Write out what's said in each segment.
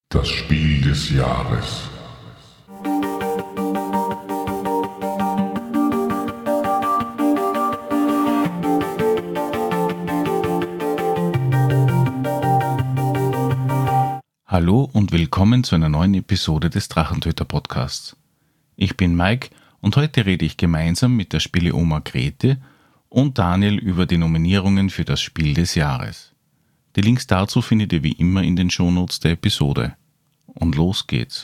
Das Spiel des Jahres. Hallo und willkommen zu einer neuen Episode des Drachentöter Podcasts. Ich bin Mike und heute rede ich gemeinsam mit der Spieleoma Grete und Daniel über die Nominierungen für das Spiel des Jahres. Die Links dazu findet ihr wie immer in den Shownotes der Episode. Und los geht's.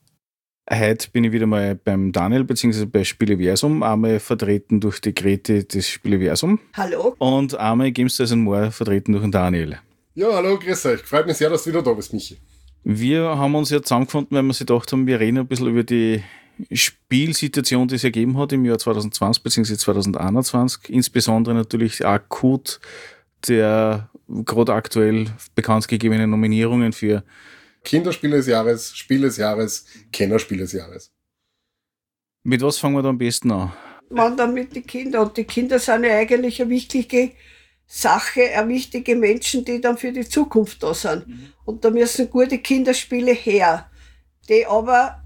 Heute bin ich wieder mal beim Daniel bzw. bei Spieleversum, einmal vertreten durch die Grete des Spieleversum. Hallo. Und einmal Games Days and More vertreten durch den Daniel. Ja, hallo, grüß euch. Freut mich sehr, dass du wieder da bist, Michi. Wir haben uns ja zusammengefunden, weil wir sich gedacht haben, wir reden ein bisschen über die Spielsituation, die es ergeben hat im Jahr 2020 bzw. 2021. Insbesondere natürlich akut der gerade aktuell bekannt gegebenen Nominierungen für Kinderspiel des Jahres, Spiel des Jahres, Kennerspiel des Jahres. Mit was fangen wir da am besten an? Man dann mit den Kindern. Und die Kinder sind ja eigentlich eine wichtige Sache, wichtige Menschen, die dann für die Zukunft da sind. Und da müssen gute Kinderspiele her, die aber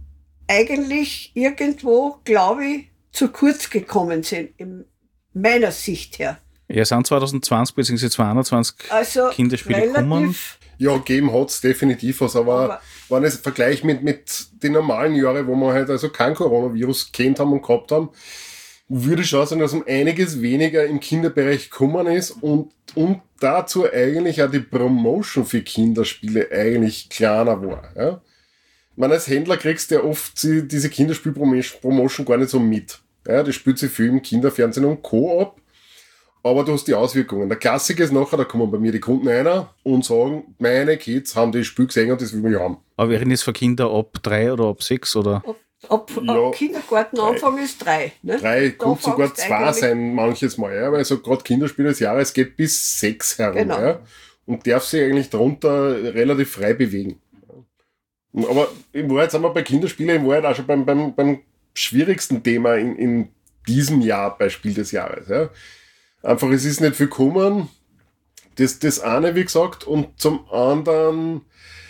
eigentlich irgendwo, glaube ich, zu kurz gekommen sind, in meiner Sicht her. Ja, sind 2020 bzw. 2021 Also Kinderspiele gekommen. Ja, gegeben hat's definitiv was, aber wenn ich es vergleiche mit den normalen Jahren, wo wir halt also kein Coronavirus kennt haben und gehabt haben, würde ich schon sagen, dass um einiges weniger im Kinderbereich gekommen ist und dazu eigentlich auch die Promotion für Kinderspiele eigentlich kleiner war. Ja? Ich meine, als Händler kriegst du ja oft diese Kinderspiel-Promotion gar nicht so mit. Ja, das spielt sich viel im Kinderfernsehen und Co. ab. Aber du hast die Auswirkungen. Der Klassiker ist nachher, da kommen bei mir die Kunden rein und sagen, meine Kids haben das Spiel gesehen und das will ich haben. Aber wären das für Kinder ab 3 oder ab 6? Oder? Ab Kindergartenanfang ist 3. Ne? 3, kommt sogar 2 sein manches Mal. Ja? Weil so gerade Kinderspiel des Jahres geht bis 6 herum. Genau. Ja? Und darf sich eigentlich darunter relativ frei bewegen. Aber in Wahrheit sind wir bei Kinderspielen in Wahrheit auch schon beim schwierigsten Thema in diesem Jahr bei Spiel des Jahres. Ja? Einfach, es ist nicht viel gekommen. Das eine, wie gesagt, und zum anderen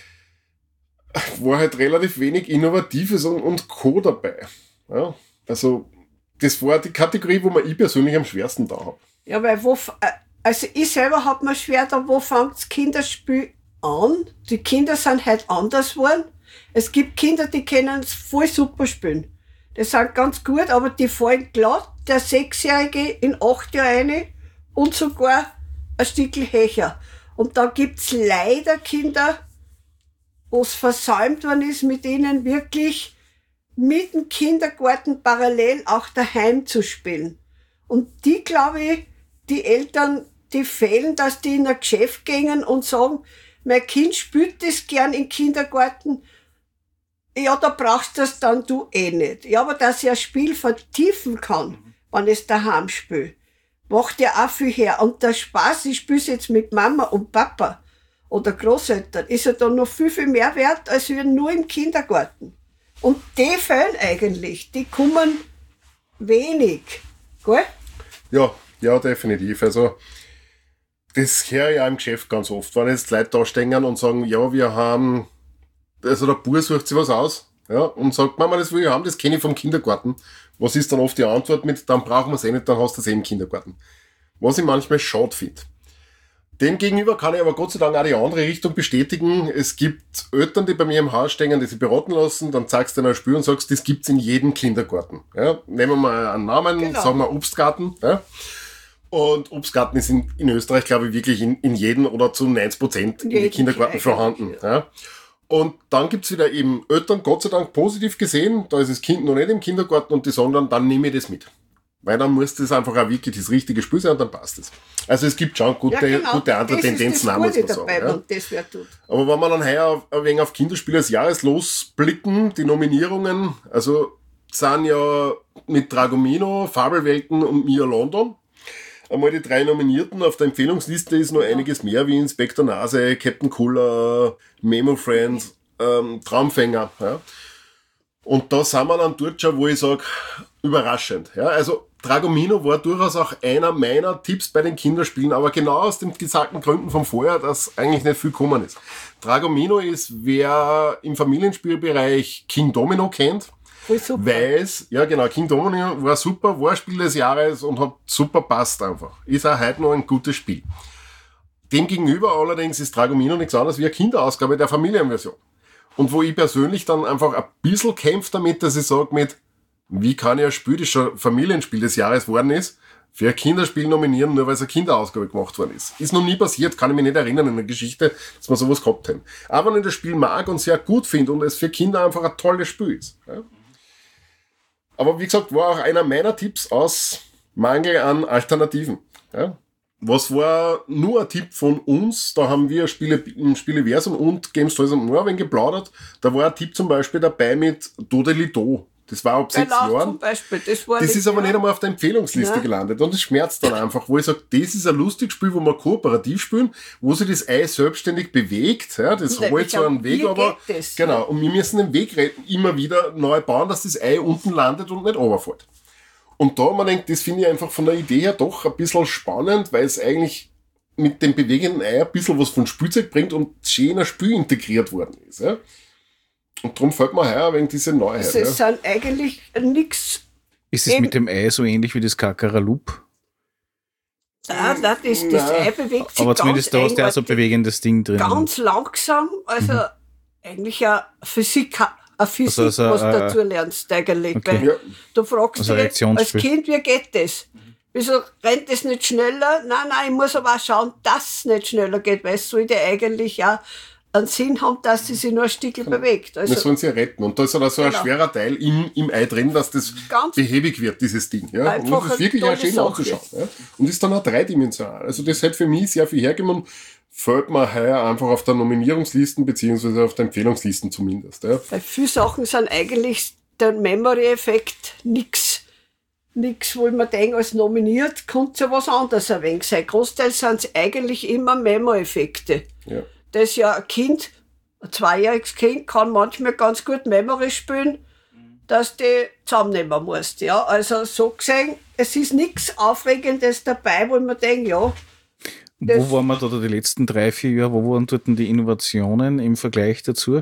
war halt relativ wenig Innovatives und Co. dabei. Ja? Also, das war die Kategorie, wo ich persönlich am schwersten da habe. Ja, weil also ich selber hab mir schwer da, wo fängt das Kinderspiel an? Die Kinder sind halt anders geworden. Es gibt Kinder, die können es voll super spielen. Die sind ganz gut, aber die fallen glatt, der 6-Jährige in 8 Jahre rein und sogar ein Stückchen höher. Und da gibt's leider Kinder, wo es versäumt worden ist, mit ihnen wirklich mit dem Kindergarten parallel auch daheim zu spielen. Und die, glaube ich, die Eltern, die fehlen, dass die in ein Geschäft gehen und sagen, mein Kind spielt das gern im Kindergarten. Ja, da brauchst du das dann du eh nicht. Ja, aber dass ich ein Spiel vertiefen kann, wenn ich es daheim spiele, macht ja auch viel her. Und der Spaß, ich spiele es jetzt mit Mama und Papa oder Großeltern, ist ja dann noch viel, viel mehr wert, als wir nur im Kindergarten. Und die fehlen eigentlich, die kommen wenig. Gell? Ja, definitiv. Also, das höre ich auch im Geschäft ganz oft, wenn jetzt Leute da stehen und sagen, ja, wir haben, also der Bub sucht sich was aus, ja, und sagt, Mama, das will ich haben, das kenne ich vom Kindergarten. Was ist dann oft die Antwort mit, dann brauchen wir es eh nicht, dann hast du es eh im Kindergarten. Was ich manchmal schade finde. Demgegenüber kann ich aber Gott sei Dank auch die andere Richtung bestätigen. Es gibt Eltern, die bei mir im Haus stehen, die sich beraten lassen, dann zeigst du ihnen ein Spiel und sagst, das gibt's in jedem Kindergarten. Ja, nehmen wir mal einen Namen, Genau. sagen wir Obstgarten. Ja. Und Obstgarten ist in Österreich, glaube ich, wirklich in jedem oder zu 90% in den Kindergarten vorhanden. Ja. Und dann gibt's wieder eben Eltern, Gott sei Dank positiv gesehen, da ist das Kind noch nicht im Kindergarten und die sagen dann nehme ich das mit. Weil dann muss das einfach auch wirklich das richtige Spiel sein und dann passt es. Also es gibt schon gute andere Tendenzen, muss man sagen. Ja. Das tut. Aber wenn wir dann heuer ein wenig auf Kinderspiel des Jahres losblicken, die Nominierungen, also sind ja mit Dragomino, Fabelwelten und Mia London. Einmal die 3 Nominierten, auf der Empfehlungsliste ist noch einiges mehr, wie Inspektor Nase, Captain Cooler, Memo Friends, Traumfänger. Ja. Und da sind wir dann dort schon, wo ich sage, überraschend. Ja, also Dragomino war durchaus auch einer meiner Tipps bei den Kinderspielen, aber genau aus den gesagten Gründen von vorher, dass eigentlich nicht viel gekommen ist. Dragomino ist, wer im Familienspielbereich King Domino kennt, weiß, ja genau, King Domino war super, war Spiel des Jahres und hat super passt einfach. Ist auch heute noch ein gutes Spiel. Demgegenüber allerdings ist Dragomino nichts anderes wie eine Kinderausgabe der Familienversion. Und wo ich persönlich dann einfach ein bisschen kämpfe damit, dass ich sage wie kann ich ein Spiel, das schon Familienspiel des Jahres worden ist, für ein Kinderspiel nominieren, nur weil es eine Kinderausgabe gemacht worden ist. Ist noch nie passiert, kann ich mich nicht erinnern in der Geschichte, dass wir sowas gehabt haben. Aber wenn ich das Spiel mag und sehr gut finde und es für Kinder einfach ein tolles Spiel ist. Ja. Aber wie gesagt, war auch einer meiner Tipps aus Mangel an Alternativen. Ja. Was war nur ein Tipp von uns? Da haben wir im Spieleversum und Games Toys and More geplaudert. Da war ein Tipp zum Beispiel dabei mit Dodelido. Das war ab 6 Jahren. Zum Beispiel. Das ist aber nicht einmal auf der Empfehlungsliste gelandet. Und das schmerzt dann einfach, wo ich sage, das ist ein lustiges Spiel, wo wir kooperativ spielen, wo sich das Ei selbstständig bewegt. Ja, das holt so einen Weg, aber genau. Und wir müssen den Weg immer wieder neu bauen, dass das Ei unten landet und nicht runterfällt. Und da, man denkt, das finde ich einfach von der Idee her doch ein bisschen spannend, weil es eigentlich mit dem bewegenden Ei ein bisschen was von Spielzeug bringt und schön in ein Spiel integriert worden ist. Ja. Und darum fällt mir heuer wegen diese Neuheit. Also es sind eigentlich nichts. Ist es mit dem Ei so ähnlich wie das Kakaraloop? Nein, das Ei bewegt sich aber zumindest da hast du ja so ein bewegendes Ding drin. Ganz langsam, also eigentlich eine Physik, was du dazu lernst eigentlich. Okay. Weil du fragst dich als Kind, wie geht das? Wieso rennt das nicht schneller? Nein, ich muss aber auch schauen, dass es nicht schneller geht, weil es sollte eigentlich ja einen Sinn haben, dass sie sich nur ein Stückchen bewegt. Also, das sollen sie ja retten. Und da ist ja so ein schwerer Teil im Ei drin, dass das behäbig wird, dieses Ding. Ja? Und das ist wirklich auch schön anzuschauen. Ja? Und ist dann auch dreidimensional. Also das hat für mich sehr viel hergegeben. Fällt mir heuer einfach auf der Nominierungslisten beziehungsweise auf der Empfehlungslisten zumindest. Ja. Weil viele Sachen sind eigentlich der Memory-Effekt nix, wo ich mir denke, als nominiert könnte ja was anderes ein wenig sein. Großteil sind es eigentlich immer Memory-Effekte. Ja. Das ja ein 2-jähriges Kind kann manchmal ganz gut Memory spielen, dass du zusammennehmen musst. Ja, also so gesehen, es ist nichts Aufregendes dabei, wo ich mir denke, ja. Wo waren wir da die letzten 3-4 Jahre? Wo waren dort die Innovationen im Vergleich dazu?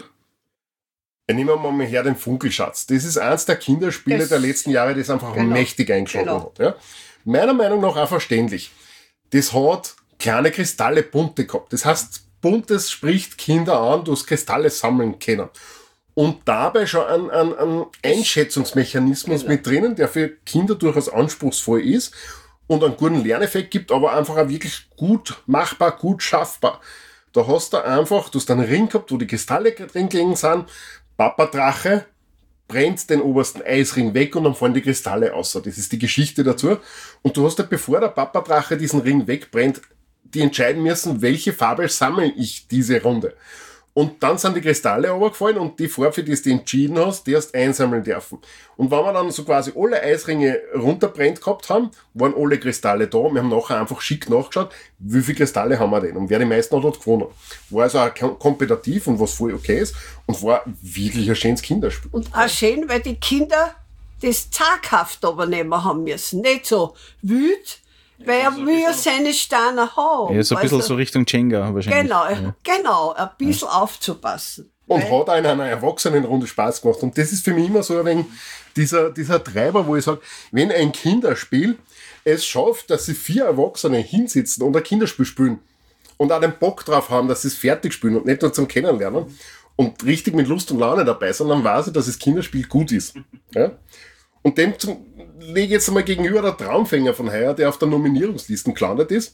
Nehmen wir mal her den Funkelschatz. Das ist eins der Kinderspiele der letzten Jahre, das einfach mächtig eingeschlagen hat. Ja? Meiner Meinung nach auch verständlich. Das hat kleine Kristalle, bunte gehabt. Das heißt, buntes spricht Kinder an, du hast Kristalle sammeln können. Und dabei schon ein Einschätzungsmechanismus mit drinnen, der für Kinder durchaus anspruchsvoll ist und einen guten Lerneffekt gibt, aber einfach auch wirklich gut machbar, gut schaffbar. Da hast du einfach, du hast einen Ring gehabt, wo die Kristalle drin gelegen sind, Papa-Drache brennt den obersten Eisring weg und dann fallen die Kristalle raus. Das ist die Geschichte dazu. Und du hast halt, bevor der Papa-Drache diesen Ring wegbrennt, die entscheiden müssen, welche Farbe sammle ich diese Runde. Und dann sind die Kristalle runtergefallen und die Farbe, für die du entschieden hast, die hast einsammeln dürfen. Und wenn wir dann so quasi alle Eisringe runterbrennt gehabt haben, waren alle Kristalle da. Wir haben nachher einfach schick nachgeschaut, wie viele Kristalle haben wir denn und wer die meisten hat, hat gewonnen. War also auch kompetitiv und was voll okay ist und war wirklich ein schönes Kinderspiel. Und auch schön, weil die Kinder das zaghaft übernehmen haben müssen. Nicht so wild, weil er will ja seine Steine haben. Ja, so ein bisschen so Richtung Jenga wahrscheinlich. Genau, ein bisschen aufzupassen. Und hat auch in einer Erwachsenenrunde Spaß gemacht. Und das ist für mich immer so ein wenig dieser Treiber, wo ich sage, wenn ein Kinderspiel es schafft, dass sie 4 Erwachsene hinsitzen und ein Kinderspiel spielen und auch den Bock drauf haben, dass sie es fertig spielen und nicht nur zum Kennenlernen und richtig mit Lust und Laune dabei sind, dann weiß ich, dass das Kinderspiel gut ist. Ja? Und dem lege ich jetzt einmal gegenüber der Traumfänger von heuer, der auf der Nominierungsliste gelandet ist.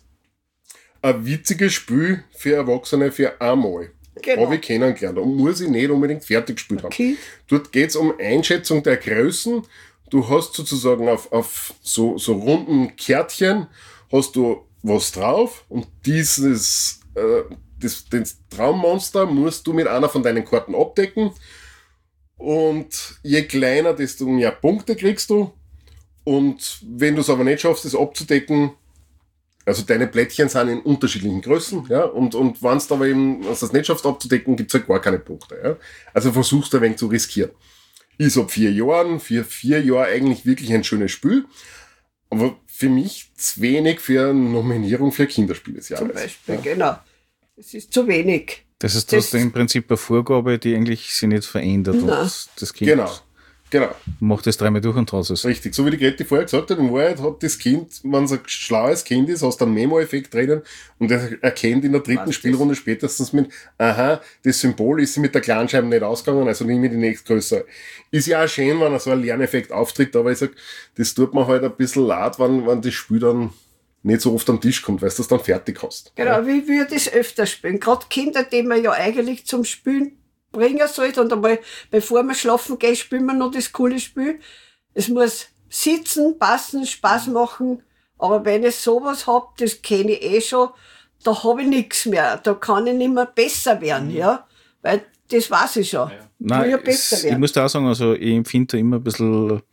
Ein witziges Spiel für Erwachsene für einmal. Genau. Habe ich kennengelernt und muss ich nicht unbedingt fertig gespielt haben. Dort geht es um Einschätzung der Größen. Du hast sozusagen auf so runden Kärtchen hast du was drauf und das Traummonster musst du mit einer von deinen Karten abdecken. Und je kleiner, desto mehr Punkte kriegst du. Und wenn du es aber nicht schaffst, das abzudecken, also deine Plättchen sind in unterschiedlichen Größen, ja, und wenn du aber eben das nicht schaffst abzudecken, gibt es halt gar keine Punkte, ja. Also versuchst du ein wenig zu riskieren. Ist ab 4 Jahren, für 4 Jahre eigentlich wirklich ein schönes Spiel. Aber für mich zu wenig für eine Nominierung für Kinderspiel des Jahres. Zum Beispiel, genau. Es ist zu wenig. Das ist das im Prinzip eine Vorgabe, die eigentlich sich nicht verändert. Und das Kind Genau. macht das dreimal durch und draus ist. Richtig, so wie die Grete vorher gesagt hat, in Wahrheit hat das Kind, wenn es ein schlaues Kind ist, hast du einen Memo-Effekt drinnen und er erkennt in der dritten Spielrunde spätestens mit, aha, das Symbol ist mit der Kleinscheibe nicht ausgegangen, also nehme ich die nächstgrößere. Ist ja auch schön, wenn so ein Lerneffekt auftritt, aber ich sag, das tut mir halt ein bisschen leid, wenn das Spiel dann nicht so oft am Tisch kommt, weil du das dann fertig hast. Genau, wie würde ich es öfter spielen? Gerade Kinder, die man ja eigentlich zum Spielen bringen sollte und einmal, bevor man schlafen geht, spielen wir noch das coole Spiel. Es muss sitzen, passen, Spaß machen, aber wenn ich sowas hab, das kenne ich schon, da habe ich nichts mehr. Da kann ich nicht mehr besser werden, ja, weil das weiß ich schon. Nein, ich muss da auch sagen, also ich empfinde da immer ein bisschen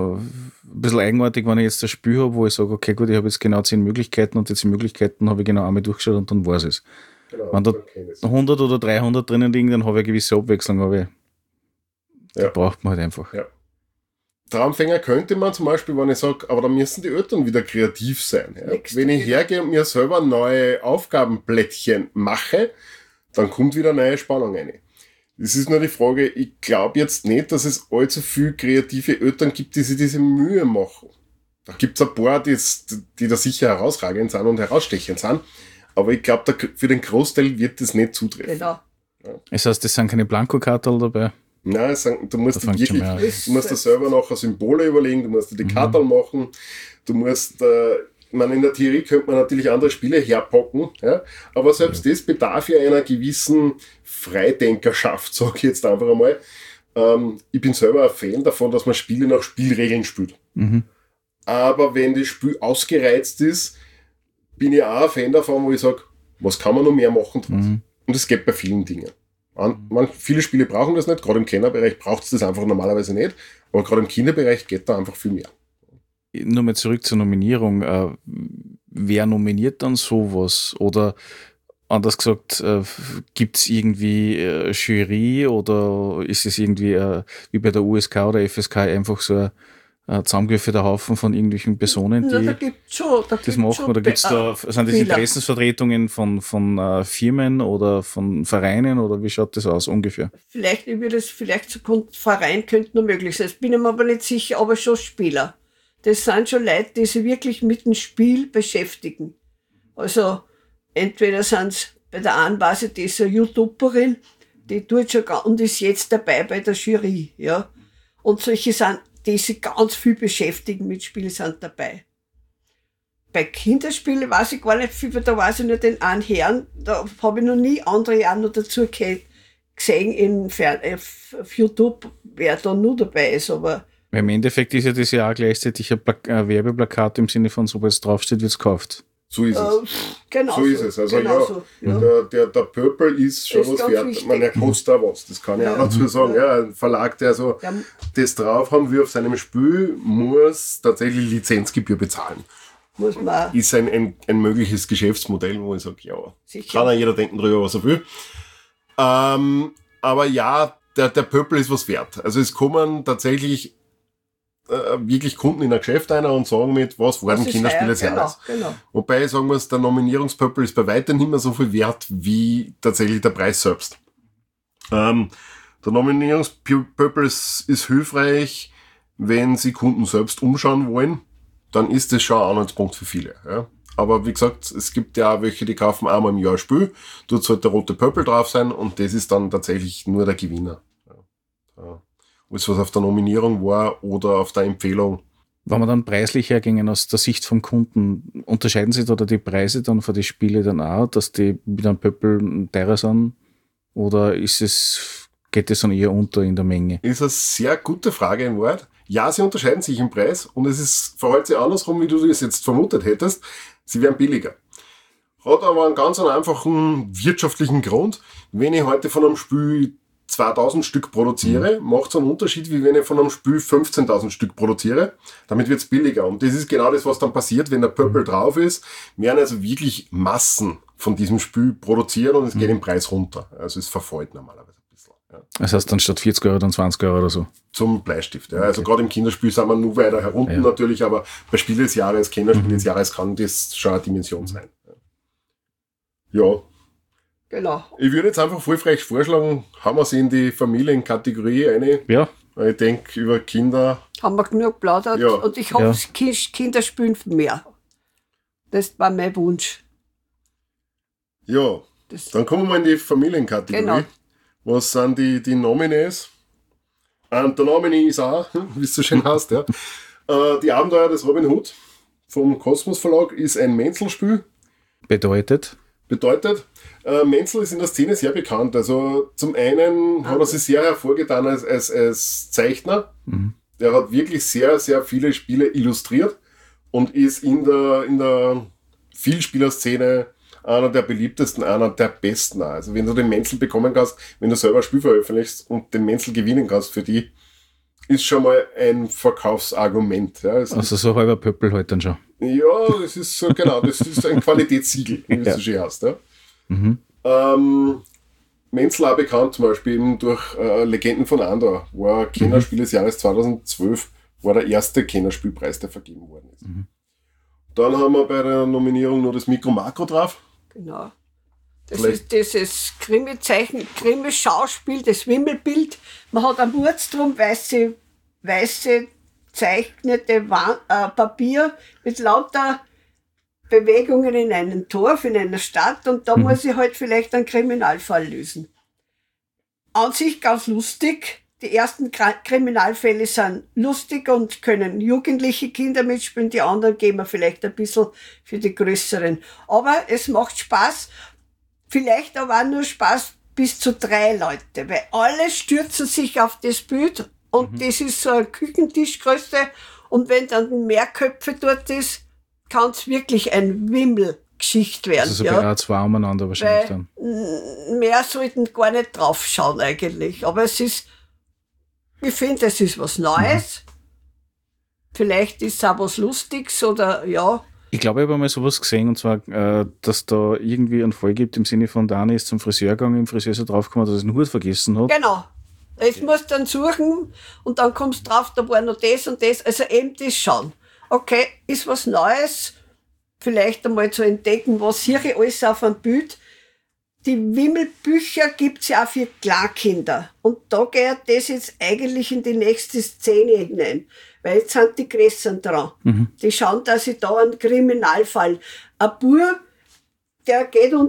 eigenartig, wenn ich jetzt das Spiel habe, wo ich sage, okay, gut, ich habe jetzt genau 10 Möglichkeiten und die 10 Möglichkeiten habe ich genau einmal durchgeschaut und dann weiß es. Genau, wenn da 100 oder 300 drinnen liegen, dann habe ich eine gewisse Abwechslung, aber die braucht man halt einfach. Ja. Traumfänger könnte man zum Beispiel, wenn ich sage, aber da müssen die Eltern wieder kreativ sein. Ja. Wenn ich hergehe und mir selber neue Aufgabenblättchen mache, dann kommt wieder neue Spannung rein. Das ist nur die Frage, ich glaube jetzt nicht, dass es allzu viel kreative Eltern gibt, die sich diese Mühe machen. Da gibt es ein paar, die da sicher herausragend sind und herausstechend sind. Aber ich glaube, für den Großteil wird das nicht zutreffen. Genau. Ja. Das heißt, es sind keine Blankokarten dabei? Nein, du musst dir selber nachher Symbole überlegen, du musst dir die Karten machen, du musst, in der Theorie könnte man natürlich andere Spiele herpacken, ja, aber selbst das bedarf ja einer gewissen Freidenkerschaft, sag ich jetzt einfach einmal. Ich bin selber ein Fan davon, dass man Spiele nach Spielregeln spielt. Mhm. Aber wenn das Spiel ausgereizt ist, bin ich auch ein Fan davon, wo ich sage, was kann man noch mehr machen draus? Mhm. Und das geht bei vielen Dingen. Viele Spiele brauchen das nicht, gerade im Kennerbereich braucht es das einfach normalerweise nicht, aber gerade im Kinderbereich geht da einfach viel mehr. Nur mal zurück zur Nominierung. Wer nominiert dann sowas? Oder anders gesagt, gibt es irgendwie Jury oder ist es irgendwie wie bei der USK oder FSK einfach so ein zusammengewürfelter Haufen von irgendwelchen Personen, die das machen? Oder sind das Interessensvertretungen von Firmen oder von Vereinen oder wie schaut das aus ungefähr? Vielleicht Verein könnte noch möglich sein. Das bin ich mir aber nicht sicher, aber schon Spieler. Das sind schon Leute, die sich wirklich mit dem Spiel beschäftigen. Also entweder sind es bei der einen Weise, die ist eine YouTuberin, die tut schon und ist jetzt dabei bei der Jury, ja. Und solche sind, die sich ganz viel beschäftigen mit Spielen, sind dabei. Bei Kinderspielen weiß ich gar nicht viel, weil da weiß ich nur den einen Herrn, da habe ich noch nie andere auch noch dazu gesehen auf YouTube, wer da nur dabei ist, aber im Endeffekt ist ja das ja auch gleichzeitig ein Werbeplakat im Sinne von, so was draufsteht, wird es gekauft. So ist es. Genau so ist es. Also der Purple ist schon was wert. Er kostet auch was. Das kann ich auch dazu sagen. Ja, ein Verlag, der so das drauf haben will auf seinem Spiel, muss tatsächlich Lizenzgebühr bezahlen. Muss man. Ist ein mögliches Geschäftsmodell, wo ich sage, ja, sicher. Kann auch jeder denken drüber, was er will. Aber ja, der Purple ist was wert. Also es kommen tatsächlich wirklich Kunden in ein Geschäft ein und sagen mit, was waren Kinderspiele des Jahres. Genau. Wobei, sagen wir es, der Nominierungspurple ist bei weitem nicht mehr so viel wert wie tatsächlich der Preis selbst. Der Nominierungspurple ist hilfreich, wenn Sie Kunden selbst umschauen wollen, dann ist das schon ein Anhaltspunkt für viele. Ja. Aber wie gesagt, es gibt ja auch welche, die kaufen einmal im Jahr ein Spiel, dort sollte der rote Purple drauf sein und das ist dann tatsächlich nur der Gewinner. Ja. Alles, was auf der Nominierung war oder auf der Empfehlung. Wenn wir dann preislich hergingen aus der Sicht vom Kunden, unterscheiden sich da die Preise dann für die Spiele dann auch, dass die mit einem Pöppel teurer sind? Oder geht es dann eher unter in der Menge? Ist eine sehr gute Frage in Wahrheit. Ja, sie unterscheiden sich im Preis und verhält sich andersrum, wie du das jetzt vermutet hättest. Sie werden billiger. Hat aber einen ganz einfachen wirtschaftlichen Grund. Wenn ich heute von einem Spiel 2000 Stück produziere, macht es einen Unterschied, wie wenn ich von einem Spiel 15.000 Stück produziere. Damit wird es billiger. Und das ist genau das, was dann passiert, wenn der Purple drauf ist. Werden also wirklich Massen von diesem Spiel produziert und es geht im Preis runter. Also es verfällt normalerweise ein bisschen. Ja. Das heißt dann statt 40 Euro dann 20 Euro oder so. Zum Bleistift. Ja. Also gerade im Kinderspiel sind wir nur weiter herunter natürlich, aber bei Spiel des Jahres, Kennerspiel des Jahres kann das schon eine Dimension sein. Ja. Genau. Ich würde jetzt einfach voll frech vorschlagen, haben wir sie in die Familienkategorie eine. Ja. Weil ich denke, über Kinder. Haben wir genug geplaudert Ja. und ich hoffe, Kinder spielen mehr. Das war mein Wunsch. Ja, dann kommen wir in die Familienkategorie. Genau. Was sind die Nominees? Und der Nominee ist auch, wie es so schön heißt, ja. Die Abenteuer des Robin Hood vom Kosmos Verlag ist ein Menzel-Spiel. Bedeutet, Menzel ist in der Szene sehr bekannt. Also zum einen hat er sich sehr hervorgetan als Zeichner. Der hat wirklich sehr, sehr viele Spiele illustriert und ist in der Vielspielerszene einer der beliebtesten, einer der besten. Also wenn du den Menzel bekommen kannst, wenn du selber ein Spiel veröffentlichst und den Menzel gewinnen kannst für die, ist schon mal ein Verkaufsargument. Ja. also so halber Pöppel halt dann schon. Ja, das ist so, genau, das ist ein Qualitätssiegel, wie es so schön heißt. Ja. Menzel auch bekannt zum Beispiel eben durch Legenden von Andor, war Kennerspiel des Jahres 2012, war der erste Kennerspielpreis, der vergeben worden ist. Dann haben wir bei der Nominierung noch das Mikro-Makro drauf. Genau. Das ist dieses Krimi-Zeichen, Krimi-Schauspiel, das Wimmelbild. Man hat am Murstrom weiße zeichnete Papier mit lauter Bewegungen in einem Dorf, in einer Stadt, und da muss ich halt vielleicht einen Kriminalfall lösen. An sich ganz lustig. Die ersten Kriminalfälle sind lustig und können jugendliche Kinder mitspielen, die anderen gehen wir vielleicht ein bisschen für die größeren. Aber es macht Spaß, vielleicht aber auch nur Spaß bis zu 3 Leute, weil alle stürzen sich auf das Bild und das ist so eine Küchentischgröße, und wenn dann mehr Köpfe dort ist, kann es wirklich ein Wimmelgeschichte werden. Also so bei A2 umeinander wahrscheinlich dann. Mehr sollten gar nicht drauf schauen eigentlich, aber es ist, ich finde, es ist was Neues. Vielleicht ist es auch was Lustiges oder ja. Ich glaube, ich habe mal sowas gesehen, und zwar, dass da irgendwie einen Fall gibt im Sinne von, Dani ist zum Friseur gegangen, im Friseur ist er draufgekommen, dass er den Hut vergessen hat. Genau. Jetzt musst du dann suchen und dann kommst du drauf, da war noch das und das. Also eben das schauen. Okay, ist was Neues. Vielleicht einmal zu entdecken, was sehe ich alles auf einem Bild. Die Wimmelbücher gibt's ja auch für Kleinkinder. Und da geht das jetzt eigentlich in die nächste Szene hinein. Weil jetzt sind die Größeren dran. Die schauen, dass sie da einen Kriminalfall. Ein Bub, der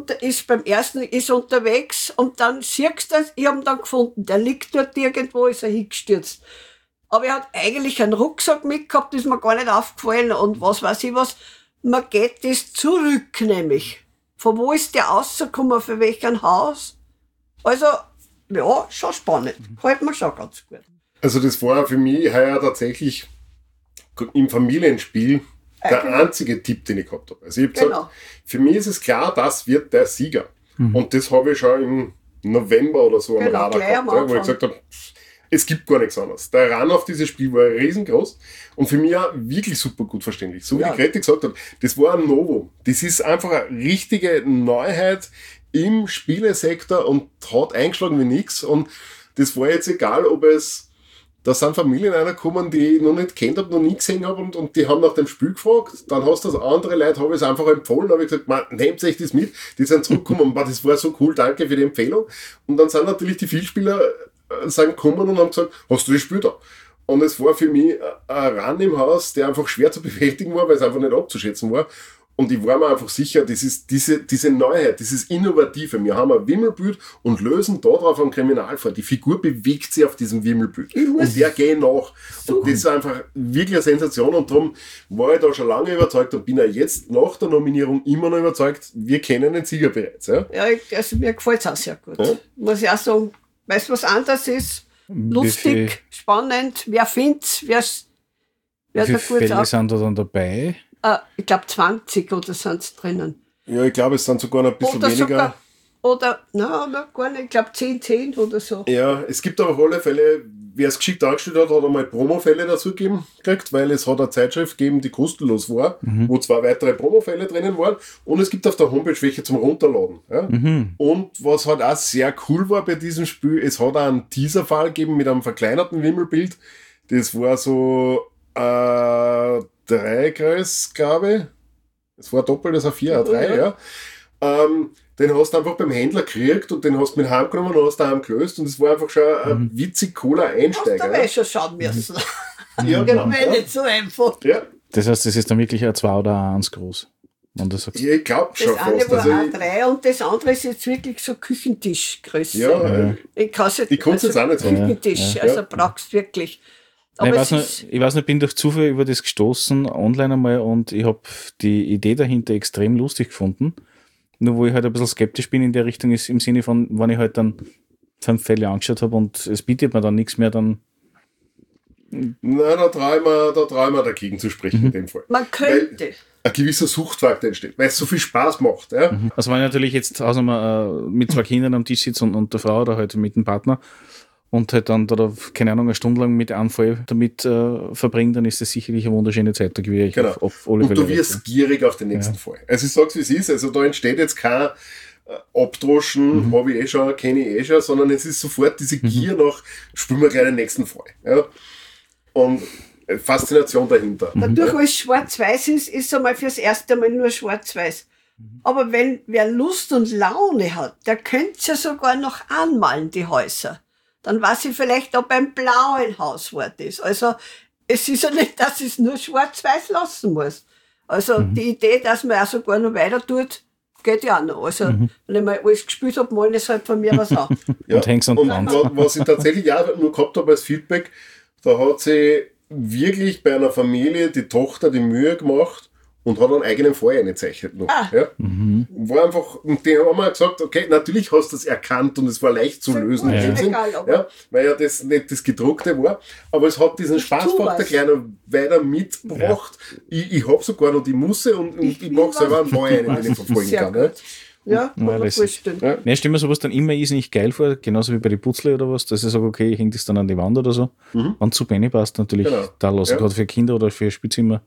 ist unterwegs und dann siehst du das, ich hab ihn dann gefunden. Der liegt dort irgendwo, ist er hingestürzt. Aber er hat eigentlich einen Rucksack mitgehabt, ist mir gar nicht aufgefallen und was weiß ich was. Man geht das zurück, nämlich. Von wo ist der rausgekommen, für welchen Haus? Also, ja, schon spannend. Halt mir schon ganz gut. Also das war für mich heuer tatsächlich im Familienspiel der einzige Tipp, den ich gehabt habe. Also ich habe gesagt, für mich ist es klar, das wird der Sieger. Und das habe ich schon im November oder so am Radar gehabt, wo ich gesagt habe, es gibt gar nichts anderes. Der Run auf dieses Spiel war riesengroß und für mich auch wirklich super gut verständlich. So wie die Grete gesagt hat, das war ein Novum. Das ist einfach eine richtige Neuheit im Spielesektor und hat eingeschlagen wie nichts. Und das war jetzt egal, ob es, da sind Familien reingekommen, die ich noch nicht kennt habe, noch nie gesehen habe und die haben nach dem Spiel gefragt. Dann hast du das andere Leute, habe ich es einfach empfohlen, habe ich gesagt, nehmt euch das mit. Die sind zurückgekommen, das war so cool, danke für die Empfehlung. Und dann sind natürlich die Vielspieler sind gekommen und haben gesagt, hast du das Spiel da? Und es war für mich ein Run im Haus, der einfach schwer zu bewältigen war, weil es einfach nicht abzuschätzen war. Und ich war mir einfach sicher, das ist diese Neuheit, dieses Innovative. Wir haben ein Wimmelbild und lösen da drauf einen Kriminalfall. Die Figur bewegt sich auf diesem Wimmelbild. Und der geht nach. Und das ist einfach wirklich eine Sensation. Und darum war ich da schon lange überzeugt und bin ja jetzt nach der Nominierung immer noch überzeugt, wir kennen den Sieger bereits. Ja, also mir gefällt es auch sehr gut. Ja? Muss ich auch sagen, weil es was anderes ist. Lustig, spannend. Wer findet's? Wer wie viele Fälle sind da dann dabei? Ich glaube 20 oder sind es drinnen. Ja, ich glaube, es sind sogar noch ein bisschen weniger. Gar nicht, ich glaube 10 oder so. Ja, es gibt aber auf alle Fälle wer es geschickt dargestellt hat, hat einmal Promofälle dazu gegeben gekriegt, weil es hat eine Zeitschrift gegeben, die kostenlos war, wo 2 weitere Promofälle drinnen waren und es gibt auf der Homepage welche zum Runterladen. Ja? Und was halt auch sehr cool war bei diesem Spiel, es hat auch einen Teaser-Fall gegeben mit einem verkleinerten Wimmelbild. Das war so 3 Größ, glaube ich. Es war doppelt, das war 4, ein 3, ja. Den hast du einfach beim Händler gekriegt und den hast du mit heimgenommen und hast du daheim gelöst und es war einfach schon ein witzig cooler Einsteiger. Da wäre ich schon schauen müssen. Ja, genau. Wäre nicht so einfach. Ja. Das heißt, das ist dann wirklich ein 2 oder ein 1 groß. Wenn du sagst. Ja, ich glaube schon Das eine fast. war Also A3 und das andere ist jetzt wirklich so Küchentischgröße. ja, Ich kann es ich kann's jetzt auch nicht sagen. Küchentisch, Ja. also brauchst wirklich. Aber Nein, es ist, ich weiß nicht, bin durch Zufall über das gestoßen, online einmal, und ich habe die Idee dahinter extrem lustig gefunden. Nur wo ich halt ein bisschen skeptisch bin in der Richtung ist, im Sinne von, wenn ich halt dann 5 Fälle angeschaut habe und es bietet mir dann nichts mehr, dann. Nein, da traue ich mir dagegen zu sprechen in dem Fall. man könnte. Weil ein gewisser Suchtfaktor entsteht, weil es so viel Spaß macht. Ja? Also wenn ich natürlich jetzt mit 2 Kindern am Tisch sitze und der Frau oder halt mit dem Partner und halt dann da, keine Ahnung, eine Stunde lang mit einem Fall damit verbringen, dann ist das sicherlich eine wunderschöne Zeit. Da gehe ich Genau. auf alle Und Fälle du wirst gierig auf den nächsten Fall. Also ich sag's, wie es ist. Also da entsteht jetzt kein Abdroschen, habe ich eh schon, kenne ich eh schon, sondern es ist sofort diese Gier nach, spielen wir gleich den nächsten Fall. Ja? Und Faszination dahinter. Dadurch, weil es schwarz-weiß ist, ist es einmal fürs erste Mal nur schwarz-weiß. Aber wenn wer Lust und Laune hat, der könnte ja sogar noch anmalen, die Häuser. Dann weiß ich vielleicht, ob ein blauen Hauswort ist. Also es ist ja nicht, dass ich es nur schwarz-weiß lassen muss. Also die Idee, dass man auch sogar noch weiter tut, geht ja auch noch. Also wenn ich mal alles gespielt habe, malen es halt von mir was an. Ja. Und hängst an die Wand. Was ich tatsächlich auch nur gehabt habe als Feedback, da hat sie wirklich bei einer Familie die Tochter die Mühe gemacht und hat einen eigenen Fall eingezeichnet noch. Ja? War einfach, und die haben mir gesagt, okay, natürlich hast du das erkannt und es war leicht zu lösen. gut, in dem ist Sinn, egal, aber- ja, weil ja das nicht das Gedruckte war, aber es hat diesen Spaßfaktor was. gleich noch weiter mitgebracht. Ich habe sogar noch die Musse und ich will mache selber einen was. Fall ein, den ich verfolgen Sehr kann. Ja? gut. Ja, kann man lässig. vorstellen. Ja. Ne, stell mir sowas dann immer nicht geil vor, genauso wie bei den Putzle oder was, dass ich sage, okay, ich hänge das dann an die Wand oder so. Wenn es zu Benny passt, natürlich Genau. da lassen, Ja. gerade für Kinder oder für Spielzimmer.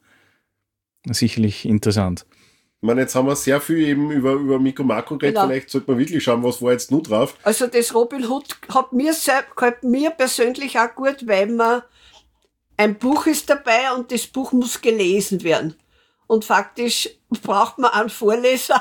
Sicherlich interessant. Ich meine, jetzt haben wir sehr viel eben über Mikro Makro geredet, Genau. vielleicht sollte man wirklich schauen, was war jetzt nur drauf. Also das Robin Hood hat mir persönlich auch gut, weil man ein Buch ist dabei und das Buch muss gelesen werden. Und faktisch braucht man einen Vorleser,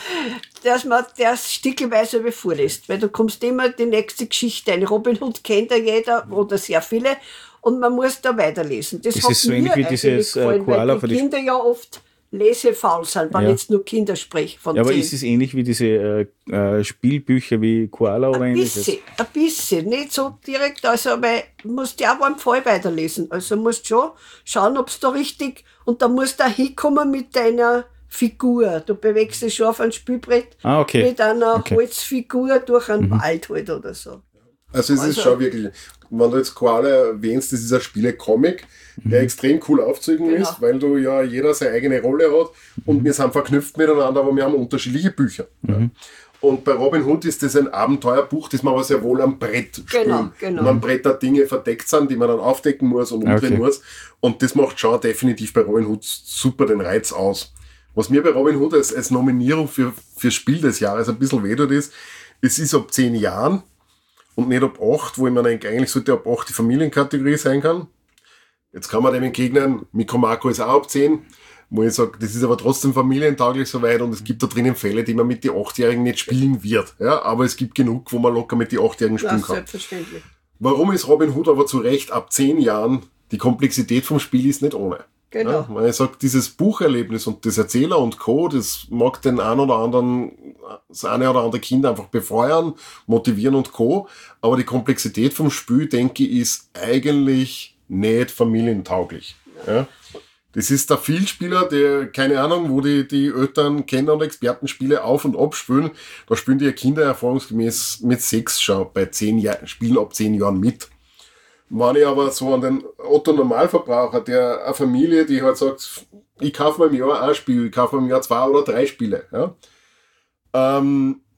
dass man das stückelweise vorliest. Weil du kommst immer die nächste Geschichte ein. Robin Hood kennt ja jeder oder sehr viele und man muss da weiterlesen. Das Es hat ist so mir ähnlich wie eigentlich dieses, gefallen, Koala weil für die die- Kinder ja oft lesefaul sind, wenn Ja. jetzt nur Kinder sprechen von Ja, aber 10. ist es ähnlich wie diese Spielbücher wie Koala oder ähnliches? Ein bisschen, nicht so direkt, also, aber du musst ja auch beim Fall weiterlesen. Also musst schon schauen, ob es da richtig, und da musst du auch hinkommen mit deiner Figur. Du bewegst dich schon auf ein Spielbrett Ah, okay. mit einer Okay. Holzfigur durch einen Wald halt oder so. Also es ist schon wirklich, wenn du jetzt Koala erwähnst, das ist ein Spiele-Comic, der extrem cool aufzeigen Genau. ist, weil du ja jeder seine eigene Rolle hat und wir sind verknüpft miteinander, aber wir haben unterschiedliche Bücher. Ja. Und bei Robin Hood ist das ein Abenteuerbuch, das man aber sehr wohl am Brett spielen. Genau. Und am Brett da Dinge verdeckt sind, die man dann aufdecken muss und umdrehen Okay. muss. Und das macht schon definitiv bei Robin Hood super den Reiz aus. Was mir bei Robin Hood als Nominierung für Spiel des Jahres ein bisschen weh tut ist, es ist ab 10 Jahren und nicht ab 8, wo ich mir denke, eigentlich sollte ab 8 die Familienkategorie sein kann. Jetzt kann man dem entgegnen, Mikro Makro ist auch ab 10, wo ich sage, das ist aber trotzdem familientauglich soweit und es gibt da drinnen Fälle, die man mit den 8-Jährigen nicht spielen wird. Ja, aber es gibt genug, wo man locker mit den 8-Jährigen Ja, spielen kann. selbstverständlich. Warum ist Robin Hood aber zu Recht ab 10 Jahren, die Komplexität vom Spiel ist nicht ohne. Genau. Ja, weil ich sage, dieses Bucherlebnis und das Erzähler und Co., das mag den einen oder anderen, das eine oder andere Kind einfach befeuern, motivieren und Co., aber die Komplexität vom Spiel, denke ich, ist eigentlich nicht familientauglich. Ja. Das ist der Vielspieler, der, keine Ahnung, wo die Eltern Kenner und Expertenspiele auf- und abspielen. Da spielen die Kinder erfahrungsgemäß mit 6 schon bei 10 Jahren, spielen ab 10 Jahren mit. Wenn ich aber so an den Otto-Normalverbraucher, der eine Familie, die halt sagt, ich kaufe mir im Jahr ein Spiel, ich kaufe mir im Jahr 2 oder 3 Spiele, ja.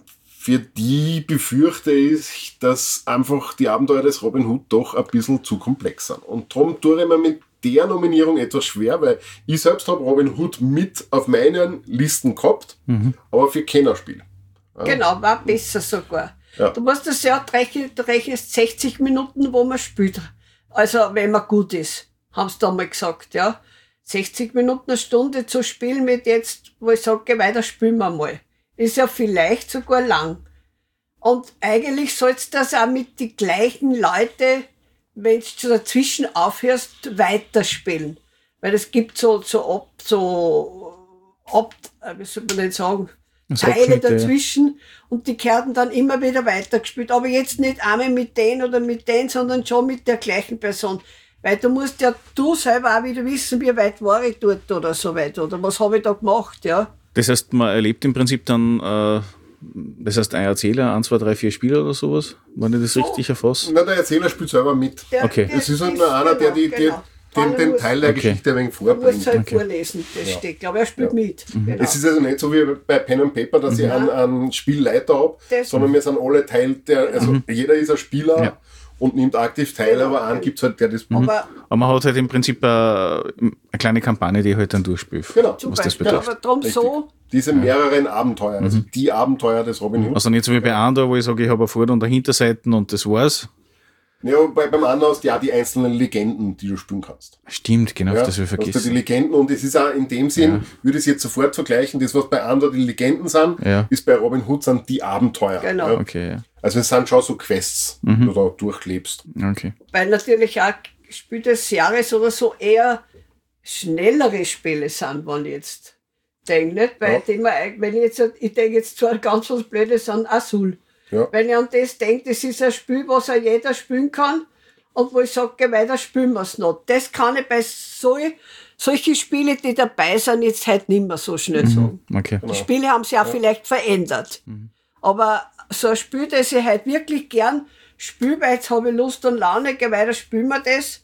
für die befürchte ich, dass einfach die Abenteuer des Robin Hood doch ein bisschen zu komplex sind. Und darum tue ich mir mit der Nominierung etwas schwer, weil ich selbst habe Robin Hood mit auf meinen Listen gehabt, aber für Kennerspiel. Ja. Genau, war besser sogar. Ja. Du musst das ja rechnen, du rechnest 60 Minuten, wo man spielt. Also, wenn man gut ist, haben sie da mal gesagt, ja. 60 Minuten, eine Stunde zu spielen mit jetzt, wo ich sage, weiter spielen wir mal. Ist ja vielleicht sogar lang. Und eigentlich sollst du das auch mit den gleichen Leuten, wenn du dazwischen aufhörst, weiterspielen. Weil es gibt wie soll man denn sagen, Teile dazwischen und die werden dann immer wieder weitergespielt. Aber jetzt nicht einmal mit denen oder mit denen, sondern schon mit der gleichen Person. Weil du musst ja du selber auch wieder wissen, wie weit war ich dort oder so weit oder was habe ich da gemacht, ja. Das heißt, man erlebt im Prinzip dann, das heißt, ein Erzähler, 1, 2, 3, 4 Spieler oder sowas, wenn ich das richtig erfasse? Na, der Erzähler spielt selber mit. Okay. Es ist halt nur einer, der den Teil der Geschichte ein wenig Du musst vorbringt. halt vorlesen, das steht, glaube ich, er spielt mit. Genau. Es ist also nicht so wie bei Pen and Paper, dass ich einen Spielleiter habe, Das- sondern wir sind alle Teil der, also jeder ist ein Spieler und nimmt aktiv teil, Genau, aber einen gibt es halt, der das Aber Aber man hat halt im Prinzip eine kleine Kampagne, die halt dann durchspielt. Genau. zum was das Beispiel, betrifft. aber drum Richtig. so, Diese mehreren Abenteuer, also die Abenteuer des Robin Hood. Also nicht so wie bei Andor, wo ich sage, ich habe eine Vorder- und eine Hinterseiten und das war's. Ja, beim anderen hast du ja die einzelnen Legenden, die du spielen kannst. Stimmt, genau, Ja, das habe ich hast du die vergessen. Legenden und es ist auch in dem Sinn, würde ich es jetzt sofort vergleichen, das was bei Andor die Legenden sind, Ja. ist bei Robin Hood sind die Abenteuer. Genau. Ja. Okay, ja. Also es sind schon so Quests, die du da durchlebst. Okay. weil natürlich auch Spiel des Jahres oder so eher schnellere Spiele sind, wenn ich jetzt denke, nicht? Weil wenn ich denke jetzt zwar ganz was Blödes an Azul. Ja. Wenn ich an das denke, das ist ein Spiel, was auch jeder spielen kann und wo ich sage, weiter spielen wir es noch. Das kann ich bei solchen Spielen, die dabei sind, jetzt halt nicht mehr so schnell sagen. Okay. Die Spiele haben sich auch vielleicht verändert. Aber so ein Spiel, das ich halt wirklich gern spiele, weil jetzt habe ich Lust und Laune, geh weiter, spielen wir das.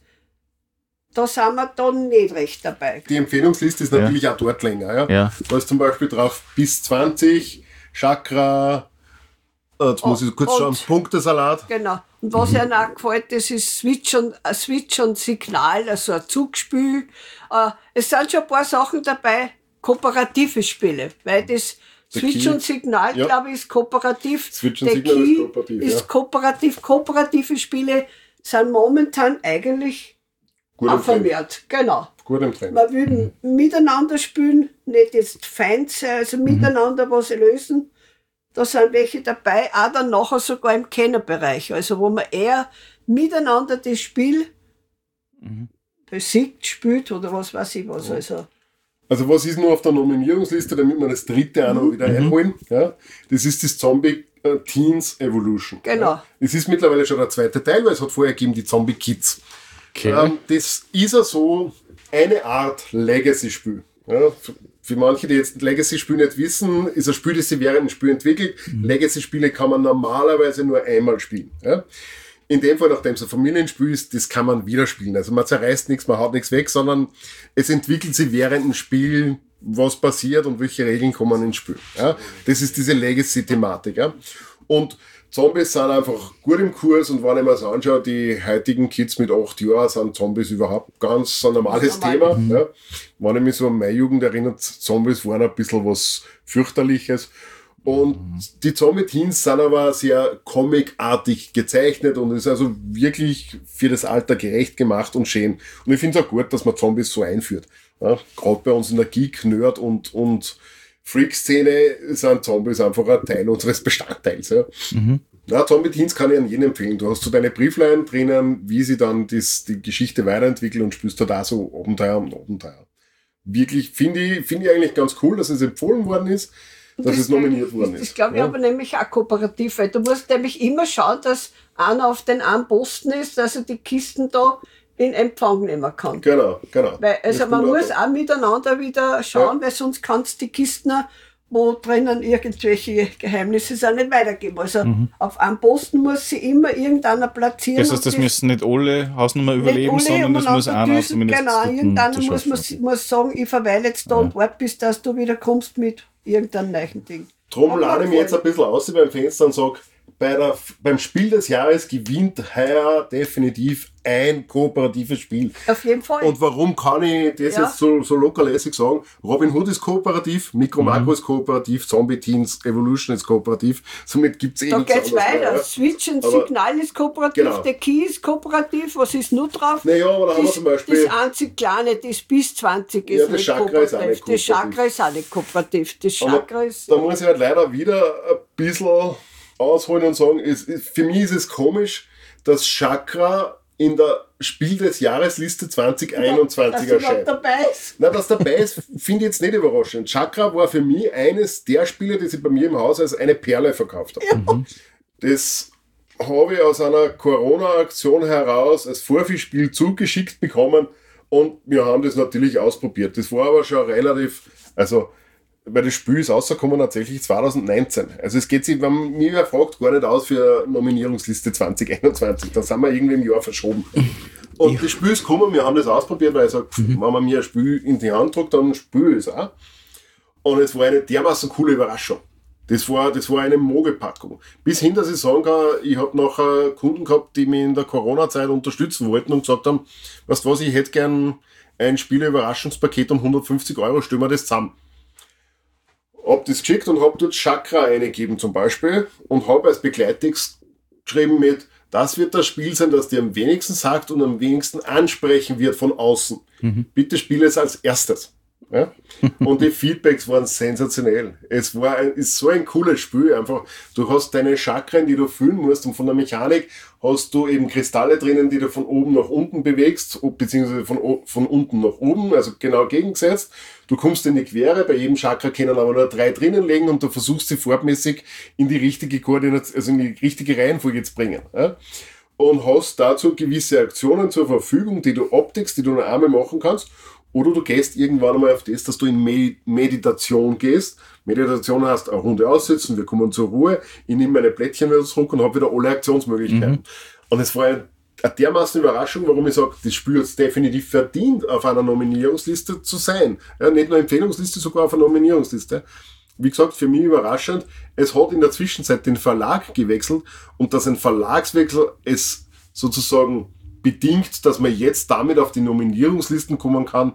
Da sind wir dann nicht recht dabei. Die Empfehlungsliste ist natürlich auch dort länger. Ja? Ja. Da ist zum Beispiel drauf bis 20, Chakra, jetzt muss ich kurz und- schauen, Punktesalat. Genau. Und was einem auch gefällt, das ist Switch und Signal, also ein Zugspiel. Es sind schon ein paar Sachen dabei, kooperative Spiele, weil das Switch Key. und Signal, Ja. glaube ich, ist kooperativ. Switch und Der Signal ist Key kooperativ, ist ja. kooperativ. Kooperative Spiele sind momentan eigentlich Gut auch im Trend. vermehrt. Genau. Gut im Trend. Man will miteinander spielen, nicht jetzt Feind sein, also miteinander was lösen. Da sind welche dabei, auch dann nachher sogar im Kennerbereich, also wo man eher miteinander das Spiel besiegt, spielt oder was weiß ich was. Also, Also was ist nur auf der Nominierungsliste, damit wir das dritte auch noch wieder einholen? Ja? Das ist das Zombie Teens Evolution. Genau. Ja? Das ist mittlerweile schon der zweite Teil, weil es hat vorher gegeben die Zombie Kids. Okay. Das ist ja so eine Art Legacy-Spiel. Ja? Für manche, die jetzt Legacy-Spiel nicht wissen, ist ein Spiel, das sie während dem Spiel entwickelt. Legacy-Spiele kann man normalerweise nur einmal spielen. Ja? In dem Fall, nachdem es ein Familienspiel ist, das kann man wieder spielen. Also man zerreißt nichts, man haut nichts weg, sondern es entwickelt sich während dem Spiel, was passiert und welche Regeln kommen ins Spiel. Ja? Das ist diese Legacy-Thematik. Ja? Und Zombies sind einfach gut im Kurs und wenn ich mir das anschaue, die heutigen Kids mit 8 Jahren sind Zombies überhaupt ganz ein normales Normal. Thema. Ja? Wenn ich mich so an meine Jugend erinnere, Zombies waren ein bisschen was fürchterliches. Und die Zombie-Teens sind aber sehr comicartig gezeichnet und ist also wirklich für das Alter gerecht gemacht und schön. Und ich finde es auch gut, dass man Zombies so einführt. Ja, gerade bei uns in der Geek, Nerd und Freak-Szene sind Zombies einfach ein Teil unseres Bestandteils. Ja. Ja, Zombie-Teens kann ich an jeden empfehlen. Du hast so deine Brieflein drinnen, wie sie dann die Geschichte weiterentwickeln und spielst da so Abenteuer und Abenteuer. Wirklich, finde ich eigentlich ganz cool, dass es empfohlen worden ist, dass es nominiert worden ist. Das glaube ich aber nämlich auch kooperativ, weil du musst nämlich immer schauen, dass einer auf den einen Posten ist, dass er die Kisten da in Empfang nehmen kann. Genau. Weil, also Das man stimmt muss auch miteinander wieder schauen, weil sonst kannst du die Kisten, wo drinnen irgendwelche Geheimnisse sind, nicht weitergeben. Also auf einem Posten muss sie immer irgendeiner platzieren. Das heißt, das und müssen nicht alle Hausnummer nicht überleben, alle sondern es muss umeinander einer düsen. zumindest Genau, dort irgendeiner das schaffen. muss sagen, ich verweile jetzt da und warte, bis dass du wieder kommst mit irgendeinem neuen Ding. Drum lade ich mich jetzt ein bisschen aus beim Fenster und sage, beim Spiel des Jahres gewinnt heuer definitiv ein kooperatives Spiel. Auf jeden Fall. Und warum kann ich das jetzt so lockerlässig sagen? Robin Hood ist kooperativ, Micro Macro ist kooperativ, Zombie Teens Evolution ist kooperativ. Somit gibt es da nichts geht's anderes weiter. mehr, ja. Switch und Signal ist kooperativ, Genau. der Key ist kooperativ, was ist nur drauf? Naja, aber da haben wir zum Beispiel... Das einzig Kleine, das bis 20 ist Ja, das nicht Chakra ist auch kooperativ. nicht Das Chakra ist auch nicht kooperativ. Das Aber Chakra ist... da muss ich halt leider wieder ein bisschen ausholen und sagen, für mich ist es komisch, dass Chakra in der Spiel des Jahresliste 2021 dass erscheint. überhaupt dabei ist. Na, dass dabei ist, finde ich jetzt nicht überraschend. Chakra war für mich eines der Spiele, die sich bei mir im Haus als eine Perle verkauft haben. Das habe ich aus einer Corona-Aktion heraus als Vorführspiel zugeschickt bekommen und wir haben das natürlich ausprobiert. Das war aber schon relativ, weil das Spiel ist rausgekommen tatsächlich 2019. Also es geht sich, wenn man mich fragt, gar nicht aus für Nominierungsliste 2021. Da sind wir irgendwie im Jahr verschoben. Und das Spiel ist gekommen, wir haben das ausprobiert, weil ich sage, wenn man mir ein Spiel in die Hand drückt, dann spiele ich es auch. Und es war eine dermaßen coole Überraschung. Das war eine Mogelpackung. Bis hin, dass ich sagen kann, ich habe nachher Kunden gehabt, die mich in der Corona-Zeit unterstützen wollten und gesagt haben, weißt du was, ich hätte gern ein Spiele-Überraschungspaket um 150 €, stellen wir das zusammen. Hab das geschickt und hab dort Chakra eingegeben zum Beispiel und hab als Begleittext geschrieben mit, das wird das Spiel sein, das dir am wenigsten sagt und am wenigsten ansprechen wird von außen. Bitte spiele es als erstes. Ja? Und die Feedbacks waren sensationell. Es ist so ein cooles Spiel einfach. Du hast deine Chakren, die du füllen musst und von der Mechanik hast du eben Kristalle drinnen, die du von oben nach unten bewegst, beziehungsweise von unten nach oben, also genau gegengesetzt. Du kommst in die Quere, bei jedem Chakra können aber nur 3 drinnen liegen und du versuchst sie farbmäßig in die richtige Koordination, also in die richtige Reihenfolge zu bringen. Ja? Und hast dazu gewisse Aktionen zur Verfügung, die du abdeckst, die du nur einmal machen kannst. Oder du gehst irgendwann einmal auf das, dass du in Meditation gehst. Meditation heißt eine Runde aussitzen, wir kommen zur Ruhe, ich nehme meine Plättchen wieder zurück und habe wieder alle Aktionsmöglichkeiten. Und es war eine dermaßen Überraschung, warum ich sage, das Spiel hat es definitiv verdient, auf einer Nominierungsliste zu sein. Ja, nicht nur Empfehlungsliste, sogar auf einer Nominierungsliste. Wie gesagt, für mich überraschend, es hat in der Zwischenzeit den Verlag gewechselt und dass ein Verlagswechsel es sozusagen bedingt, dass man jetzt damit auf die Nominierungslisten kommen kann,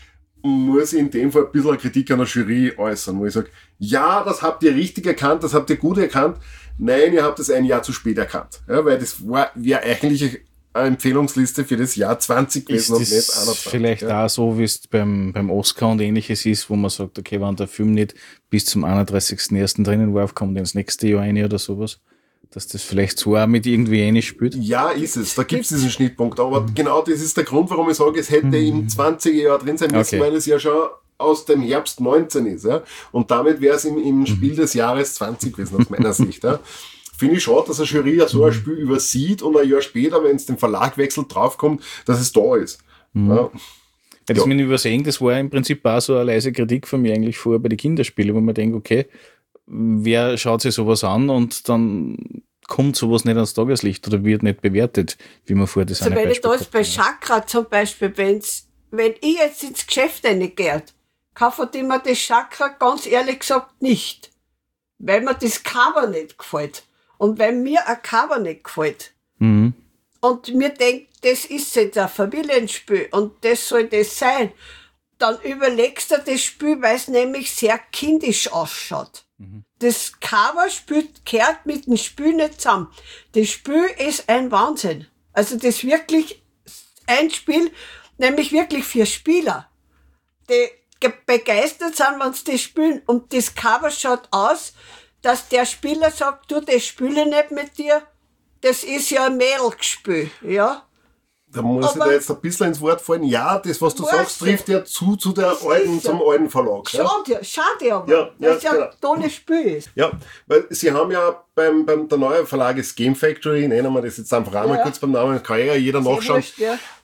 muss ich in dem Fall ein bisschen eine Kritik an der Jury äußern, wo ich sage, ja, das habt ihr richtig erkannt, das habt ihr gut erkannt, nein, ihr habt es ein Jahr zu spät erkannt. Ja, weil das wäre eigentlich eine Empfehlungsliste für das Jahr 20 gewesen und nicht 21. Vielleicht auch so, wie es beim Oscar und ähnliches ist, wo man sagt, okay, wenn der Film nicht bis zum 31.01. drinnen war, kommt ins nächste Jahr rein oder sowas. Dass das vielleicht so auch mit irgendwie ähnlich spielt. Ja, ist es. Da gibt es diesen Schnittpunkt. Aber genau das ist der Grund, warum ich sage, es hätte im 20er Jahr drin sein müssen, weil es ja schon aus dem Herbst 19 ist. Ja? Und damit wäre es im Spiel des Jahres 20 gewesen, aus meiner Sicht. Ja? Finde ich schade, dass eine Jury ja so ein Spiel übersieht und ein Jahr später, wenn es den Verlag wechselt, draufkommt, dass es da ist. Ja? Ja, das mit dem Übersehen, das war im Prinzip auch so eine leise Kritik von mir eigentlich vorher bei den Kinderspielen, wo man denkt, okay, wer schaut sich sowas an und dann kommt sowas nicht ans Tageslicht oder wird nicht bewertet, wie man vorher das also wenn ich da jetzt bei Chakra zum Beispiel, wenn ich jetzt ins Geschäft reingehe, kaufe ich mir das Chakra ganz ehrlich gesagt nicht. Weil mir das Cover nicht gefällt. Und weil mir ein Cover nicht gefällt. Und mir denkt, das ist jetzt ein Familienspiel und das soll das sein. Dann überlegst du das Spiel, weil es nämlich sehr kindisch ausschaut. Das Cover kehrt mit dem Spiel nicht zusammen. Das Spiel ist ein Wahnsinn. Also das ist wirklich ein Spiel, nämlich wirklich für Spieler, die begeistert sind, wenn sie das spielen. Und das Cover schaut aus, dass der Spieler sagt, du, das spiele ich nicht mit dir, das ist ja ein Mädelspiel, ja. Da muss ich da jetzt ein bisschen ins Wort fallen. Ja, das, was du sagst, trifft ja zum alten Verlag. Schade aber, weil es ja ein tolles Spiel ist. Ja, weil sie haben ja der neue Verlag ist Game Factory, nennen wir das jetzt einfach einmal kurz beim Namen, kann ja jeder nachschauen, hat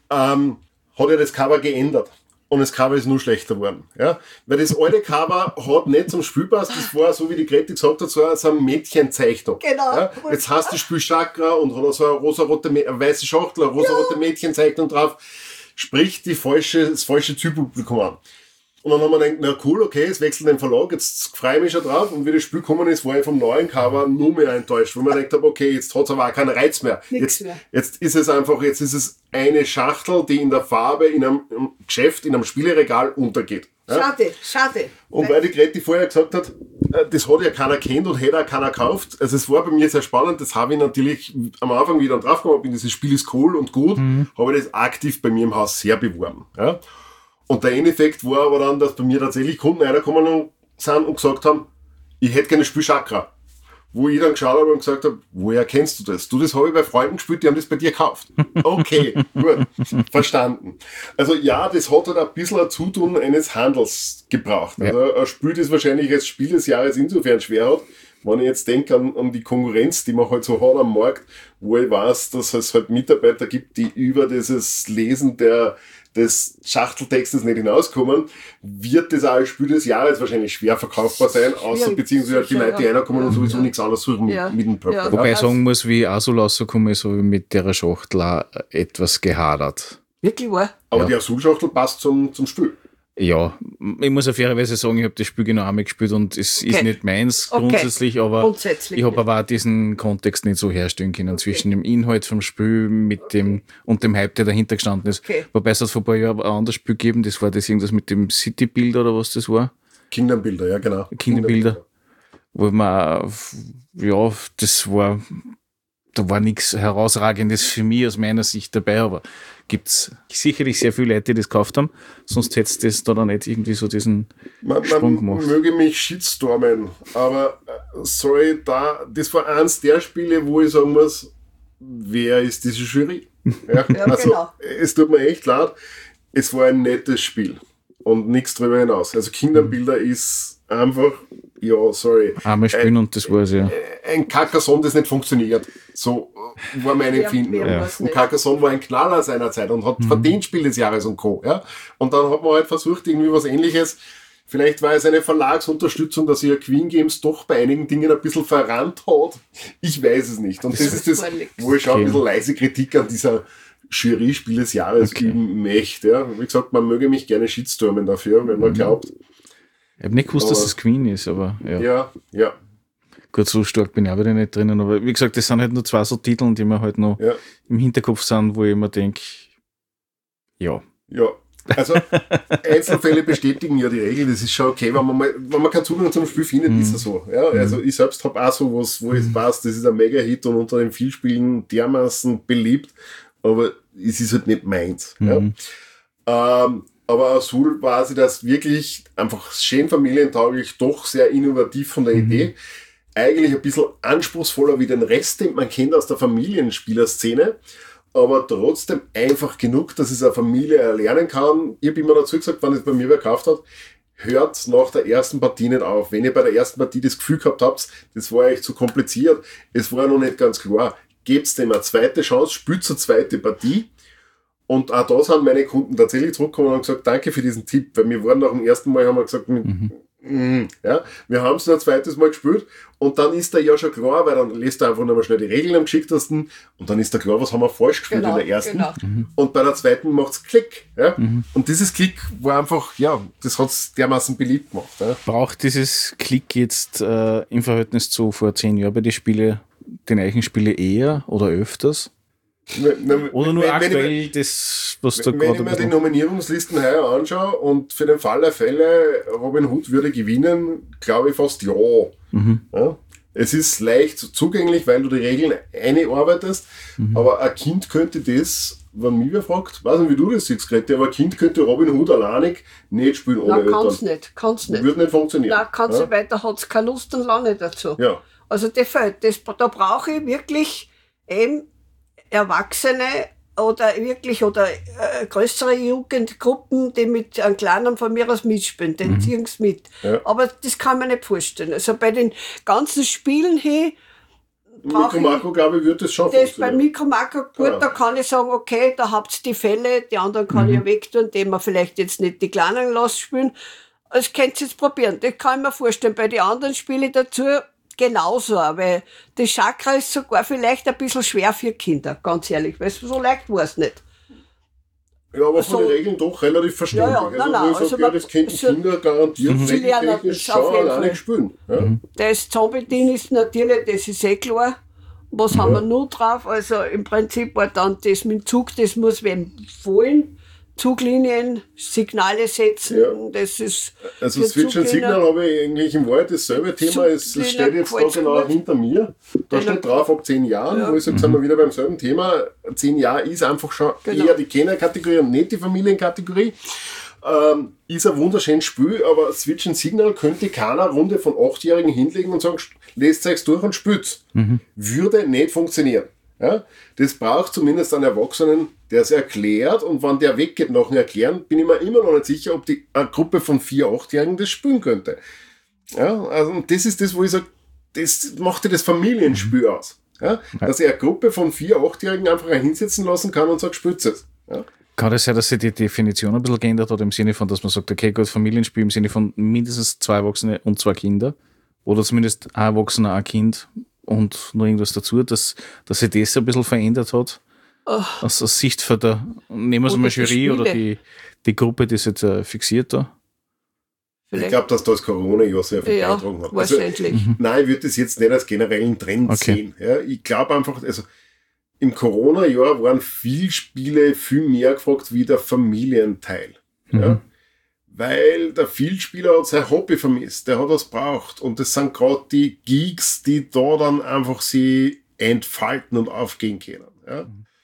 ja das Cover geändert. Und das Cover ist nur schlechter geworden. Ja? Weil das alte Cover hat nicht zum Spiel passt. Das war, so wie die Grete gesagt hat, so eine Mädchenzeichnung. Genau. Ja? Jetzt hast du das Spiel Chakra und hat so eine weiße Schachtel, eine rosarote Mädchenzeichnung drauf. Spricht das falsche Zielpublikum an. Und dann haben wir gedacht, na cool, okay, es wechselt den Verlag, jetzt freue ich mich schon drauf. Und wie das Spiel gekommen ist, war ich vom neuen Cover nur mehr enttäuscht, weil man gedacht habe, okay, jetzt hat es aber auch keinen Reiz mehr. Jetzt ist es eine Schachtel, die in der Farbe in einem Geschäft, in einem Spieleregal untergeht. Ja? Schade. Und weil die Greti vorher gesagt hat, das hat ja keiner kennt und hätte auch keiner gekauft. Also es war bei mir sehr spannend, das habe ich natürlich am Anfang, wie ich dann draufgekommen bin, dieses Spiel ist cool und gut, habe ich das aktiv bei mir im Haus sehr beworben. Ja? Und der Endeffekt war aber dann, dass bei mir tatsächlich Kunden reingekommen sind und gesagt haben, ich hätte gerne Spiel Chakra. Wo ich dann geschaut habe und gesagt habe, woher kennst du das? Du, das habe ich bei Freunden gespielt, die haben das bei dir gekauft. Okay, gut, verstanden. Also ja, das hat halt ein bisschen ein Zutun eines Handels gebraucht. Ja. Also ein Spiel, das wahrscheinlich als Spiel des Jahres insofern schwer hat, wenn ich jetzt denke an die Konkurrenz, die man halt so hat am Markt, wo ich weiß, dass es halt Mitarbeiter gibt, die über dieses Lesen des Schachteltextes nicht hinauskommen, wird das auch als Spiel des Jahres wahrscheinlich schwer verkaufbar sein, außer beziehungsweise die Leute, die reinkommen und sowieso nichts anderes suchen mit dem Purple. Ja. Wobei ich sagen muss, wie ich auch so rausgekommen ist, habe ich mit der Schachtel auch etwas gehadert. Wirklich wahr? Aber die Azul-Schachtel passt zum Spiel. Ja, ich muss auf fairerweise sagen, ich habe das Spiel genau einmal gespielt und es ist nicht meins grundsätzlich, aber ich habe aber auch diesen Kontext nicht so herstellen können zwischen dem Inhalt vom Spiel mit dem und dem Hype, der dahinter gestanden ist. Okay. Wobei es hat vor ein paar Jahren ein anderes Spiel gegeben, das war das irgendwas mit dem City Builder oder was das war? Kingdom Builder, ja genau. Kingdom Builder. Wo man, ja, da war nichts Herausragendes für mich aus meiner Sicht dabei, aber gibt's sicherlich sehr viele Leute, die das gekauft haben, sonst hätte es das da nicht irgendwie so diesen Sprung gemacht. Man möge mich shitstormen, aber sorry, das war eins der Spiele, wo ich sagen muss, wer ist diese Jury? Ja, also, genau. Es tut mir echt leid, es war ein nettes Spiel und nichts drüber hinaus. Also Kingdom Builder ist einfach, ja, sorry. Einmal spielen und das war's, ja. Ein Carcassonne, das nicht funktioniert. So war mein Empfinden. Ja. Und Carcassonne war ein Knaller seiner Zeit und hat verdient Spiel des Jahres und Co. Ja? Und dann hat man halt versucht, irgendwie was Ähnliches. Vielleicht war es eine Verlagsunterstützung, dass ihr Queen Games doch bei einigen Dingen ein bisschen verrannt hat. Ich weiß es nicht. Und das ist das, wo ich schon ein bisschen leise Kritik an dieser Jury Spiel des Jahres geben möchte. Ja? Wie gesagt, man möge mich gerne shitstormen dafür, wenn man glaubt. Ich habe nicht gewusst, dass das Queen ist, aber ja. Ja. Gut, so stark bin ich auch wieder nicht drinnen, aber wie gesagt, das sind halt nur zwei so Titel, die mir halt noch im Hinterkopf sind, wo ich immer denke, ja. Ja, also Einzelfälle bestätigen ja die Regel, das ist schon okay, wenn man keinen Zugang zum Spiel findet, ist es so. Ja, also ich selbst habe auch so was, wo ich weiß, das ist ein Mega-Hit und unter den Vielspielen dermaßen beliebt, aber es ist halt nicht meins. Ja. Aber Azul war sie das wirklich einfach schön familientauglich, doch sehr innovativ von der Idee. Eigentlich ein bisschen anspruchsvoller wie den Rest, den man kennt aus der Familienspielerszene, aber trotzdem einfach genug, dass es eine Familie erlernen kann. Ich habe immer dazu gesagt, wenn es bei mir wer gekauft hat, hört nach der ersten Partie nicht auf. Wenn ihr bei der ersten Partie das Gefühl gehabt habt, das war echt zu kompliziert, es war noch nicht ganz klar, gebt dem eine zweite Chance, spielt eine zweite Partie. Und auch da sind meine Kunden tatsächlich zurückgekommen und haben gesagt, danke für diesen Tipp, weil wir waren nach dem ersten Mal, haben wir gesagt, ja, wir haben es noch ein zweites Mal gespielt und dann ist da ja schon klar, weil dann lässt er einfach nochmal schnell die Regeln am geschicktesten und dann ist da klar, was haben wir falsch gespielt in der ersten. Genau. Und bei der zweiten macht's Klick. Ja? Und dieses Klick war einfach, ja, das hat's dermaßen beliebt gemacht. Ja? Braucht dieses Klick jetzt im Verhältnis zu vor 10 Jahren bei den Eichenspiele eher oder öfters? Oder nur aktuell das, was da gerade... Wenn ich mir die Nominierungslisten heuer anschaue und für den Fall der Fälle Robin Hood würde gewinnen, glaube ich fast ja. Ja. Es ist leicht zugänglich, weil du die Regeln einarbeitest, aber ein Kind könnte das, wenn mich wer fragt, weiß nicht, wie du das siehst, Grete, aber ein Kind könnte Robin Hood alleinig nicht spielen ohne Eltern. Kann's nicht. Würde nicht funktionieren. Nein, kann's nicht, weil da hat's keine Lust und lange dazu. Ja. Also da da brauche ich wirklich eben Erwachsene oder größere Jugendgruppen, die mit einem Kleinen von mir aus mitspielen, den ziehen sie mit. Ja. Aber das kann man nicht vorstellen. Also bei den ganzen Spielen hier Mikro Makro, glaube ich, wird das schon funktionieren. Bei Mikro Makro gut, da kann ich sagen, okay, da habt ihr die Fälle, die anderen kann ich ja wegtun, die man vielleicht jetzt nicht die Kleinen lassen spielen. Das könnt ihr jetzt probieren. Das kann ich mir vorstellen. Bei den anderen Spielen dazu genauso, weil das Chakra ist sogar vielleicht ein bisschen schwer für Kinder, ganz ehrlich, weil so leicht war es nicht. Ja, aber von So- den Regeln doch relativ verständlich. Ja, ja, nein, also, wo ich also sage, ja, das können die Kinder garantiert Sie lernen regeltechnisch das auf schon jeden alleine Fall. spielen. Ja. Das Zombie-Ding ist natürlich, das ist eh klar. Was haben wir noch drauf? Also im Prinzip war dann das mit dem Zug, das muss wem fallen. Zuglinien, Signale setzen, Ja. das ist. Also für Switch and Zuglinien. Signal habe ich eigentlich im Wald dasselbe Thema. Es Zuglinien steht jetzt da gefällt's genau gut. hinter mir. Da Genau. steht drauf ab 10 Jahren, Ja. wo ich sage, sind wir wieder beim selben Thema. 10 Jahre ist einfach schon Genau. eher die Kennerkategorie und nicht die Familienkategorie. Ist ein wunderschönes Spiel, aber Switch and Signal könnte keiner Runde von 8-Jährigen hinlegen und sagen, lest euch durch und spielt's. Würde nicht funktionieren. Ja? Das braucht zumindest einen Erwachsenen, der es erklärt, und wenn der weggeht nach dem Erklären, bin ich mir immer noch nicht sicher, ob eine Gruppe von 4-, 8-Jährigen das spielen könnte. Ja? Also, und das ist das, wo ich sage, das macht ja das Familienspiel aus. Ja? Dass er eine Gruppe von 4-, 8-Jährigen einfach hinsetzen lassen kann und sagt, spielt es. Ja? Kann das sein, dass sich die Definition ein bisschen geändert hat, im Sinne von, dass man sagt, okay, gut, Familienspiel im Sinne von mindestens 2 Erwachsene und 2 Kinder? Oder zumindest ein Erwachsener, ein Kind und noch irgendwas dazu, dass sich das ein bisschen verändert hat? Aus Sicht von der, nehmen wir es Oder mal die Jury oder Spiele. die Gruppe, die es jetzt fixiert da? Ich Vielleicht. glaube, dass das Corona-Jahr sehr viel Ja, beigetragen hat. Also, wahrscheinlich. nein, ich würde das jetzt nicht als generellen Trend Okay. sehen. Ja, ich glaube einfach, also im Corona-Jahr waren viele Spiele viel mehr gefragt wie der Familienteil. Ja? Weil der Vielspieler hat sein Hobby vermisst, der hat was braucht. Und das sind gerade die Geeks, die da dann einfach sie entfalten und aufgehen können. Ja?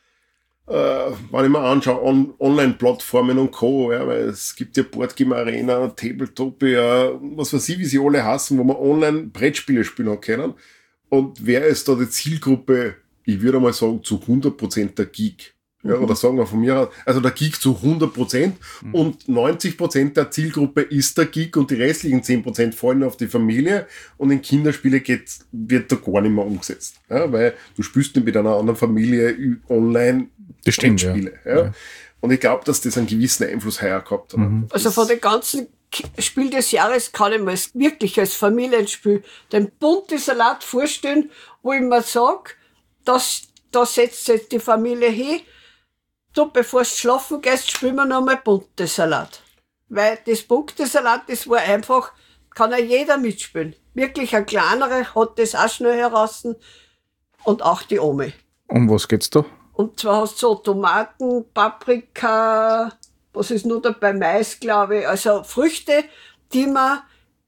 Wenn ich mir anschaue, Online-Plattformen und Co., ja, weil es gibt ja Boardgame Arena, Tabletop, ja, was weiß ich, wie sie alle hassen, wo man online Brettspiele spielen können. Und wer ist da die Zielgruppe? Ich würde mal sagen, zu 100% der Geek. Ja, oder sagen wir von mir aus, also der Geek zu 100% und 90% der Zielgruppe ist der Geek und die restlichen 10% fallen auf die Familie, und in Kinderspiele wird da gar nicht mehr umgesetzt. Ja, weil du spielst nicht mit einer anderen Familie online Das stimmt, Spiele. ja. Ja. Und ich glaube, dass das einen gewissen Einfluss heuer gehabt hat. Also von den ganzen Spiel des Jahres kann ich mir es wirklich als Familienspiel den bunten Salat vorstellen, wo ich mir sage, da setzt sich die Familie hin, du, bevor du schlafen gehst, spielen wir nochmal bunten Salat. Weil das bunte Salat, das war einfach, kann ja jeder mitspielen. Wirklich ein kleinerer hat das auch schnell heraus und auch die Omi. Um was geht's da? Und zwar hast du so Tomaten, Paprika, was ist nur dabei, Mais, glaube ich. Also Früchte, die man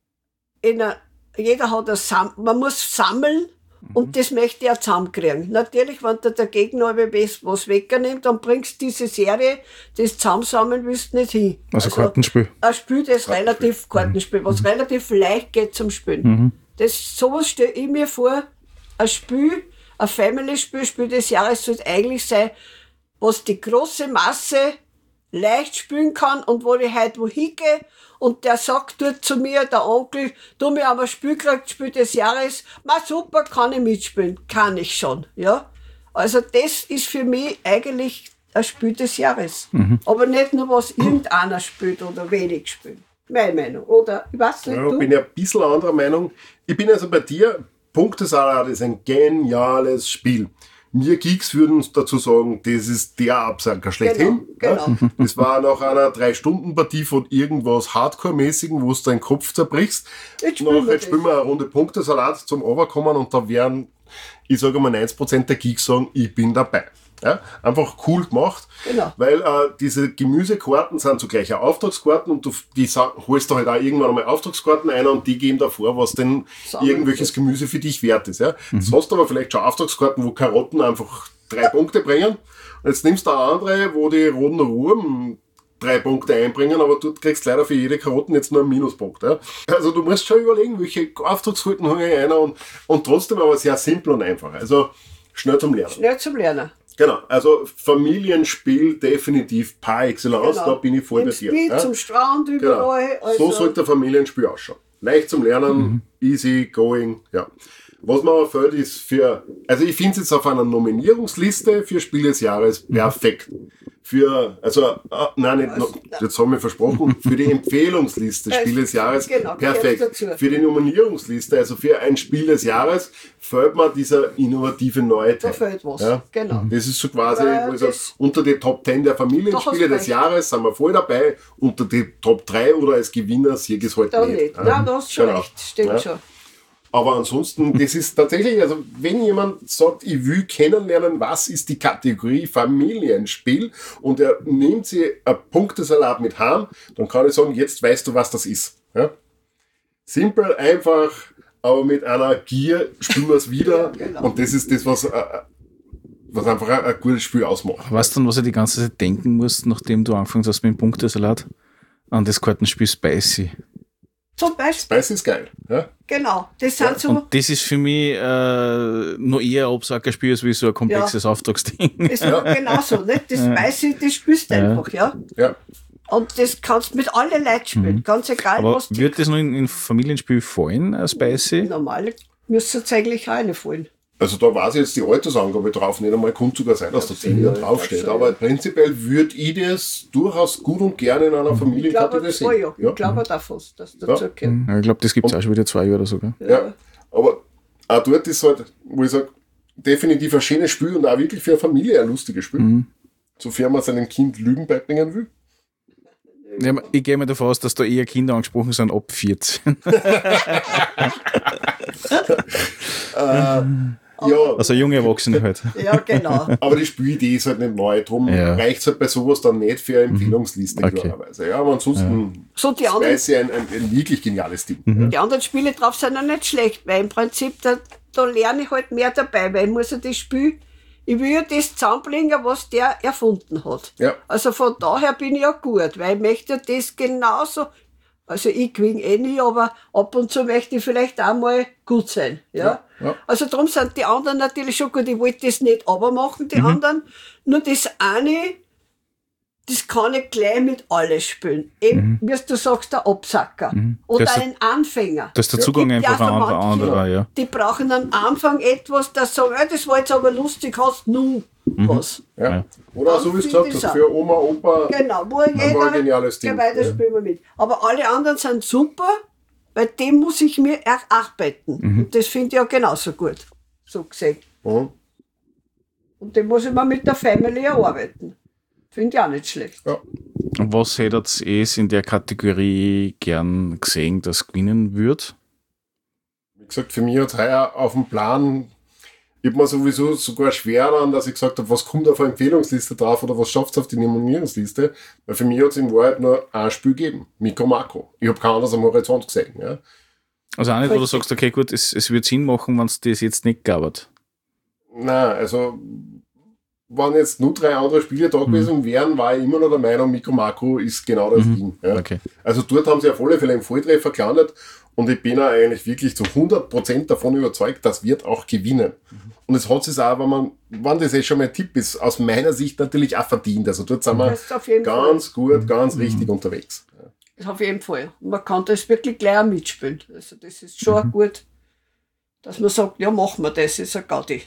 jeder hat man muss sammeln, und das möchte ich auch zusammenkriegen. Natürlich, wenn dir der Gegner was wegnimmt, dann bringst du diese Serie, das Zusammensammeln willst du nicht hin. Also Kartenspiel. Ein Spiel, das relativ, Kartenspiel, was relativ leicht geht zum Spielen. Sowas stelle ich mir vor, ein Spiel, ein Family-Spiel, Spiel des Jahres sollte eigentlich sein, was die große Masse leicht spielen kann und wo ich heute wohin gehe und der sagt dort zu mir, der Onkel, du, wir haben ein Spiel gekriegt, Spiel des Jahres, ma super, kann ich mitspielen, kann ich schon, ja. Also das ist für mich eigentlich ein Spiel des Jahres. Aber nicht nur, was irgendeiner spielt oder wenig spielt. Meine Meinung, oder? Ich weiß nicht, Ja, du? bin ja ein bisschen anderer Meinung. Ich bin also bei dir, Punktesalat ist ein geniales Spiel. Wir Geeks würden dazu sagen, das ist der Absacker schlechthin. Genau. Ja? Das war nach einer 3-Stunden-Partie von irgendwas Hardcore-mäßigen, wo du deinen Kopf zerbrichst. Jetzt spielen wir Jetzt spielen wir eine Runde Punktesalat zum Overkommen, und da werden, ich sage mal, 90% der Geeks sagen, ich bin dabei. Ja? Einfach cool gemacht, Genau. weil diese Gemüsekarten sind zugleich auch Auftragskarten, und holst du halt auch irgendwann einmal Auftragskarten ein, und die geben davor, was denn irgendwelches Gemüse für dich wert ist. Ja? Jetzt hast du aber vielleicht schon Auftragskarten, wo Karotten einfach 3 Punkte bringen, und jetzt nimmst du eine andere, wo die roten Ruben 3 Punkte einbringen, aber du kriegst leider für jede Karotten jetzt nur einen Minuspunkt. Ja? Also du musst schon überlegen, welche Auftragskarten hole ich ein, und trotzdem aber sehr simpel und einfach. Also schnell zum Lernen. Schnell zum Lernen. Genau, also Familienspiel definitiv par excellence, Genau. da bin ich voll Im bei dir. Spiel Ja? zum Strand Genau. überall. Also, So sollte ein Familienspiel ausschauen. Leicht zum Lernen, easy going, ja. Was mir aber fällt, ist also ich finde es jetzt auf einer Nominierungsliste für Spiel des Jahres perfekt. jetzt haben wir versprochen, für die Empfehlungsliste Spiel des Jahres, genau, perfekt. Für die Nominierungsliste, also für ein Spiel des Jahres, fällt mir dieser innovative neue Da Teil. fehlt was, Ja. genau. Das ist so quasi, Ja, wo ich sag, das- unter die Top 10 der Familienspiele Da des hast du Jahres sind wir voll dabei, unter die Top 3 oder als Gewinner Sieg ist halt Da nicht. nicht. Ja. Nein, da hast du schon Genau. recht, stimmt Ja. schon. Aber ansonsten, das ist tatsächlich, also wenn jemand sagt, ich will kennenlernen, was ist die Kategorie Familienspiel und er nimmt sich ein Punktesalat mit heim, dann kann ich sagen, jetzt weißt du, was das ist. Ja? Simpel, einfach, aber mit einer Gier spielen wir es wieder Ja, genau. und das ist das, was einfach ein gutes Spiel ausmacht. Weißt du, was ich die ganze Zeit denken muss, nachdem du angefangen hast mit dem Punktesalat? An das Kartenspiel Spicy. Zum Beispiel, Spice ist geil. Ja? genau. Das sind so, Und das ist für mich noch eher ein Absackerspiel als wie so ein komplexes Auftragsding. ist genauso, nicht? Das Weiße, das spielst du einfach, ja. Ja. Und das kannst du mit allen Leuten spielen, ganz egal, Aber was die wird das noch in Familienspiel fallen, Spicy? normale müsste es eigentlich auch reinfallen. Also da weiß ich jetzt die Altersangabe drauf nicht einmal, kann sogar sein, dass da 10 Jahre draufsteht. so, Aber prinzipiell würde ich das durchaus gut und gerne in einer Ich Familienkarte glaube, sehen. 2 Jahre. Ja. Ich glaube da fast, dass dazu gehört. Ja, ich glaube, das gibt es auch schon wieder 2 Jahre oder so. Gell? Ja. Aber auch dort ist halt, wo ich sage, definitiv ein schönes Spiel und auch wirklich für eine Familie ein lustiges Spiel. Sofern man seinem Kind Lügen beibringen will. Ja, ich gehe mal davon aus, dass da eher Kinder angesprochen sind ab 14. Ja, Also junge Erwachsene halt. Ja, genau. aber die Spielidee ist halt nicht neu, darum Ja. reicht es halt bei sowas dann nicht für eine Empfehlungsliste, Okay. klarerweise. Ja, aber ansonsten So, die anderen, ist ja ein wirklich geniales Ding. die anderen Spiele drauf sind auch nicht schlecht, weil im Prinzip, da lerne ich halt mehr dabei, weil ich muss ja das Spiel, ich will ja das zusammenbringen, was der erfunden hat. Ja. Also von daher bin ich ja gut, weil ich möchte ja das genauso, also ich gewinne eh nie, aber ab und zu möchte ich vielleicht auch mal gut sein. Ja? Ja. Also darum sind die anderen natürlich schon gut. Ich wollte das nicht machen, die anderen. Nur das eine, das kann ich gleich mit alles spielen. Eben, wie du sagst, der Absacker. Oder Das ist ein Anfänger. Das ist der Zugang Gibt ja einfach ein so manche, anderer, ja. Die brauchen am Anfang etwas, das sagen, das war jetzt aber lustig, hast nun was. Ja. Ja. Oder so wie du gesagt hast, für Oma, Opa, Genau, wo war jeder, ein geniales Ding. ja, weiter spielen wir mit. Aber alle anderen sind super, weil dem muss ich mir erarbeiten. Und das finde ich ja genauso gut, so gesehen. Mhm. Und den muss ich mir mit der Family erarbeiten. Finde ich auch nicht schlecht. Ja. Und was hättet ihr in der Kategorie gern gesehen, das gewinnen wird? Wie gesagt, für mich hat es heuer auf dem Plan, ich habe mir sowieso sogar schwer daran, dass ich gesagt habe, was kommt auf eine Empfehlungsliste drauf oder was schafft es auf die Nominierungsliste. Weil für mich hat es in Wahrheit nur ein Spiel gegeben, Mikro Makro. Ich habe kein anderes am Horizont gesehen. Ja. Also auch nicht, wo du Richtig. sagst, okay, gut, es wird Sinn machen, wenn es das jetzt nicht gab. Nein, also wenn jetzt nur 3 andere Spiele da gewesen wären, war ich immer noch der Meinung, Mikro Makro ist genau das Ding. Ja. Okay. Also dort haben sie auf alle Fälle einen Volltreffer gelandet und ich bin auch eigentlich wirklich zu 100% davon überzeugt, das wird auch gewinnen. Und es hat sich auch, wenn das schon mein Tipp ist, aus meiner Sicht natürlich auch verdient. Also dort sind wir Das ist auf jeden ganz gut, ganz richtig unterwegs. Ja. Auf jeden Fall. Man kann das wirklich gleich auch mitspielen. Also das ist schon gut, dass man sagt, ja, machen wir das, ist ein Gaudi.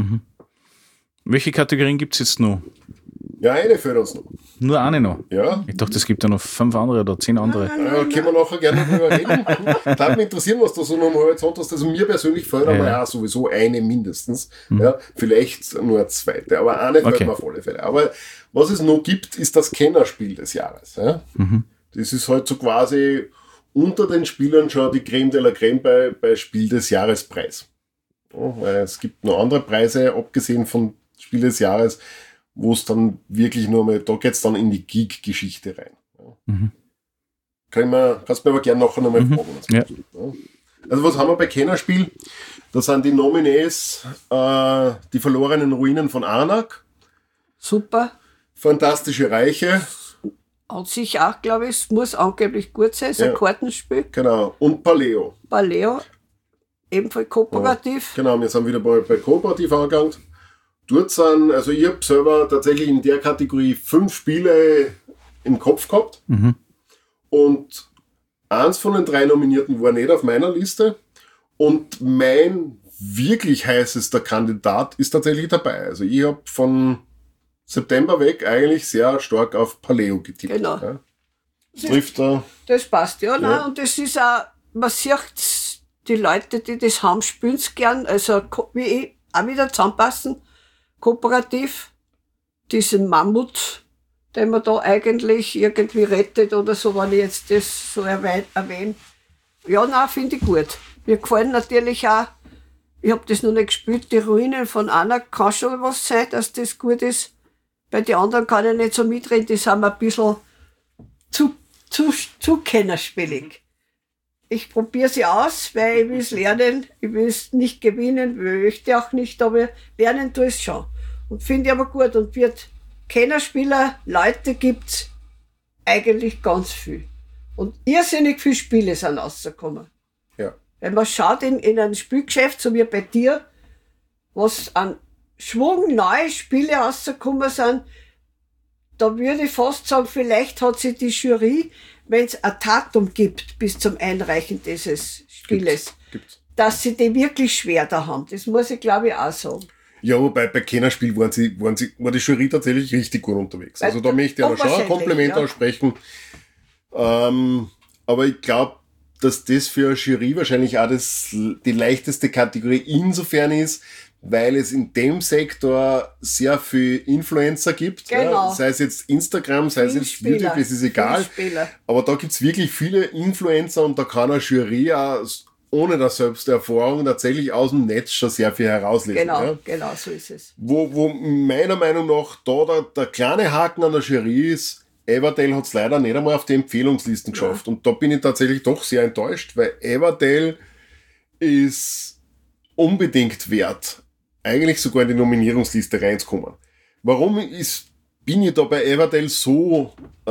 Welche Kategorien gibt es jetzt noch? Ja, eine fehlt uns noch. Nur eine noch. Ja. Ich dachte, es gibt ja noch 5 andere oder 10 andere. Können wir nachher gerne drüber reden. Da mich interessieren, was du so noch am Horizont hast. Also mir persönlich fällt aber Ja. auch sowieso eine mindestens. Ja, vielleicht nur eine zweite, aber eine fällt Okay. mir auf alle Fälle. Aber was es noch gibt, ist das Kennerspiel des Jahres. Ja? Das ist halt so quasi unter den Spielern schon die Creme de la Creme bei Spiel des Jahres Preis. Ja, weil es gibt noch andere Preise, abgesehen von Spiel des Jahres, wo es dann wirklich nur mal, da geht's dann in die Geek-Geschichte rein. Ja. Kannst du mir aber gerne nachher nochmal fragen. Ja. Also was haben wir bei Kennerspiel? Da sind die Nominees die verlorenen Ruinen von Anak, Super. Fantastische Reiche, An sich auch, glaube ich, es muss angeblich gut sein. Es ist Ja. ein Kartenspiel. genau, und Paleo. Paleo, ebenfalls kooperativ. Genau, wir sind wieder bei Kooperativ angegangen. Dort sind, also ich habe selber tatsächlich in der Kategorie 5 Spiele im Kopf gehabt. Und eins von den 3 Nominierten war nicht auf meiner Liste. Und mein wirklich heißester Kandidat ist tatsächlich dabei. Also ich habe von September weg eigentlich sehr stark auf Paleo getippt. Genau. Ja. Trifft da. Das passt, ja. Ja. Nein, und das ist auch, man sieht die Leute, die das haben, spielen es gern, also wie ich, auch wieder zusammenpassen, kooperativ, diesen Mammut, den man da eigentlich irgendwie rettet oder so, wenn ich jetzt das so erwähne. Ja, nein, finde ich gut. Mir gefallen natürlich auch, ich habe das noch nicht gespielt, die Ruinen von Anna, kann schon was sein, dass das gut ist. Bei den anderen kann ich nicht so mitreden, die sind mir ein bisschen zu kennerspielig. Ich probiere sie aus, weil ich will es lernen, ich will es nicht gewinnen, möchte auch nicht, aber lernen tue ich es schon. Und finde ich aber gut und wird Kennerspieler, Leute gibt's eigentlich ganz viel. Und irrsinnig viele Spiele sind rausgekommen. Ja. Wenn man schaut in ein Spielgeschäft, so wie bei dir, was an Schwung neue Spiele rausgekommen sind, da würde ich fast sagen, vielleicht hat sich die Jury, wenn es ein Datum gibt bis zum Einreichen dieses Spieles, Gibt's. dass sie die wirklich schwer da haben. Das muss ich, glaube ich, auch sagen. Ja, wobei bei Kennerspiel war die Jury tatsächlich richtig gut unterwegs. Also da möchte ich aber schon ein Kompliment aussprechen. Aber ich glaube, dass das für eine Jury wahrscheinlich auch die leichteste Kategorie insofern ist, weil es in dem Sektor sehr viel Influencer gibt. Genau. Ja, sei es jetzt Instagram, sei es jetzt Spieler, YouTube, das ist egal. Aber da gibt's wirklich viele Influencer und da kann eine Jury auch ohne der Selbsterfahrung tatsächlich aus dem Netz schon sehr viel herauslesen. Genau, ja. genau, so ist es. Wo meiner Meinung nach da der kleine Haken an der Jury ist, Everdale hat's leider nicht einmal auf die Empfehlungslisten geschafft. Und da bin ich tatsächlich doch sehr enttäuscht, weil Everdale ist unbedingt wert, eigentlich sogar in die Nominierungsliste reinzukommen. Warum bin ich da bei Everdale so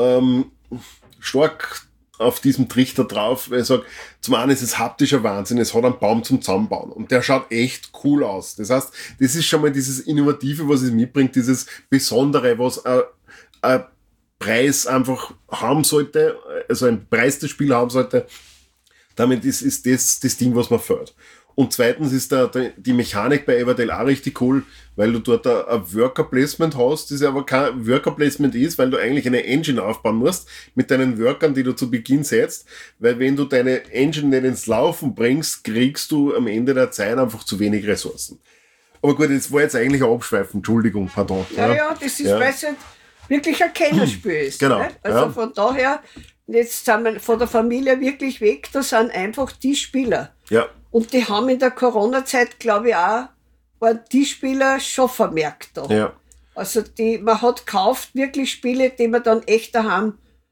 stark auf diesem Trichter drauf? Weil ich sage, zum einen ist es haptischer Wahnsinn, es hat einen Baum zum Zusammenbauen und der schaut echt cool aus. Das heißt, das ist schon mal dieses Innovative, was es mitbringt, dieses Besondere, was ein Preis einfach haben sollte, also ein Preis des Spiels haben sollte. Damit ist das Ding, was man fällt. Und zweitens ist die Mechanik bei Everdale auch richtig cool, weil du dort ein Worker-Placement hast, das aber kein Worker-Placement ist, weil du eigentlich eine Engine aufbauen musst mit deinen Workern, die du zu Beginn setzt, weil wenn du deine Engine nicht ins Laufen bringst, kriegst du am Ende der Zeit einfach zu wenig Ressourcen. Aber gut, das war jetzt eigentlich ein Abschweifen, Entschuldigung, pardon. Ja, das ist, weil es halt wirklich ein Kennerspiel ist. Genau. Nicht? Also von daher, jetzt sind wir von der Familie wirklich weg, da sind einfach die Spieler. Ja. Und die haben in der Corona-Zeit, glaube ich, auch, waren die Spieler schon vermerkt da. Ja. Also man hat gekauft wirklich Spiele, die man dann echt daheim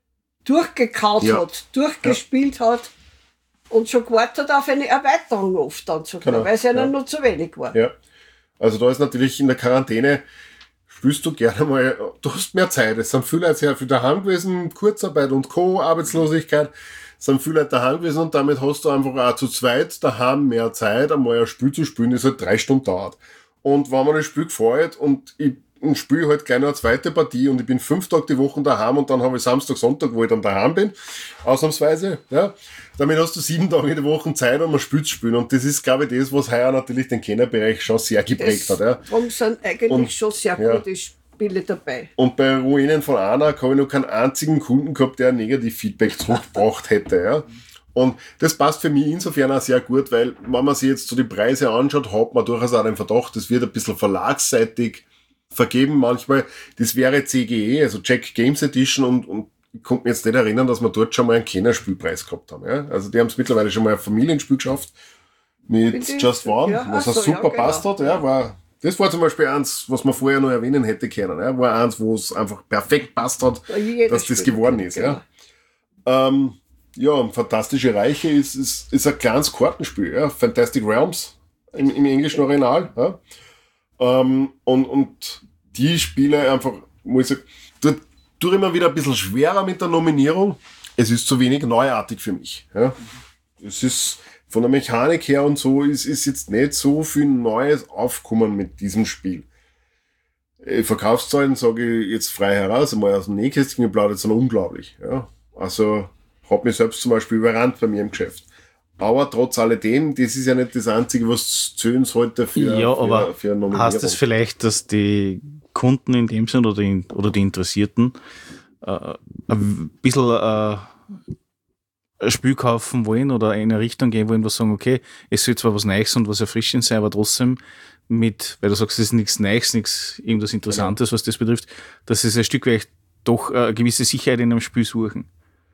durchgekaut hat, durchgespielt hat und schon gewartet auf eine Erweiterung oft dann sogar, weil es ja nur zu wenig war. Ja. Also da ist natürlich in der Quarantäne, spielst du gerne mal, du hast mehr Zeit. Es sind viele Leute sehr viel daheim gewesen, Kurzarbeit und Co., Arbeitslosigkeit. Es sind viele Leute daheim gewesen und damit hast du einfach auch zu zweit daheim mehr Zeit, einmal ein Spiel zu spielen, das halt 3 Stunden dauert. Und wenn mir das Spiel gefällt und ich spiele halt gleich noch eine zweite Partie und ich bin 5 Tage die Woche daheim und dann habe ich Samstag, Sonntag, wo ich dann daheim bin, ausnahmsweise, ja. Damit hast du 7 Tage in der Woche Zeit, um ein Spiel zu spielen. Und das ist, glaube ich, das, was heuer natürlich den Kennerbereich schon sehr geprägt hat. Ja. Darum sind eigentlich schon sehr gute Spiele dabei. Und bei Ruinen von Anna habe ich noch keinen einzigen Kunden gehabt, der ein Negativ-Feedback zurückgebracht hätte. Ja. Und das passt für mich insofern auch sehr gut, weil wenn man sich jetzt so die Preise anschaut, hat man durchaus auch den Verdacht, das wird ein bisschen verlagsseitig vergeben manchmal. Das wäre CGE, also Jack Games Edition und ich konnte mich jetzt nicht erinnern, dass wir dort schon mal einen Kennerspielpreis gehabt haben. Ja? Also die haben es mittlerweile schon mal ein Familienspiel geschafft mit Just One, was super passt hat. Ja, das war zum Beispiel eins, was man vorher noch erwähnen hätte können. Ja? War eins, wo es einfach perfekt passt hat, dass das geworden ist. Genau. Ja, Fantastische Reiche ist ein kleines Kartenspiel. Ja? Fantastic Realms im englischen Original. Ja? Und die Spiele einfach, muss ich sagen, tue immer wieder ein bisschen schwerer mit der Nominierung. Es ist zu wenig neuartig für mich. Ja. Es ist von der Mechanik her und so ist jetzt nicht so viel Neues aufgekommen mit diesem Spiel. Verkaufszahlen sage ich jetzt frei heraus, einmal aus dem Nähkästchen geplaudert, sind unglaublich. Ja. Also hat mich selbst zum Beispiel überrannt bei mir im Geschäft. Aber trotz alledem, das ist ja nicht das Einzige, was zählen sollte für aber für Nominierung. heißt das vielleicht, dass die Kunden in dem Sinn oder die Interessierten ein bisschen ein Spiel kaufen wollen oder in eine Richtung gehen wollen, wo sie sagen, okay, es soll zwar was Neues und was Erfrischendes sein, aber trotzdem weil du sagst, es ist nichts Neues, nichts irgendwas Interessantes, was das betrifft, dass sie ein Stück weit doch eine gewisse Sicherheit in einem Spiel suchen.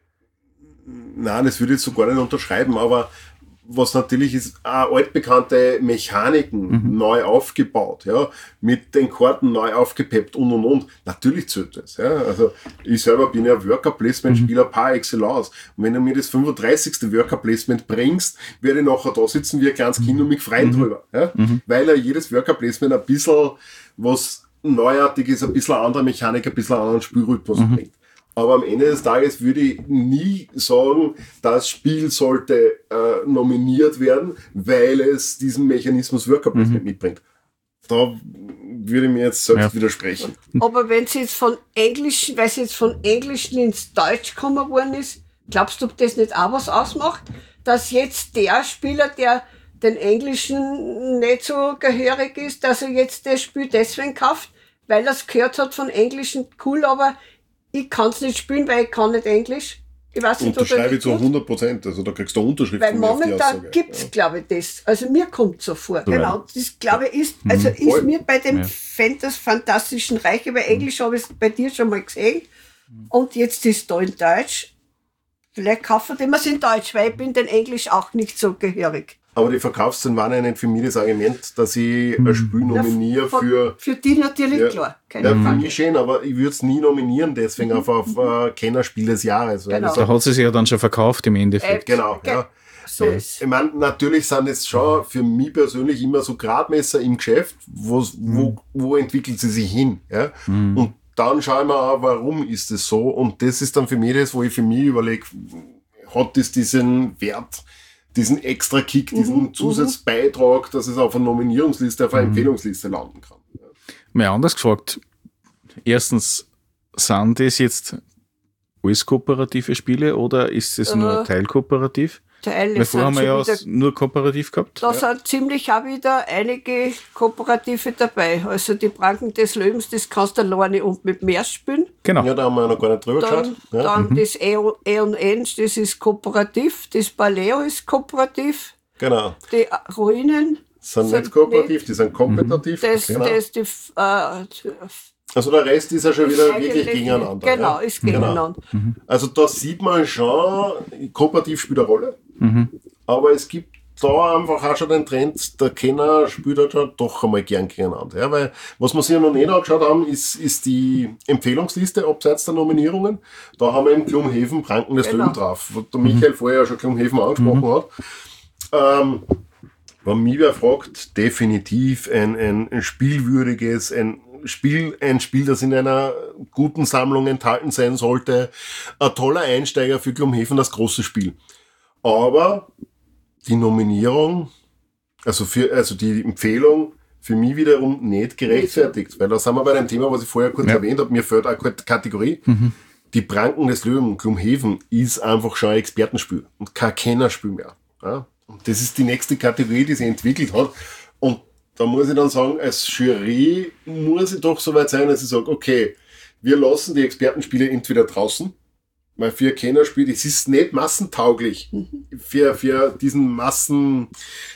Nein, das würde ich so gar nicht unterschreiben, aber was natürlich ist, auch altbekannte Mechaniken neu aufgebaut, ja, mit den Karten neu aufgepeppt und. Natürlich zählt das, ja. Also, ich selber bin ja Worker-Placement-Spieler par excellence. Und wenn du mir das 35. Worker-Placement bringst, werde ich nachher da sitzen wie ein kleines Kind und mich freuen drüber, ja. Weil ja jedes Worker-Placement ein bisschen was neuartig ist, ein bisschen eine andere Mechanik, ein bisschen einen anderen Spielrhythmus bringt. Aber am Ende des Tages würde ich nie sagen, das Spiel sollte nominiert werden, weil es diesen Mechanismus Worker Placement mitbringt. Da würde ich mir jetzt selbst widersprechen. Aber wenn sie jetzt von Englischen, weil sie jetzt von Englischen ins Deutsch gekommen worden ist, glaubst du, ob das nicht auch was ausmacht? Dass jetzt der Spieler, der den Englischen nicht so gehörig ist, dass er jetzt das Spiel deswegen kauft, weil er es gehört hat von Englischen, cool, aber ich kann es nicht spielen, weil ich kann nicht Englisch. Ich weiß nicht, unterschreibe ich zu 100%, also da kriegst du eine Unterschrift weil von mir auf die momentan Aussage. Gibt's, glaube ich, das. Also mir kommt so vor. So Genau. Das, glaube ich, ist mir bei dem Fantastischen Reich, aber Englisch habe ich bei dir schon mal gesehen. Und jetzt ist da in Deutsch. Vielleicht kaufen die mir in Deutsch, weil ich bin den Englisch auch nicht so gehörig. Aber die Verkaufszahlen waren ja nicht für mich das Argument, dass ich ein Spiel nominiere für... Für die natürlich klar. Keine Ja, Frage. finde ich schön, aber ich würde es nie nominieren, deswegen auf Kennerspiel des Jahres. Weil Genau. das Da hat sie sich ja dann schon verkauft im Endeffekt. Genau, ja. So ist Ich meine, natürlich sind es schon für mich persönlich immer so Gradmesser im Geschäft, wo entwickelt sie sich hin. Ja? Und dann schaue ich mir an, warum ist es so. Und das ist dann für mich das, wo ich für mich überlege, hat das diesen Wert, diesen extra Kick, diesen Zusatzbeitrag, dass es auf einer Nominierungsliste, auf einer Empfehlungsliste landen kann. Ja. Mal anders gefragt. Erstens, sind das jetzt alles kooperative Spiele oder ist es nur teilkooperativ? Teile Weil vorher haben wir ja wieder, nur kooperativ gehabt. da sind ziemlich auch wieder einige Kooperative dabei. Also die Pranken des Löwens, das kannst du alleine und mit mehr spielen. Genau. Ja, da haben wir noch gar nicht drüber Dann, geschaut. Ja. dann das E&N, das ist kooperativ. Das Paleo ist kooperativ. Genau. Die Ruinen, Sind nicht kooperativ, die sind kompetitiv. das, Genau. das die, Also der Rest ist ja schon wieder wirklich eigentlich- gegeneinander. Genau, ja. ist gegeneinander. Also da sieht man schon, kooperativ spielt eine Rolle. Aber es gibt da einfach auch schon den Trend, der Kenner spielt halt schon doch einmal gern gegeneinander. Ja, weil was wir sich ja noch nicht angeschaut haben, ist die Empfehlungsliste abseits der Nominierungen. Da haben wir eben Gloomhaven, Pranken des Genau. Löwen drauf, wo der Michael vorher ja schon Gloomhaven angesprochen hat. Wenn mich wer fragt, definitiv ein spielwürdiges, ein Spiel, das in einer guten Sammlung enthalten sein sollte. Ein toller Einsteiger für Gloomhaven, das große Spiel. Aber die Nominierung, also die Empfehlung, für mich wiederum nicht gerechtfertigt. Weil da sind wir bei dem Thema, was ich vorher kurz erwähnt habe, mir fehlt auch eine Kategorie. Die Pranken des Löwen, Gloomhaven, ist einfach schon ein Expertenspiel und kein Kennerspiel mehr. Ja? Und das ist die nächste Kategorie, die sich entwickelt hat. Und da muss ich dann sagen, als Jury muss ich doch so weit sein, dass ich sage, okay, wir lassen die Expertenspiele entweder draußen, weil für ein Kennerspiel, es ist nicht massentauglich für diesen Massending,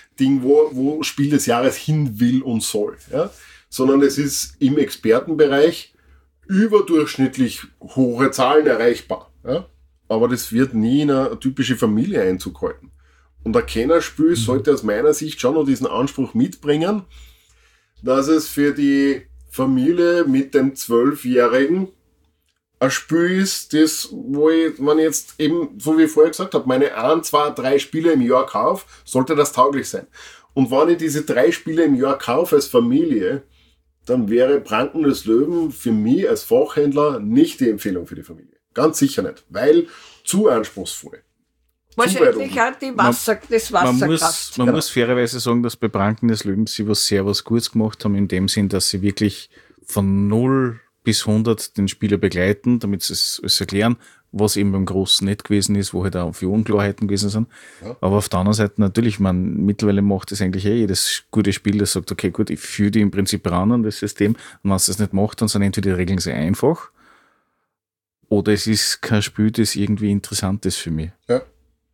wo Spiel des Jahres hin will und soll, ja? Sondern es ist im Expertenbereich überdurchschnittlich hohe Zahlen erreichbar. Ja? Aber das wird nie in eine typische Familie Einzug halten. Und ein Kennerspiel sollte aus meiner Sicht schon noch diesen Anspruch mitbringen, dass es für die Familie mit dem 12-Jährigen ein Spiel ist, das, wo ich, wenn ich jetzt eben, so wie ich vorher gesagt habe, meine 1, 2, 3 Spiele im Jahr kaufe, sollte das tauglich sein. Und wenn ich diese 3 Spiele im Jahr kaufe als Familie, dann wäre Pranken des Löwen für mich als Fachhändler nicht die Empfehlung für die Familie. Ganz sicher nicht, weil zu anspruchsvoll. wahrscheinlich auch das Wasserkraft. Man muss fairerweise sagen, dass bei Pranken des Löwens sie was Gutes gemacht haben, in dem Sinn, dass sie wirklich von 0 bis 100 den Spieler begleiten, damit sie es erklären, was eben beim Großen nicht gewesen ist, wo halt auch viele Unklarheiten gewesen sind. Ja. Aber auf der anderen Seite natürlich, mittlerweile macht das eigentlich jedes gute Spiel, das sagt, okay, gut, ich führe die im Prinzip ran an das System, und wenn es das nicht macht, dann sind entweder die Regeln sehr einfach, oder es ist kein Spiel, das irgendwie interessant ist für mich. Ja.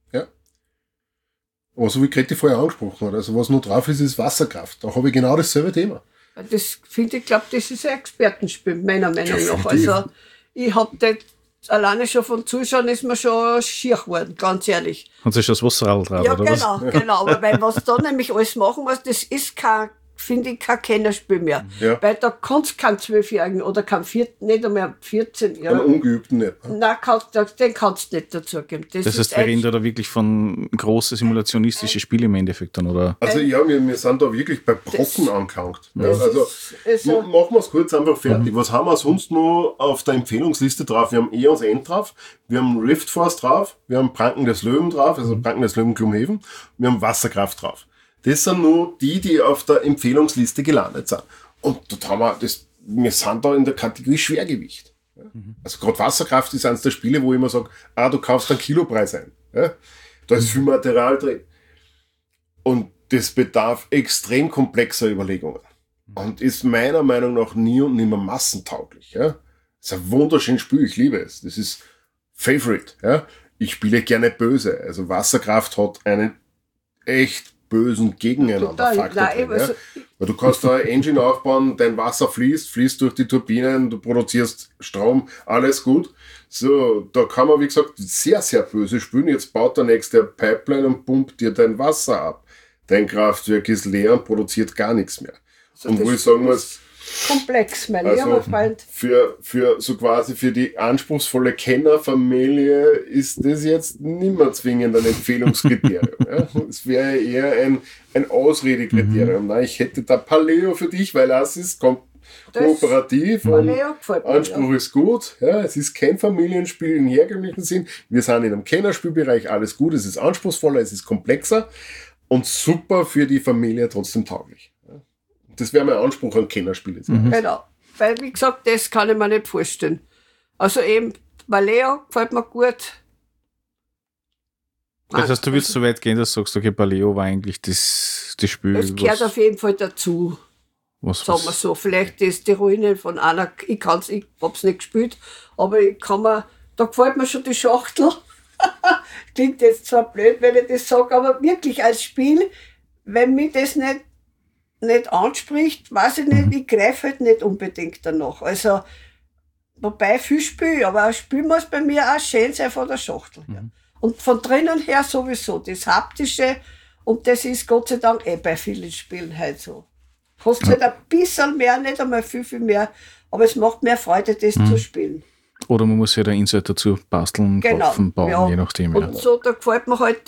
Aber so wie Grete vorher angesprochen hat, also was noch drauf ist Wasserkraft. Da habe ich genau dasselbe Thema. Das finde ich, glaube, das ist ein Expertenspiel, meiner Meinung nach. Definitiv. Also, ich habe das alleine schon von Zuschauen ist mir schon schier geworden, ganz ehrlich. Hat sich das Wasserrad drauf, Ja, oder was? genau. Aber weil was da nämlich alles machen muss, das ist finde ich, kein Kennerspiel mehr. Ja. Weil da kannst du keinen 12-Jährigen oder keinen nicht einmal 14 Einen Jahre. Ungeübten nicht. Nein, den kannst du nicht dazu geben. Das heißt, wir reden da wirklich von großen simulationistischen Spielen im Endeffekt dann, oder? Also ja, wir sind da wirklich bei Brocken angelangt. Ja, das also ist machen wir es kurz einfach fertig. Was haben wir sonst noch auf der Empfehlungsliste drauf? Wir haben Eons End drauf, wir haben Rift Force drauf, wir haben Pranken des Löwen drauf, also Pranken des Löwen Gloomhaven, wir haben Wasserkraft drauf. Das sind nur die auf der Empfehlungsliste gelandet sind. Und dort haben wir sind da in der Kategorie Schwergewicht. Ja? Also gerade Wasserkraft ist eines der Spiele, wo ich immer sage, du kaufst einen Kilopreis ein. Ja? Da ist viel Material drin. Und das bedarf extrem komplexer Überlegungen. Und ist meiner Meinung nach nie und nimmer massentauglich. Ja? Das ist ein wunderschönes Spiel, ich liebe es. Das ist Favorite. Ja? Ich spiele gerne böse. Also Wasserkraft hat einen echt bösen Gegeneinander-Faktor drin. Ja? Weil du kannst da eine Engine aufbauen, dein Wasser fließt durch die Turbinen, du produzierst Strom, alles gut. So, da kann man, wie gesagt, sehr, sehr böse spielen. Jetzt baut der nächste Pipeline und pumpt dir dein Wasser ab. Dein Kraftwerk ist leer und produziert gar nichts mehr. So, und wo ich sagen muss, komplex, mein also lieber Freund. für so quasi für die anspruchsvolle Kennerfamilie ist das jetzt nicht mehr zwingend ein Empfehlungskriterium. Ja? Es wäre eher ein Ausredekriterium. Nein, ich hätte da Paleo für dich, weil das ist kooperativ und Paleo gefällt mir, Anspruch ist gut. Ja, es ist kein Familienspiel im herkömmlichen Sinn. Wir sind in einem Kennerspielbereich, alles gut, es ist anspruchsvoller, es ist komplexer und super für die Familie trotzdem tauglich. Das wäre mein Anspruch an Kennerspiele. Genau. Weil, wie gesagt, das kann ich mir nicht vorstellen. Also eben, Paleo gefällt mir gut. Das heißt, du willst so weit gehen, dass du sagst, okay, Paleo war eigentlich das Spiel. Es gehört auf jeden Fall dazu, sagen wir so. Vielleicht ist die Ruinen von einer, ich hab's nicht gespielt, aber da gefällt mir schon die Schachtel. Klingt jetzt zwar blöd, wenn ich das sage, aber wirklich als Spiel, wenn mich das nicht anspricht, weiß ich nicht, ich greife halt nicht unbedingt danach. Also, wobei viel Spiel, aber ein Spiel muss bei mir auch schön sein von der Schachtel her. Und von drinnen her sowieso, das Haptische, und das ist Gott sei Dank bei vielen Spielen halt so. Kostet halt ein bisschen mehr, nicht einmal viel mehr, aber es macht mehr Freude, das zu spielen. Oder man muss ja da Insert dazu basteln, kaufen, bauen, je nachdem. Und so, da gefällt mir halt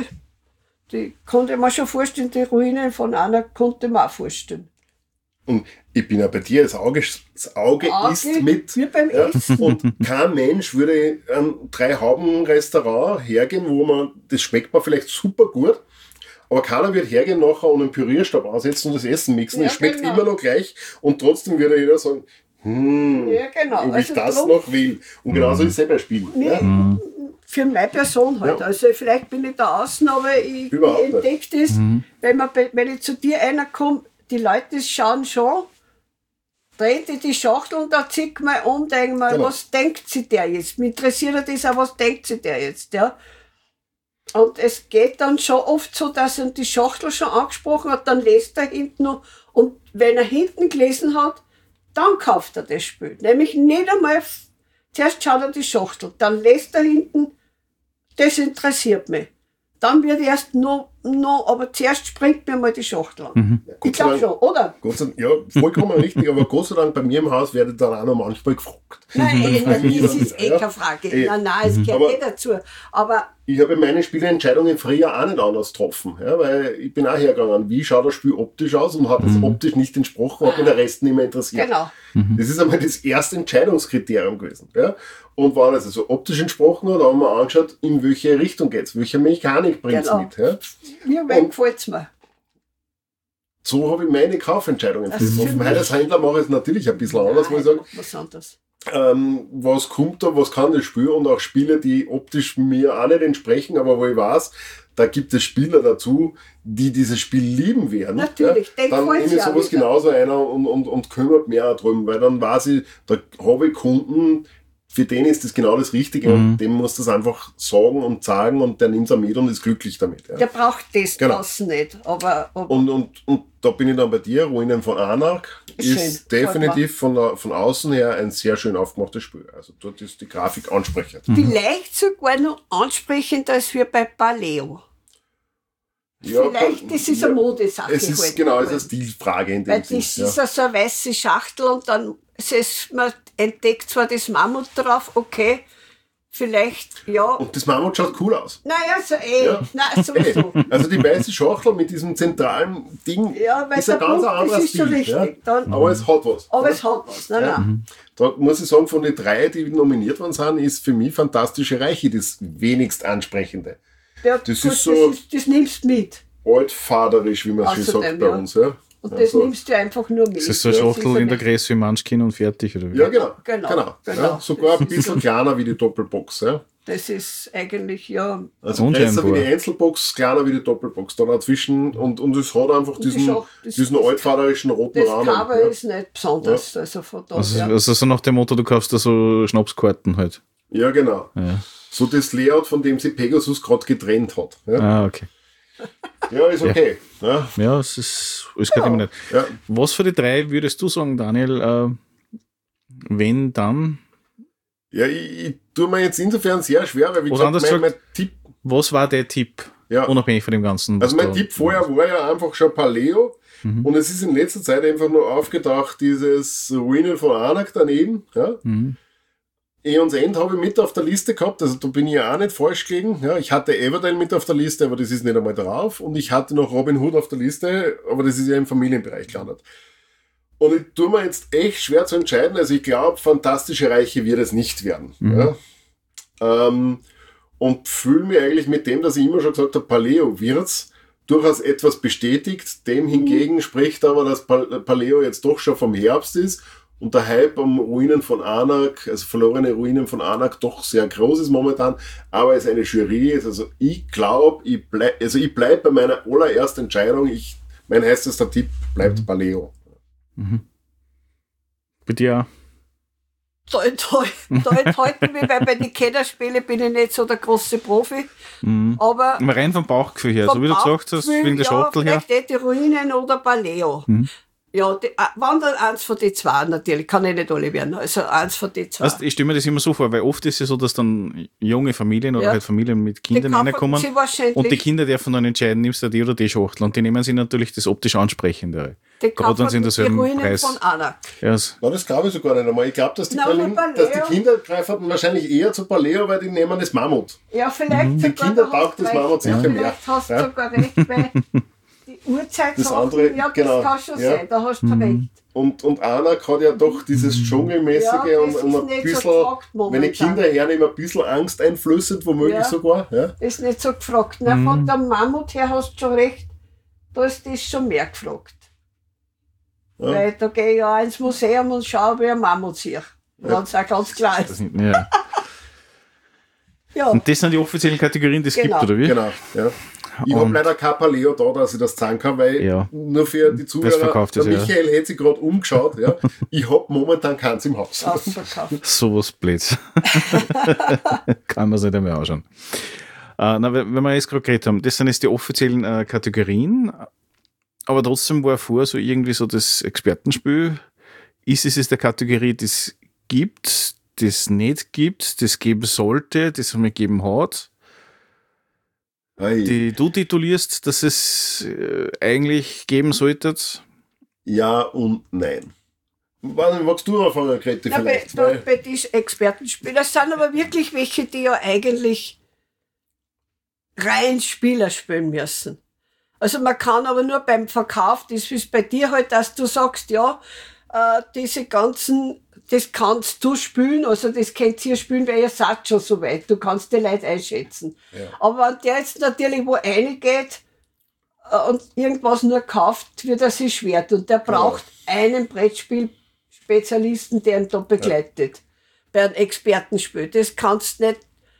die konnte man schon vorstellen, die Ruinen von einer konnte man auch vorstellen. Und ich bin ja bei dir, das Auge isst mit. Wie beim Essen. Und kein Mensch würde ein 3-Hauben-Restaurant hergehen, das schmeckt mir vielleicht super gut, aber keiner wird hergehen nachher und einen Pürierstab ansetzen und das Essen mixen. Ja, es schmeckt genau. immer noch gleich und trotzdem würde jeder sagen, ja, genau. ob ich Also das drum- noch will. Und genauso ist es bei Spielen. Nee, Ja? für meine Person halt. Ja. Also vielleicht bin ich da außen, aber ich Überhaupt nicht. entdecke das, wenn ich zu dir reinkomme, die Leute schauen schon, dreht die Schachtel und da zieh ich mal um, denke mal, Genau. was denkt sie der jetzt? Mich interessiert das auch, was denkt sie der jetzt, ja? Und es geht dann schon oft so, dass er die Schachtel schon angesprochen hat, dann liest er hinten noch, und wenn er hinten gelesen hat, dann kauft er das Spiel. Nämlich nicht einmal, zuerst schaut er die Schachtel, dann liest er hinten, das interessiert mich. Dann wird erst noch, aber zuerst springt mir mal die Schachtel an. Ich glaube schon, oder? Gott sei Dank, ja, vollkommen richtig, aber Gott sei Dank bei mir im Haus werde ich dann auch noch manchmal gefragt. Nein, das ist Ja. keine Frage. Eh. Nein, es gehört Aber- eh dazu. Aber Ich habe meine Spieleentscheidungen früher auch nicht anders getroffen, ja, weil ich bin auch hergegangen, wie schaut das Spiel optisch aus und hat es optisch nicht entsprochen, hat mich der Rest nicht mehr interessiert. genau, Das ist einmal das erste Entscheidungskriterium gewesen. Ja. Und wenn es also optisch entsprochen hat, haben wir angeschaut, in welche Richtung geht's, welche Mechanik bringt's Genau. mit. Ja. mir gefällt es mir. So habe ich meine Kaufentscheidungen Das getroffen. stimmt. Heute als Händler mache ich es natürlich ein bisschen anders, wo ich sage, Was anderes. was kommt da, was kann das Spiel und auch Spiele, die optisch mir auch nicht entsprechen, aber wo ich weiß, da gibt es Spieler dazu, die dieses Spiel lieben werden. Natürlich, ja, dann nehme ich sowas genauso einer und kümmert mehr darum, weil dann weiß ich, da habe ich Kunden, für den ist das genau das Richtige und dem muss das einfach sagen und sagen und der nimmt es mit und ist glücklich damit. Ja. Der braucht das draußen nicht. Aber und da bin ich dann bei dir, Ruinen von Anark ist definitiv von außen her ein sehr schön aufgemachtes Spiel. Also dort ist die Grafik ansprechend. Vielleicht sogar noch ansprechender als wir bei Paleo. Ja, vielleicht, das ist eine Modesache. Es ist genau, es ist eine Stilfrage in dem Sinne. Das ist ja so eine weiße Schachtel und dann man entdeckt zwar das Mammut drauf, okay, vielleicht, ja. Und das Mammut schaut cool aus. Naja, so nein, sowieso. Also die weiße Schachtel mit diesem zentralen Ding ist ein ganz anderer Stil. So richtig, ja? Aber es hat was. Aber es hat was, nein. Da muss ich sagen, von den 3, die nominiert worden sind, ist für mich Fantastische Reiche das wenigst ansprechende. Ja, das gut, ist so das nimmst mit. Altfaderisch, wie man schon sagt bei uns. Ja. Und das nimmst du einfach nur mit. Das ist so eine Schachtel in der Größe wie Munchkin und fertig, oder wie? Ja, genau. Ja, sogar ein bisschen kleiner wie die Doppelbox. Ja. Das ist eigentlich, also größer wie die Einzelbox, kleiner wie die Doppelbox. Da dazwischen und es hat einfach diesen altvaterischen roten Rahmen. Das Cover ist nicht besonders. Ja. Also, von da also so nach dem Motto, du kaufst da so Schnapskarten halt. Ja, genau. Ja. So das Layout, von dem sich Pegasus gerade getrennt hat. Ja? Ah, okay. Ja, ist okay. Ja, es ist gerade immer nicht. Ja. Was für die 3 würdest du sagen, Daniel, wenn dann? Ja, ich tue mir jetzt insofern sehr schwer, weil wie gesagt, mein Tipp... Was war der Tipp? Ja. Unabhängig von dem Ganzen. Also mein Tipp vorher war ja einfach schon Paleo und es ist in letzter Zeit einfach nur aufgetaucht, dieses Ruinen von Anark daneben. Ja? Eons End habe ich mit auf der Liste gehabt, also da bin ich ja auch nicht falsch gelegen. Ja, ich hatte Everdale mit auf der Liste, aber das ist nicht einmal drauf. Und ich hatte noch Robin Hood auf der Liste, aber das ist ja im Familienbereich gelandet. Und ich tue mir jetzt echt schwer zu entscheiden. Also ich glaube, Fantastische Reiche wird es nicht werden. Ja. Und fühle mich eigentlich mit dem, dass ich immer schon gesagt habe, Paleo wird's, durchaus etwas bestätigt. Dem hingegen spricht aber, dass Paleo jetzt doch schon vom Herbst ist. Und der Hype am Ruinen von Anark, also verlorene Ruinen von Anark, doch sehr groß ist momentan, aber es eine Jury ist. Also ich glaube, ich bleib bei meiner allerersten Entscheidung. Mein heißester Tipp bleibt Paleo. Bei dir? Da enthalten mich, weil bei den Kennerspielen bin ich nicht so der große Profi. Aber rein vom Bauchgefühl her, so wie du gesagt hast, wegen der Schachtel her. Vielleicht die Ruinen oder Paleo. Ja, wann dann eins von den 2 natürlich, kann ich nicht alle werden, also eins von den 2. Also ich stelle mir das immer so vor, weil oft ist es so, dass dann junge Familien oder halt Familien mit Kindern reinkommen und die Kinder dürfen dann entscheiden, nimmst du die oder die Schachtel und die nehmen sich natürlich das optisch Ansprechendere. Gerade wenn sie in derselben Preis... Von Anark. Yes. No, das glaube ich sogar nicht einmal. Ich glaube, dass die Kinder greifen wahrscheinlich eher zu Paleo, weil die nehmen das Mammut. Ja, vielleicht die Kinder taugt das Mammut sicher mehr. Vielleicht hast du sogar recht, weil die Uhrzeit das andere, das kann schon sein, da hast du recht. Und Anark hat ja doch dieses Dschungelmäßige und ein bisschen, so wenn die Kinder hernehmen, ein bisschen angsteinflößend, womöglich sogar. Ja. Ist nicht so gefragt. Na, von der Mammut her hast du schon recht, da ist das schon mehr gefragt. Ja. Weil da gehe ich ja ins Museum und schaue, wie ein Mammut sehe. Wenn es auch ganz klar ist. Ja. Und das sind die offiziellen Kategorien, die es gibt, oder wie? Genau, ja. Ich habe leider kein Paleo da, dass ich das zeigen kann, weil nur für die Zuhörer, der Michael hätte sich gerade umgeschaut. Ja. Ich habe momentan keins im Haus. Sowas Blöds. Kann man sich nicht mehr anschauen. Wenn wir jetzt gerade geredet haben, das sind jetzt die offiziellen Kategorien, aber trotzdem war vor so irgendwie so das Expertenspiel. Ist es der Kategorie, das gibt, das nicht gibt, das geben sollte, das man gegeben hat? Die du titulierst, dass es eigentlich geben sollte? Ja und nein. Magst du anfangen, Grete, vielleicht? Bei diesen Expertenspielen, das sind aber wirklich welche, die ja eigentlich rein Spieler spielen müssen. Also man kann aber nur beim Verkauf, das ist bei dir halt, dass du sagst, ja, diese ganzen, das kannst du spielen, also das könnt ihr spielen, weil ihr seid schon so weit, du kannst die Leute einschätzen. Ja. Aber wenn der jetzt natürlich wo reingeht und irgendwas nur kauft, wird er sich schwer tun. Und der braucht einen Brettspielspezialisten, der ihn da begleitet. bei einem Expertenspiel. Das kannst du nicht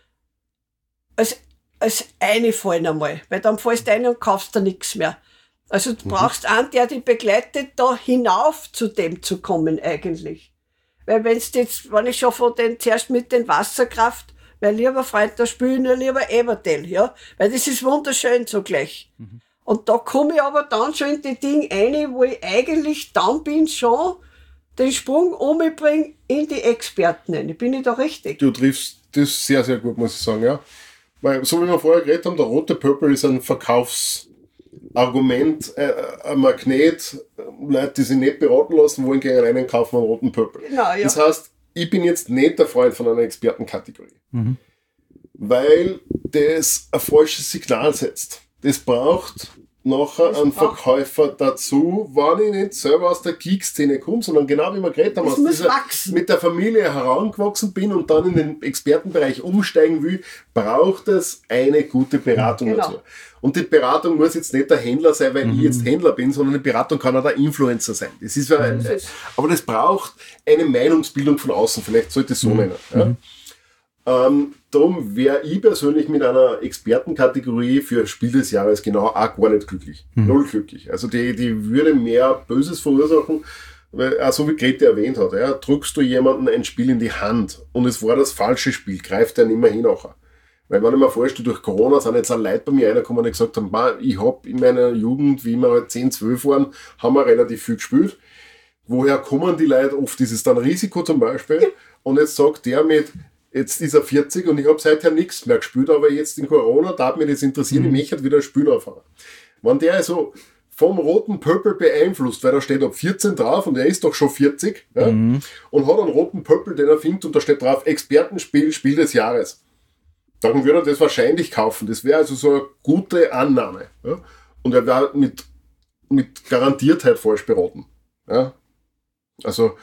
als reinfallen einmal, weil dann fällst du rein und kaufst da nichts mehr. Also du brauchst einen, der dich begleitet, da hinauf zu dem zu kommen eigentlich. Weil wenn ich schon zuerst mit den Wasserkraft, weil lieber Freund, da spiele ich nur lieber Everdell, ja, weil das ist wunderschön zugleich. Und da komme ich aber dann schon in die Dinge rein, wo ich eigentlich dann bin schon den Sprung umbringe in die Experten rein. Bin ich da richtig? Du triffst das sehr, sehr gut, muss ich sagen, ja. Weil, so wie wir vorher geredet haben, der rote Pöppel ist ein Verkaufsargument, ein Magnet, Leute, die sich nicht beraten lassen wollen, gehen rein und kaufen einen roten Pöppel. Genau, ja. Das heißt, ich bin jetzt nicht der Freund von einer Expertenkategorie. Weil das ein falsches Signal setzt. Das braucht nachher einen Verkäufer dazu, wenn ich nicht selber aus der Geek-Szene komme, sondern genau wie wir geredet haben, mit der Familie herangewachsen bin und dann in den Expertenbereich umsteigen will, braucht es eine gute Beratung dazu. Und die Beratung muss jetzt nicht der Händler sein, weil ich jetzt Händler bin, sondern die Beratung kann auch der Influencer sein. Das ist aber das braucht eine Meinungsbildung von außen, vielleicht sollte ich es so nennen. Ja? Darum wäre ich persönlich mit einer Expertenkategorie für Spiel des Jahres genau auch gar nicht glücklich. Null glücklich. Also die würde mehr Böses verursachen, weil, auch so wie Grete erwähnt hat, ja, drückst du jemandem ein Spiel in die Hand und es war das falsche Spiel, greift er nicht mehr hin nachher. Weil wenn ich mir vorstelle, durch Corona sind jetzt auch Leute bei mir reingekommen, die gesagt haben, ich hab in meiner Jugend, wie wir halt 10, 12 waren, haben wir relativ viel gespielt. Woher kommen die Leute? Oft ist es dann Risiko zum Beispiel. Und jetzt sagt der jetzt ist er 40 und ich habe seither nichts mehr gespielt, aber jetzt in Corona darf mich das interessieren, ich möchte wieder ein Spiel anfangen. Wenn der also vom roten Pöppel beeinflusst, weil da steht ab 14 drauf und er ist doch schon 40, ja, und hat einen roten Pöppel, den er findet und da steht drauf Expertenspiel, Spiel des Jahres, dann würde er das wahrscheinlich kaufen. Das wäre also so eine gute Annahme. Ja? Und er wäre mit Garantiertheit falsch beraten. Ja? Also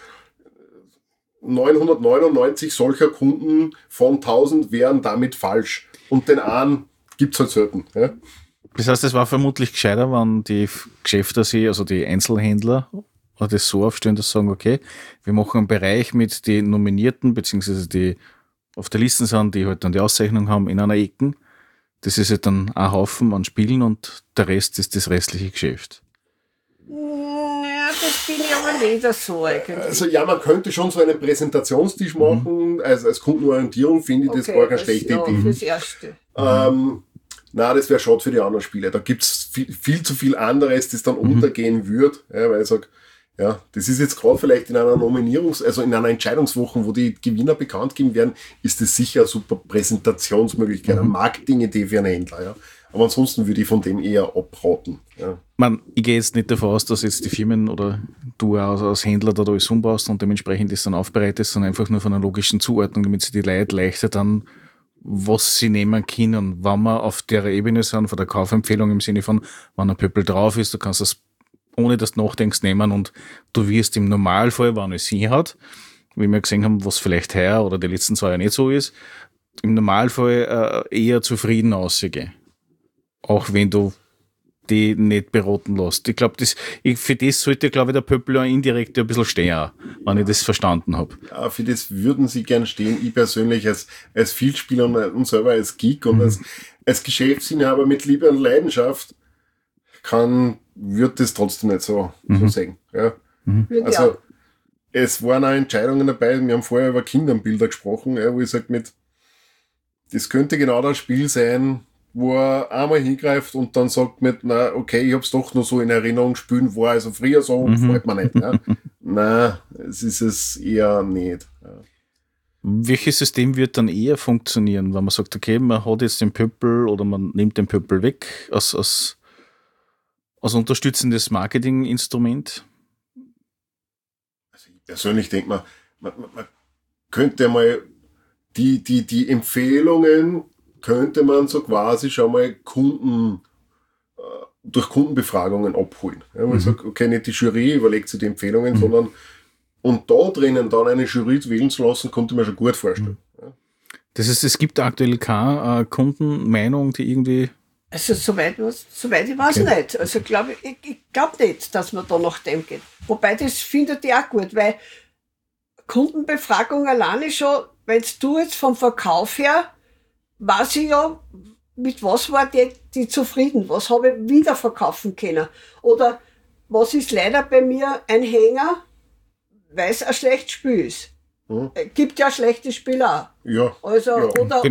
999 solcher Kunden von 1000 wären damit falsch. Und den einen gibt's halt selten. Ja? Das heißt, es war vermutlich gescheiter, wenn die Geschäfte, also die Einzelhändler, das so aufstellen, dass sie sagen, okay, wir machen einen Bereich mit den Nominierten, beziehungsweise die auf der Liste sind, die halt dann die Auszeichnung haben, in einer Ecke. Das ist halt dann ein Haufen an Spielen und der Rest ist das restliche Geschäft. Ja, das bin ich aber nicht so eigentlich. Also ja, man könnte schon so einen Präsentationstisch machen, als Kundenorientierung finde ich das gar keine schlechte Idee. Das Erste. Nein, das wäre schade für die anderen Spiele. Da gibt's viel zu viel anderes, das dann untergehen würde, ja, weil ich sage, ja, das ist jetzt gerade vielleicht in einer also in einer Entscheidungswoche, wo die Gewinner bekannt geben werden, ist das sicher eine super Präsentationsmöglichkeit, eine Marketing-Idee für einen Händler, ja. Aber ansonsten würde ich von dem eher abraten. Ja. Ich gehe jetzt nicht davon aus, dass jetzt die Firmen oder du auch als Händler da alles umbaust und dementsprechend das dann aufbereitest, sondern einfach nur von einer logischen Zuordnung, damit sie die Leute leichter dann, was sie nehmen können. Wenn wir auf der Ebene sind, von der Kaufempfehlung im Sinne von, wenn ein Pöppel drauf ist, du kannst das ohne dass du nachdenkst nehmen und du wirst im Normalfall, wenn es sie hat, wie wir gesehen haben, was vielleicht heuer oder die letzten 2 Jahre nicht so ist, im Normalfall eher zufrieden aussehen. Auch wenn du die nicht beraten lässt. Ich glaube, für das sollte, glaube ich, der Pöppel indirekt ein bisschen stehen, wenn ich das verstanden habe. Ja, für das würden sie gern stehen. Ich persönlich als Vielspieler und selber als Geek und als Geschäftsinhaber mit Liebe und Leidenschaft wird das trotzdem nicht so sagen. Ja. Also, es waren auch Entscheidungen dabei, wir haben vorher über Kinderbilder gesprochen, ja, wo ich sage, das könnte genau das Spiel sein, wo er einmal hingreift und dann sagt na, okay, ich hab's doch nur so in Erinnerung spielen, war also früher so, freut man nicht. Ja. Nein, es ist es eher nicht. Ja. Welches System wird dann eher funktionieren, wenn man sagt, okay, man hat jetzt den Pöppel oder man nimmt den Pöppel weg als unterstützendes Marketinginstrument? Also ich persönlich denke man könnte mal die Empfehlungen könnte man so quasi schon mal durch Kundenbefragungen abholen. Ja, wo ich sage, okay, nicht die Jury überlegt sich die Empfehlungen, sondern und da drinnen dann eine Jury wählen zu lassen, konnte man schon gut vorstellen. Ja. Das heißt, es gibt aktuell keine Kundenmeinung, die irgendwie... Also soweit ich weiß nicht. Also ich glaube nicht, dass man da nach dem geht. Wobei das findet ich auch gut, weil Kundenbefragung alleine schon, wenn du jetzt vom Verkauf her, weiß ich ja, mit was war die zufrieden, was habe ich wieder verkaufen können. Oder was ist leider bei mir ein Hänger, weil es ein schlechtes Spiel ist. Gibt ja schlechte Spieler auch. Ja. Also, ja. oder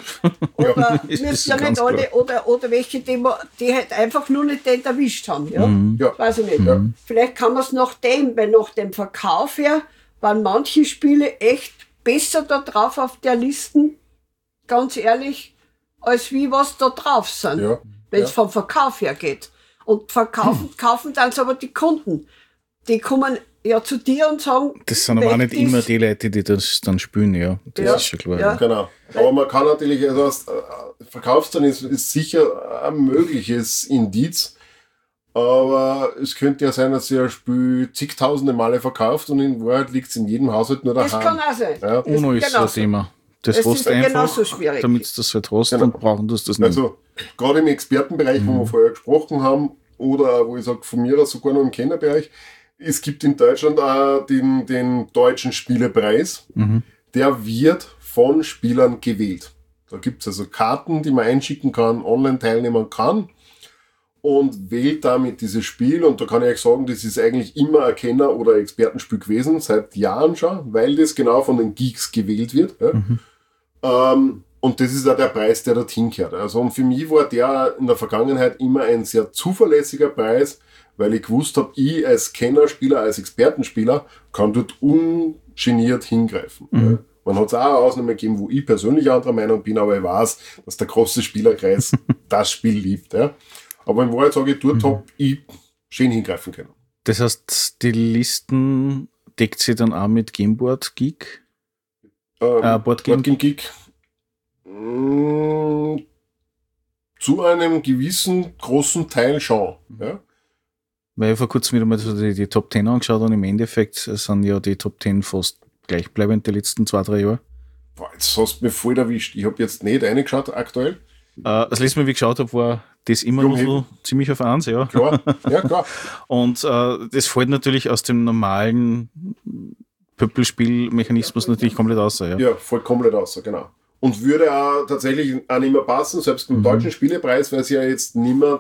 müssen ja nicht alle, oder welche, die halt einfach nur nicht den erwischt haben, ja? Ja. Weiß ich nicht. Ja. Vielleicht kann man es nach dem Verkauf her, waren manche Spiele echt besser da drauf auf der Listen, ganz ehrlich, als wie was da drauf sind, Ja. wenn es vom Verkauf her geht. Und kaufen dann aber die Kunden. Die kommen ja zu dir und sagen, Das sind aber auch nicht immer die Leute, die das dann spielen, ja. Das ist schon klar. Ja. Genau. Aber man kann natürlich, also Verkaufszahlen ist sicher ein mögliches Indiz, aber es könnte ja sein, dass ihr ein Spiel zigtausende Male verkauft und in Wahrheit liegt es in jedem Haushalt nur daheim. das kann auch sein. Ja. UNO ist so ein Thema. Das Es hast ist einfach, genauso schwierig. damit du das halt hast, Genau. dann brauchen du das nicht. Also gerade im Expertenbereich, wo wir vorher gesprochen haben, oder wo ich sage, von mir aus sogar noch im Kennerbereich, es gibt in Deutschland auch den deutschen Spielepreis. Der wird von Spielern gewählt. Da gibt es also Karten, die man einschicken kann, online teilnehmen kann und wählt damit dieses Spiel. Und da kann ich euch sagen, das ist eigentlich immer ein Kenner- oder Expertenspiel gewesen, seit Jahren schon, weil das genau von den Geeks gewählt wird. Ja. Und das ist auch der Preis, der dorthin gehört. Also und für mich war der in der Vergangenheit immer ein sehr zuverlässiger Preis, weil ich gewusst habe, ich als Kennerspieler, als Expertenspieler kann dort ungeniert hingreifen. Ja. Man hat es auch Ausnahmen gegeben, wo ich persönlich anderer Meinung bin, aber ich weiß, dass der große Spielerkreis das Spiel liebt. Ja. Aber in Wahrheit sage ich, dort habe ich schön hingreifen können. Das heißt, die Listen deckt sie dann auch mit Gameboard Geek? Board Game Geek. Zu einem gewissen großen Teil schon. Ja. Weil ich vor kurzem wieder mal so die Top 10 angeschaut und im Endeffekt sind ja die Top 10 fast gleichbleibend die letzten 2-3 Jahre. Boah, jetzt hast du mich voll erwischt. Ich habe jetzt nicht reingeschaut aktuell. Das letzte Mal, wie ich geschaut habe, war das immer noch so ziemlich auf 1, ja. Klar, ja klar. Und das fällt natürlich aus dem normalen Pöppelspielmechanismus natürlich komplett aus. Ja. Ja, voll komplett aus, genau. Und würde auch tatsächlich auch nicht mehr passen, selbst beim deutschen Spielepreis, weil es ja jetzt nicht mehr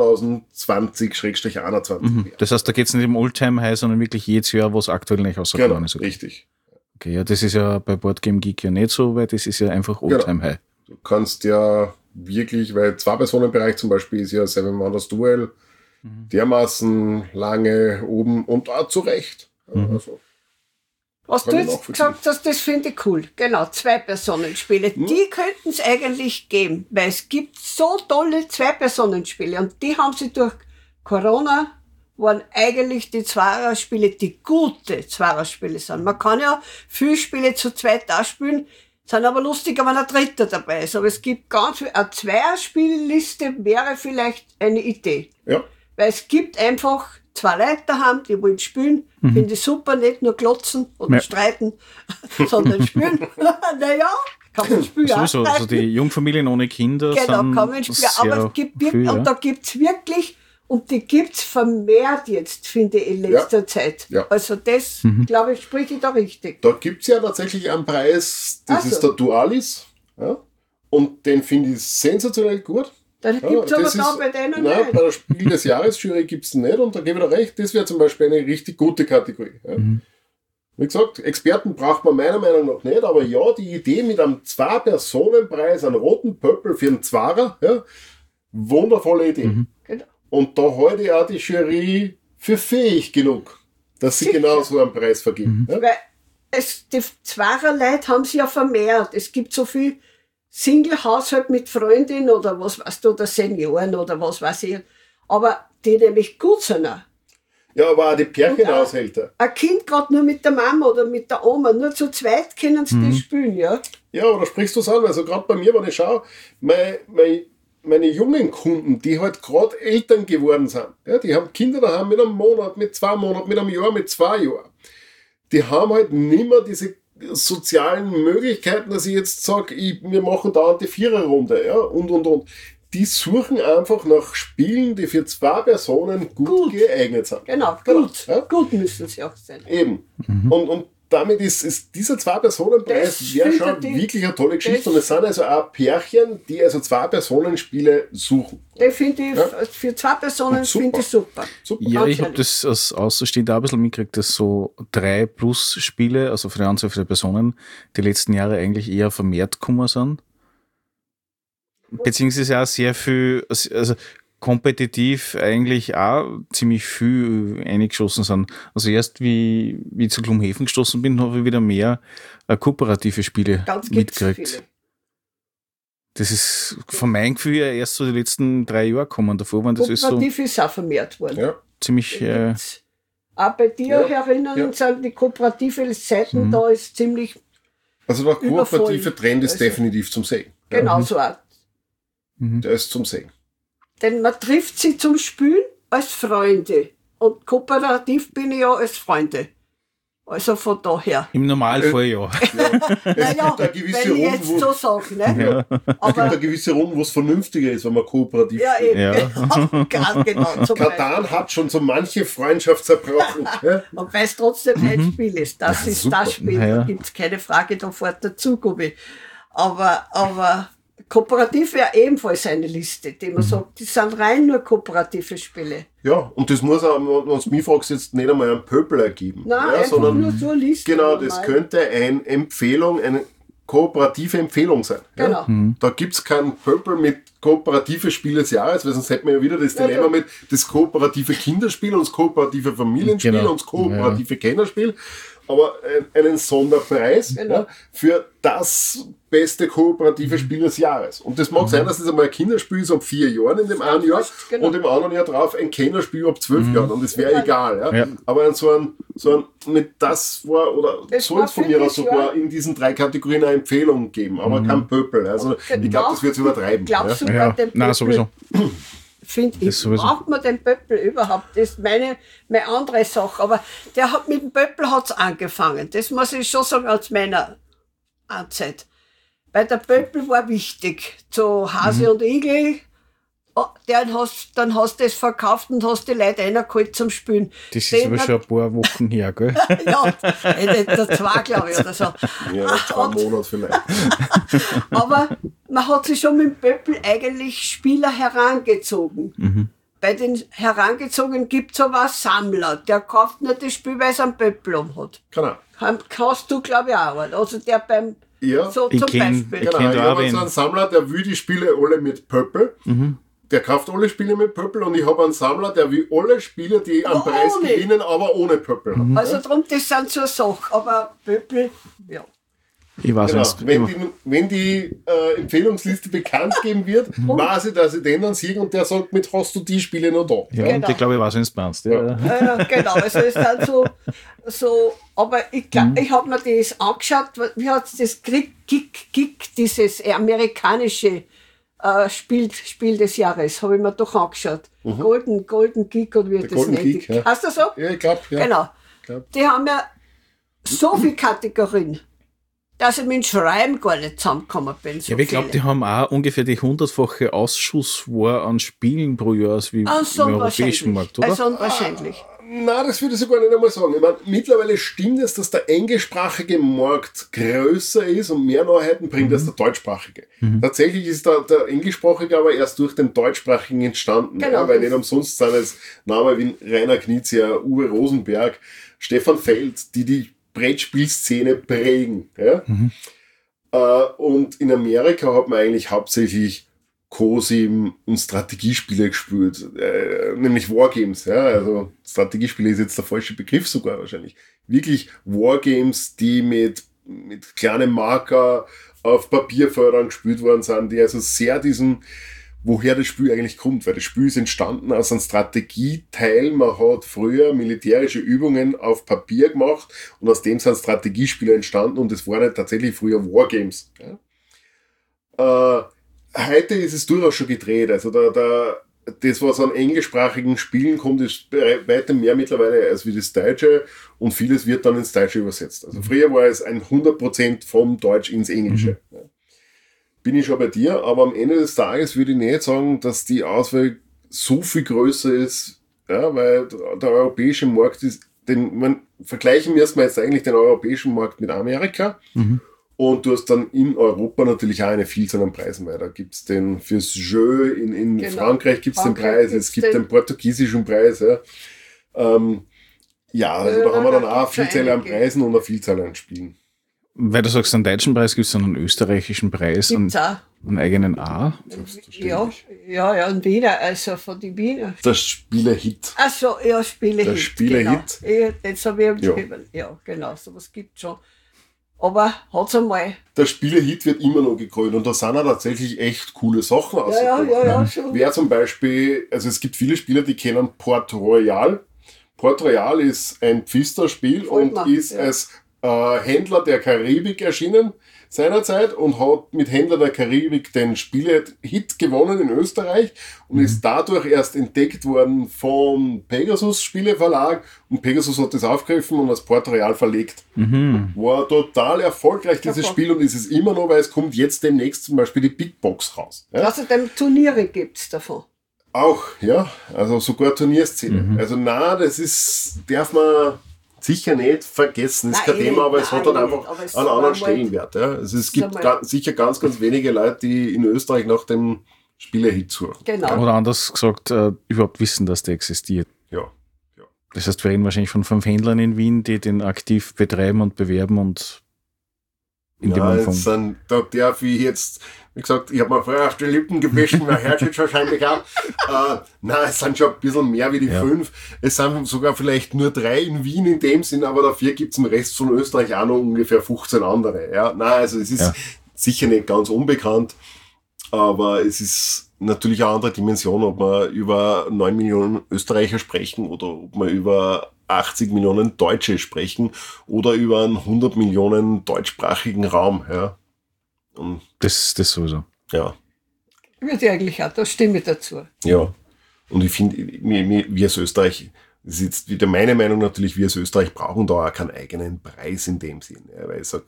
2020/21 wäre. Das heißt, da geht es nicht um Oldtime High, sondern wirklich jedes Jahr, was aktuell nicht rausgekommen Genau, ist. richtig. Okay, ja, das ist ja bei Boardgame Geek ja nicht so, weil das ist ja einfach Oldtime High. Du kannst ja wirklich, weil 2-Personen-Bereich zum Beispiel ist ja Seven Wonders Duel dermaßen lange oben und auch zu Recht. Also, Was du kann ich jetzt nachvollziehen. gesagt hast, das finde ich cool. Genau, 2-Personen-Spiele. Die könnten es eigentlich geben, weil es gibt so tolle 2-Personen-Spiele und die haben sie durch Corona, waren eigentlich die Zweierspiele, die gute Zweierspiele sind. Man kann ja viele Spiele zu zweit auch spielen, sind aber lustiger, wenn ein Dritter dabei ist. Aber es gibt ganz viel, eine Zweierspielliste wäre vielleicht eine Idee. ja. Weil es gibt einfach 2 Leute daheim, die wollen spielen. Finde ich super, nicht nur glotzen oder Ja. streiten, sondern spielen. Naja, kann man spielen auch Sowieso, also streiten. die Jungfamilien ohne Kinder Genau, sind kann man spielen. sehr Aber es gibt viel, wirklich, ja. und da gibt's wirklich, und die gibt's vermehrt jetzt, finde ich, in letzter Zeit. Ja. Also das, glaube ich, spreche ich da richtig. Da gibt es ja tatsächlich einen Preis, das Ach so. ist der Dualis. Ja? Und den finde ich sensationell gut. Das gibt's aber das da ist- bei denen Nein, nicht. bei der Spiel des Jahres-Jury gibt es nicht und da gebe ich dir recht, das wäre zum Beispiel eine richtig gute Kategorie. Ja. Wie gesagt, Experten braucht man meiner Meinung nach nicht, aber ja, die Idee mit einem 2-Personen-Preis, einem roten Pöppel für einen Zwarer, ja, wundervolle Idee. Genau. Und da halte ich auch die Jury für fähig genug, dass sie Sicher. genau so einen Preis vergeben. Ja. Weil die Zweierleute haben sie ja vermehrt. Es gibt so viel Single-Haushalt mit Freundin oder was weißt du, oder Senioren oder was weiß ich. Aber die nämlich gut sind auch. Ja, aber auch die Und Pärchenhaushälter. Ein Kind gerade nur mit der Mama oder mit der Oma, nur zu zweit können sie das spielen, ja. Ja, oder sprichst du es an? Also gerade bei mir, wenn ich schaue, meine jungen Kunden, die halt gerade Eltern geworden sind, ja, die haben Kinder daheim mit einem Monat, mit 2 Monaten, mit einem Jahr, mit 2 Jahren. Die haben halt nimmer diese sozialen Möglichkeiten, dass ich jetzt sage, wir machen dauernd die Viererrunde, ja, und. Die suchen einfach nach Spielen, die für 2 Personen gut geeignet sind. Genau, Genau, gut. ja. Gut müssen sie auch sein. Eben. Und damit ist dieser Zwei-Personen-Preis wäre schon wirklich eine tolle Geschichte. Und es sind also auch Pärchen, die also Zwei-Personen-Spiele suchen. Definitiv, für 2 Personen finde ich super. Ja, ich habe das als Außenstehender auch ein bisschen mitgekriegt, dass so 3+ Spiele, also für die Anzahl der Personen, die letzten Jahre eigentlich eher vermehrt gekommen sind. Beziehungsweise auch sehr viel, also kompetitiv eigentlich auch ziemlich viel eingeschossen sind. Also erst wie ich zu Glumhaven gestoßen bin, habe ich wieder mehr kooperative Spiele mitgekriegt. Viele. Das ist von meinem Gefühl ja erst so die letzten 3 Jahre gekommen. Davor waren das kooperativ ist auch vermehrt worden. Ja. ziemlich... auch bei dir herinnen sind die kooperative Seiten, da ist ziemlich... Also der kooperative Trend ist definitiv zum Sehen. Genau so auch. Der ist zum Sehen. Denn man trifft sie zum Spielen als Freunde. Und kooperativ bin ich ja als Freunde. Also von daher. Im Normalfall ja. Naja, eine gewisse wenn ich jetzt Runde, so sage. Ne? Es gibt eine gewisse Runde, wo es vernünftiger ist, wenn man kooperativ Ja, spielt. eben. Ganz genau. Zum Katan hat schon so manche Freundschaft zerbrochen. Ja? Und weil es trotzdem ein Spiel ist. Das ist super. das Spiel. Ja. Da gibt es keine Frage, da fährt dazu, Gubi. Aber kooperativ wäre ebenfalls eine Liste, die man sagt, die sind rein nur kooperative Spiele. Ja, und das muss auch, wenn du mich fragst, jetzt nicht einmal einen Pöbel ergeben. Nein, ja, einfach sondern nur so eine Liste. genau, das könnte eine kooperative Empfehlung sein. Ja? Genau. Da gibt's keinen Pöbel mit kooperative Spiel des Jahres, weil sonst hätten wir ja wieder das Dilemma mit das kooperative Kinderspiel und das kooperative Familienspiel Genau. und das kooperative Kennerspiel. Aber einen Sonderpreis für das beste kooperative Spiel des Jahres. Und das mag sein, dass das einmal ein Kinderspiel ist ab 4 Jahren in dem einen Jahr genau. und im anderen Jahr drauf ein Kennerspiel ab 12 Jahren. Und das wäre egal. Ja? Ja. Aber so ein mit das war, oder Das soll es von war mir für aus das sogar Jahr. in diesen 3 Kategorien eine Empfehlung geben, aber kein Pöppel. Also ich glaube, das wird übertreiben. Glaubst du, Ja. bei dem Nein, Pöppel, sowieso. finde ich, sowieso. braucht man den Pöppel überhaupt? Das ist meine andere Sache. Aber der hat mit dem Pöppel hat's angefangen. Das muss ich schon sagen aus meiner Anzeit. Weil der Pöppel war wichtig. So Hase und Igel, dann hast du das verkauft und hast die Leute reingeholt zum Spielen. Das ist aber schon ein paar Wochen her, gell? Ja, der 2, glaube ich, oder so. Ja, 2 Monate vielleicht. Aber man hat sich schon mit dem Pöppel eigentlich Spieler herangezogen. Bei den Herangezogenen gibt es aber einen Sammler, der kauft nicht das Spiel, weil es einen Pöppel hat. Genau. Kannst du, glaube ich, auch. Also der beim, Ja. so Ich zum kenn- Beispiel. ich Genau, kenn ich da habe auch so wen. einen Sammler, der will die Spiele alle mit Pöppel. Der kauft alle Spiele mit Pöppel und ich habe einen Sammler, der will alle Spiele, die einen Aber Preis ohne. gewinnen, aber ohne Pöppel haben. Also drum, das sind so Sachen. Aber Pöppel, ja. Ich weiß Genau. nicht. Wenn die Empfehlungsliste bekannt geben wird, weiß ich, dass ich den dann sehe und der sagt, mit hast du die Spiele noch da. Ja, Genau. und ich glaube, ich weiß, wenn es meinst. Ja. Genau, also es sind so, aber ich glaube, ich habe mir das angeschaut, wie hat das Kick, dieses amerikanische Spiel des Jahres, habe ich mir doch angeschaut. Golden Geek oder wie das Golden nennt. Geek, ja. Hast du so? Ja, ich glaube, ja. Genau. Glaub. Die haben ja so viele Kategorien, dass ich mit dem Schreiben gar nicht zusammengekommen bin. So Ja, aber ich glaube, die haben auch ungefähr die 100-fache Ausschussware an Spielen pro Jahr als wie im europäischen Markt, oder? Also unwahrscheinlich. Nein, das würde ich sogar nicht einmal sagen. Ich meine, mittlerweile stimmt es, dass der englischsprachige Markt größer ist und mehr Neuheiten bringt als der deutschsprachige. Tatsächlich ist der englischsprachige aber erst durch den deutschsprachigen entstanden. Genau. Ja, weil nicht umsonst sind es Namen wie Rainer Knizia, Uwe Rosenberg, Stefan Feld, die Brettspielszene prägen. Ja? Und in Amerika hat man eigentlich hauptsächlich COSIM und Strategiespiele gespielt, nämlich Wargames. Ja? Also Strategiespiele ist jetzt der falsche Begriff sogar wahrscheinlich. Wirklich Wargames, die mit kleinen Marker auf Papierfeldern gespielt worden sind, die also sehr diesen, woher das Spiel eigentlich kommt, weil das Spiel ist entstanden aus einem Strategieteil. Man hat früher militärische Übungen auf Papier gemacht und aus dem sind Strategiespiele entstanden und das waren halt tatsächlich früher Wargames. Ja? Heute ist es durchaus schon gedreht, also das, was an englischsprachigen Spielen kommt, ist weitem mehr mittlerweile als wie das Deutsche und vieles wird dann ins Deutsche übersetzt. Also früher war es ein 100% vom Deutsch ins Englische. Ja. Bin ich schon bei dir, aber am Ende des Tages würde ich nicht sagen, dass die Auswahl so viel größer ist, ja, weil der europäische Markt ist vergleichen müssen wir jetzt eigentlich den europäischen Markt mit Amerika. Und du hast dann in Europa natürlich auch eine Vielzahl an Preisen, weil da gibt's den fürs Jeu, in Frankreich gibt's den Preis, es gibt den portugiesischen Preis. Ja, also da haben wir dann auch eine Vielzahl an Preisen und eine Vielzahl an Spielen. Weil du sagst, einen deutschen Preis gibt es dann einen österreichischen Preis Gibt's und auch. einen eigenen A. Ja, und Wiener, also von den Wiener. Der Spiele-Hit. Ach so, ja, Spiele-Hit. Der Spiele-Hit. Genau. Jetzt habe ich umgeschrieben. Ja, genau, sowas gibt's schon. Aber hat's einmal. Der Spiele-Hit wird immer noch gekrönt und da sind auch tatsächlich echt coole Sachen rausgekommen. Ja, schon. Wer zum Beispiel, also es gibt viele Spieler, die kennen Port Royal. Port Royal ist ein Pfister-Spiel und ist als Händler der Karibik erschienen seinerzeit und hat mit Händler der Karibik den Spiele-Hit gewonnen in Österreich und ist dadurch erst entdeckt worden vom Pegasus Spieleverlag und Pegasus hat das aufgegriffen und als Port Royal verlegt. War total erfolgreich dieses Spiel und ist es immer noch, weil es kommt jetzt demnächst zum Beispiel die Big Box raus. Ja? Außerdem Turniere gibt's davon. Auch, ja, also sogar Turnierszene. Also darf man sicher nicht vergessen, ist kein Thema, aber es hat halt einfach einen anderen Stellenwert. Ja. Also es gibt sicher ganz, ganz wenige Leute, die in Österreich nach dem Spiele-Hit suchen. Genau. Oder anders gesagt, überhaupt wissen, dass der existiert. Ja. Das heißt, wir reden wahrscheinlich von 5 Händlern in Wien, die den aktiv betreiben und bewerben und in dem Umfang. Da darf ich jetzt, wie gesagt, ich habe mir vorher auf die Lippen gewaschen, man hört jetzt wahrscheinlich auch. Nein, es sind schon ein bisschen mehr wie die 5. Es sind sogar vielleicht nur 3 in Wien in dem Sinn, aber dafür gibt es im Rest von Österreich auch noch ungefähr 15 andere. Ja, nein, also es ist sicher nicht ganz unbekannt, aber es ist natürlich eine andere Dimension, ob wir über 9 Millionen Österreicher sprechen oder ob wir über 80 Millionen Deutsche sprechen oder über einen 100 Millionen deutschsprachigen Raum. Ja. Und das sowieso. Ja. Würde ich eigentlich auch, da stimme ich dazu. Ja. Und ich finde, wir als Österreich, das ist jetzt wieder meine Meinung natürlich, wir als Österreich brauchen da auch keinen eigenen Preis in dem Sinn. Ja, weil ich sage,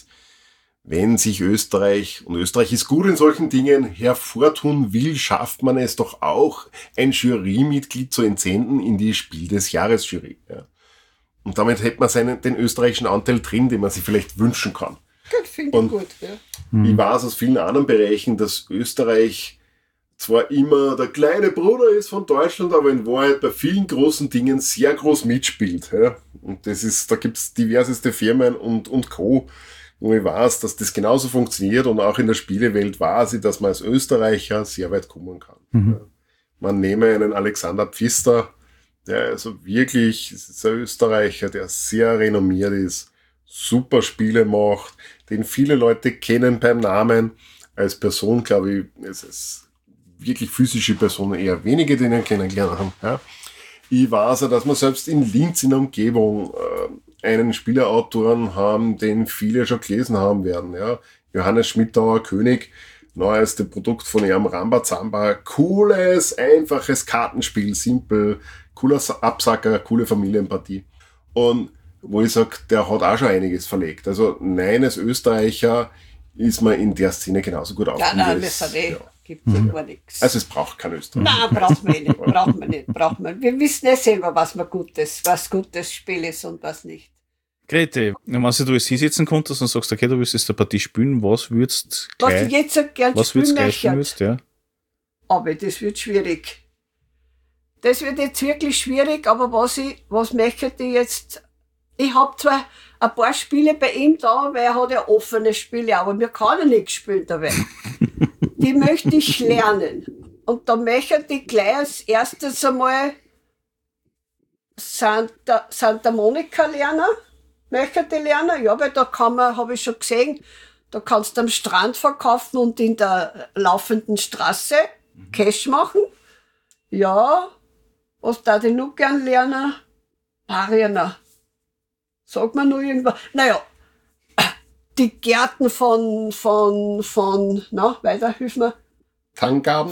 wenn sich Österreich, und Österreich ist gut in solchen Dingen, hervortun will, schafft man es doch auch, ein Jurymitglied zu entsenden in die Spiel des Jahres Jury. Ja. Und damit hätte man den österreichischen Anteil drin, den man sich vielleicht wünschen kann. Das finde ich gut. Ja. Ich weiß aus vielen anderen Bereichen, dass Österreich zwar immer der kleine Bruder ist von Deutschland, aber in Wahrheit bei vielen großen Dingen sehr groß mitspielt. Ja. Und da gibt's diverseste Firmen und Co., wo ich weiß, dass das genauso funktioniert und auch in der Spielewelt weiß ich, dass man als Österreicher sehr weit kommen kann. Ja. Man nehme einen Alexander Pfister, der also wirklich ist ein Österreicher, der sehr renommiert ist, super Spiele macht, den viele Leute kennen beim Namen. Als Person, glaube ich, es ist wirklich physische Personen eher wenige, den ihn kennengelernt haben. Ja. Ich weiß ja, dass man selbst in Linz in der Umgebung einen Spielerautoren haben, den viele schon gelesen haben werden. Ja. Johannes Schmidtauer, König, neueste Produkt von ihrem Rambazamba. Cooles, einfaches Kartenspiel, simpel, cooler Absacker, coole Familienpartie. Und wo ich sage, der hat auch schon einiges verlegt. Also nein, als Österreicher ist man in der Szene genauso gut aufgehoben. Nein, das gibt ja gar nichts. Also es braucht kein Österreich. Nein, braucht man nicht. Wir wissen ja selber, was gutes Spiel ist und was nicht. Grete, wenn du jetzt hier sitzen konntest und sagst, okay, du willst jetzt eine Partie spielen, was würdest du gleich spielen möchtest? Ja. Aber das wird schwierig. Das wird jetzt wirklich schwierig, aber was möchte ich jetzt? Ich habe zwar ein paar Spiele bei ihm da, weil er hat ja offene Spiele, aber mir kann er nicht spielen dabei. Die möchte ich lernen. Und da möchte ich gleich als erstes einmal Santa Monica lernen. Möchte ich lernen? Ja, weil da habe ich schon gesehen, da kannst du am Strand verkaufen und in der laufenden Straße Cash machen. Ja, was darf ich noch gern lernen? Pariana. Sagt man nur irgendwas? Naja, die Gärten weiter, hilf mir. Tangarten?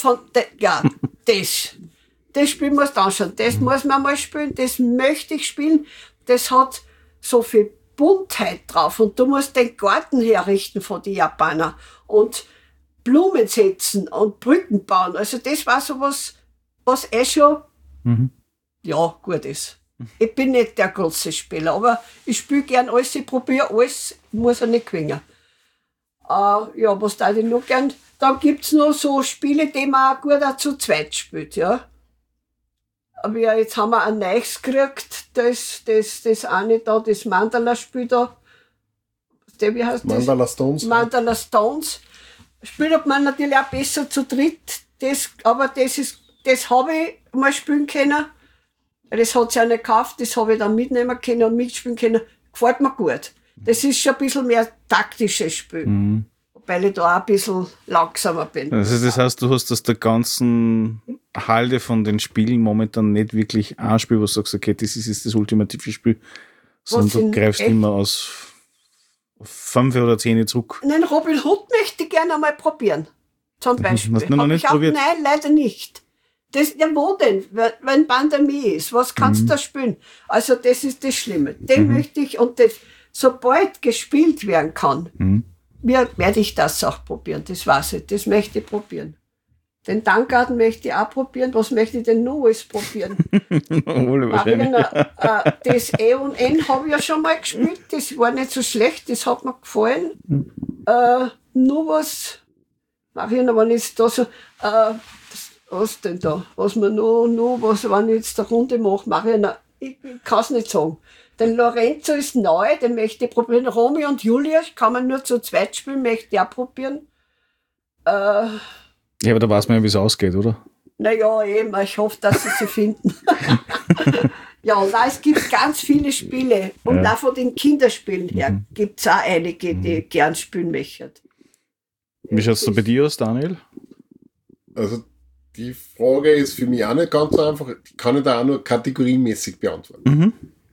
Das Spiel muss dann schon. Das muss man mal spielen, das möchte ich spielen. Das hat so viel Buntheit drauf und du musst den Garten herrichten von den Japanern und Blumen setzen und Brücken bauen. Also das war sowas, was schon, ja, gut ist. Ich bin nicht der große Spieler, aber ich spiele gern alles, ich probiere alles, muss ja nicht gewinnen. Ja, was da ich noch gern? Dann gibt's noch so Spiele, die man auch gut auch zu zweit spielt, ja. Aber ja, jetzt haben wir ein neues gekriegt, das eine da, das Mandala-Spiel da. Wie heißt das? Mandala Stones. Mandala Stones. Spielt man natürlich auch besser zu dritt. Aber das habe ich mal spielen können. Das hat sich auch nicht gekauft, das habe ich dann mitnehmen können und mitspielen können. Gefällt mir gut. Das ist schon ein bisschen mehr taktisches Spiel. Weil ich da auch ein bisschen langsamer bin. Also das heißt, du hast aus der ganzen Halde von den Spielen momentan nicht wirklich ein Spiel, wo du sagst, okay, das ist jetzt das ultimative Spiel, sondern du greifst immer aus 5 oder 10 zurück. Den Robin Hood möchte ich gerne einmal probieren. Zum Beispiel. Hast du noch nicht probiert? Nein, leider nicht. Wo denn? Wenn Pandemie ist, was kannst du da spielen? Also das ist das Schlimme. Den möchte ich, und das, sobald gespielt werden kann, werde ich das auch probieren. Das weiß ich, das möchte ich probieren. Den Tankgarten möchte ich auch probieren. Was möchte ich denn noch alles probieren? Das E&N habe ich ja schon mal gespielt. Das war nicht so schlecht, das hat mir gefallen. Nur was, Marina, wenn ich da so, was denn da? Was man was, wenn ich jetzt eine Runde mache, Marina, ich kann es nicht sagen. Den Lorenzo ist neu, den möchte ich probieren. Romy und Julia kann man nur zu zweit spielen, möchte ich auch probieren. Ja, aber da weiß man ja, wie es ausgeht, oder? Naja, eben, ich hoffe, dass sie finden. Ja, nein, es gibt ganz viele Spiele. Und auch von den Kinderspielen her gibt es auch einige, die gern spielen möchten. Wie schaut es da bei dir aus, Daniel? Also die Frage ist für mich auch nicht ganz so einfach. Die kann ich da auch nur kategoriemäßig beantworten.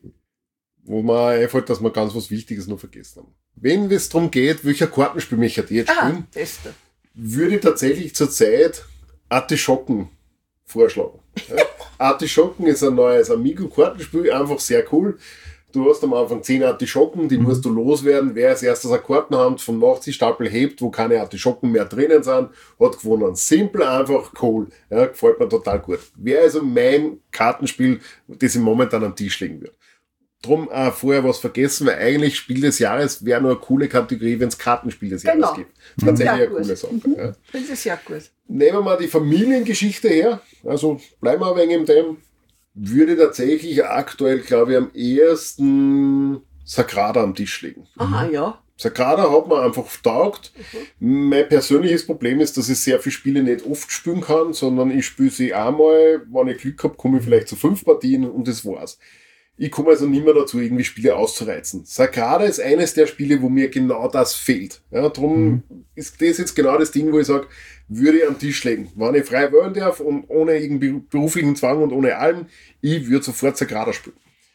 Wo mir einfällt, dass wir ganz was Wichtiges noch vergessen haben. Wenn es darum geht, welcher Kartenspiel möchte ich jetzt spielen, würde ich tatsächlich zurzeit Artischocken vorschlagen. Ja. Artischocken ist ein neues Amigo-Kartenspiel, einfach sehr cool. Du hast am Anfang 10 Artischocken, die musst du loswerden. Wer als erstes eine Kartenhand vom Nachziehstapel hebt, wo keine Artischocken mehr drinnen sind, hat gewonnen. Simpel, einfach, cool. Ja, gefällt mir total gut. Wäre also mein Kartenspiel, das ich momentan am Tisch legen würde. Drum vorher was vergessen, weil eigentlich Spiel des Jahres wäre nur eine coole Kategorie, wenn es Kartenspiel des Jahres gibt. Tatsächlich eine coole Sache. Ja. Das ist ja gut. Nehmen wir mal die Familiengeschichte her, also bleiben wir ein wenig in dem. Würde tatsächlich aktuell, glaube ich, am ehesten Sagrada am Tisch legen. Aha, ja. Sagrada hat mir einfach taugt. Mein persönliches Problem ist, dass ich sehr viele Spiele nicht oft spielen kann, sondern ich spiele sie einmal, wenn ich Glück habe, komme ich vielleicht zu 5 Partien und das war's. Ich komme also nicht mehr dazu, irgendwie Spiele auszureizen. Sagrada ist eines der Spiele, wo mir genau das fehlt. Ja, darum ist das jetzt genau das Ding, wo ich sage, würde ich am Tisch legen. Wenn ich frei wählen darf und ohne irgendeinen beruflichen Zwang und ohne allem, ich würde sofort Sagrada spielen.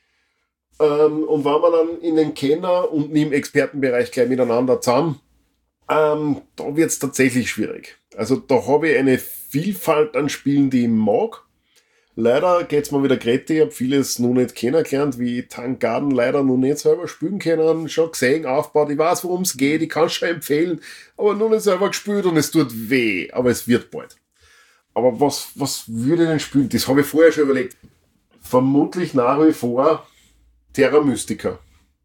Und wenn wir dann in den Kenner- und im Expertenbereich gleich miteinander zusammen, da wird es tatsächlich schwierig. Also da habe ich eine Vielfalt an Spielen, die ich mag. Leider geht's mir wieder Grete, ich habe vieles noch nicht kennengelernt, wie Tankgarten leider noch nicht selber spielen können, schon gesehen, aufgebaut, ich weiß, worum es geht, ich kann es schon empfehlen, aber noch nicht selber gespielt und es tut weh, aber es wird bald. Aber was würde ich denn spielen? Das habe ich vorher schon überlegt. Vermutlich nach wie vor Terra Mystica.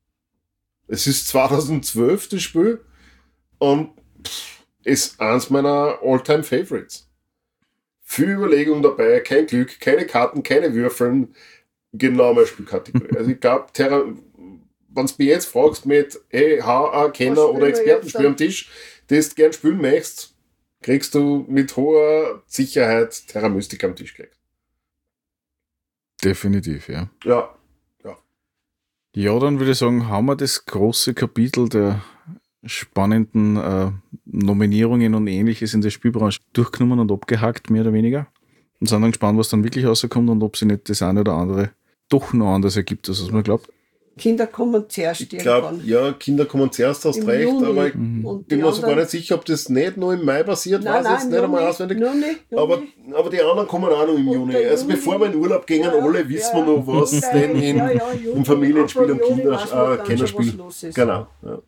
Es ist 2012 das Spiel und ist eins meiner All-Time Favorites. Viel Überlegung dabei, kein Glück, keine Karten, keine Würfeln. Genau meine Spielkategorie. Also ich glaube, Terra, wenn du mich jetzt fragst mit Kenner oder Expertenspiel am Tisch, das du gern spielen möchtest, kriegst du mit hoher Sicherheit Terra Mystica am Tisch gekriegt. Definitiv, ja. Ja. Ja, dann würde ich sagen, haben wir das große Kapitel der spannenden Nominierungen und Ähnliches in der Spielbranche durchgenommen und abgehackt, mehr oder weniger. Und sind dann gespannt, was dann wirklich rauskommt und ob sich nicht das eine oder andere doch noch anders ergibt, als was man glaubt. Kinder kommen zuerst irgendwann. Ich glaube, ja, Kinder kommen zuerst, hast recht, Juni. Aber ich bin mir sogar nicht sicher, ob das nicht noch im Mai passiert, weiß ich jetzt nicht einmal auswendig. Aber die anderen kommen auch noch im Juni. Also bevor wir in Urlaub gehen, alle wissen wir noch, was denn im Familienspiel und Kinderspiel. Genau. Ja.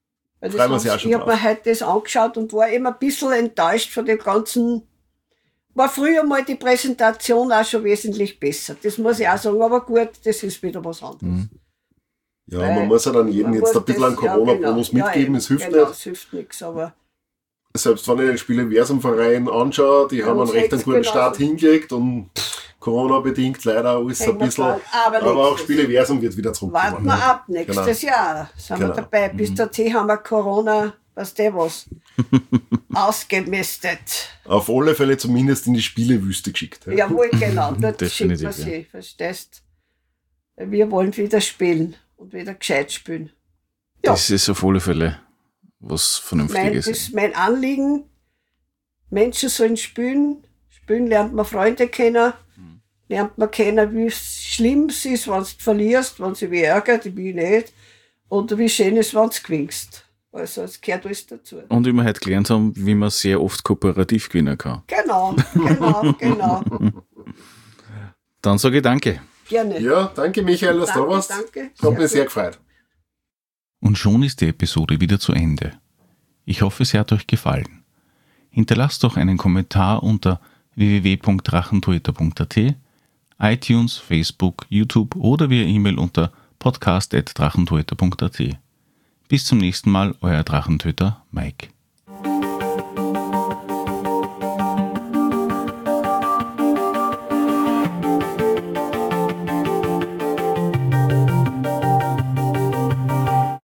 Ich habe mir heute das angeschaut und war eben ein bisschen enttäuscht von dem ganzen, war früher mal die Präsentation auch schon wesentlich besser. Das muss ich auch sagen. Aber gut, das ist wieder was anderes. Ja, man muss ja dann jedem jetzt ein bisschen einen Corona-Bonus mitgeben, es hilft nicht. Es hilft nichts, aber... Selbst wenn ich den Spieleversum-Verein anschaue, die haben einen recht guten Start hingelegt und Corona-bedingt leider alles ein bisschen. Aber auch Spieleversum wird wieder zurückkommen. Warten wir ab, nächstes Jahr sind wir dabei. Bis dahin haben wir Corona, weißt du was, ausgemistet. Auf alle Fälle zumindest in die Spielewüste geschickt. Jawohl, genau, dort schickt Definitiv, man sie, verstehst? Wir wollen wieder spielen und wieder gescheit spielen. Ja. Das ist auf alle Fälle was Vernünftiges. Das ist mein Anliegen. Menschen sollen spielen. Spielen lernt man Freunde kennen. Lernt man kennen, wie schlimm es ist, wenn du verlierst, wenn sie wie ärgert, ich will nicht. Oder wie schön es ist, wenn du gewinnst. Also es gehört alles dazu. Und wie wir heute gelernt haben, wie man sehr oft kooperativ gewinnen kann. Genau. Dann sage ich danke. Gerne. Ja, danke Michael, dass du da warst. Danke. Hat mich sehr gefreut. Und schon ist die Episode wieder zu Ende. Ich hoffe, sie hat euch gefallen. Hinterlasst doch einen Kommentar unter www.drachentöter.at, iTunes, Facebook, YouTube oder via E-Mail unter podcast@drachentöter.at. Bis zum nächsten Mal, euer Drachentöter Mike.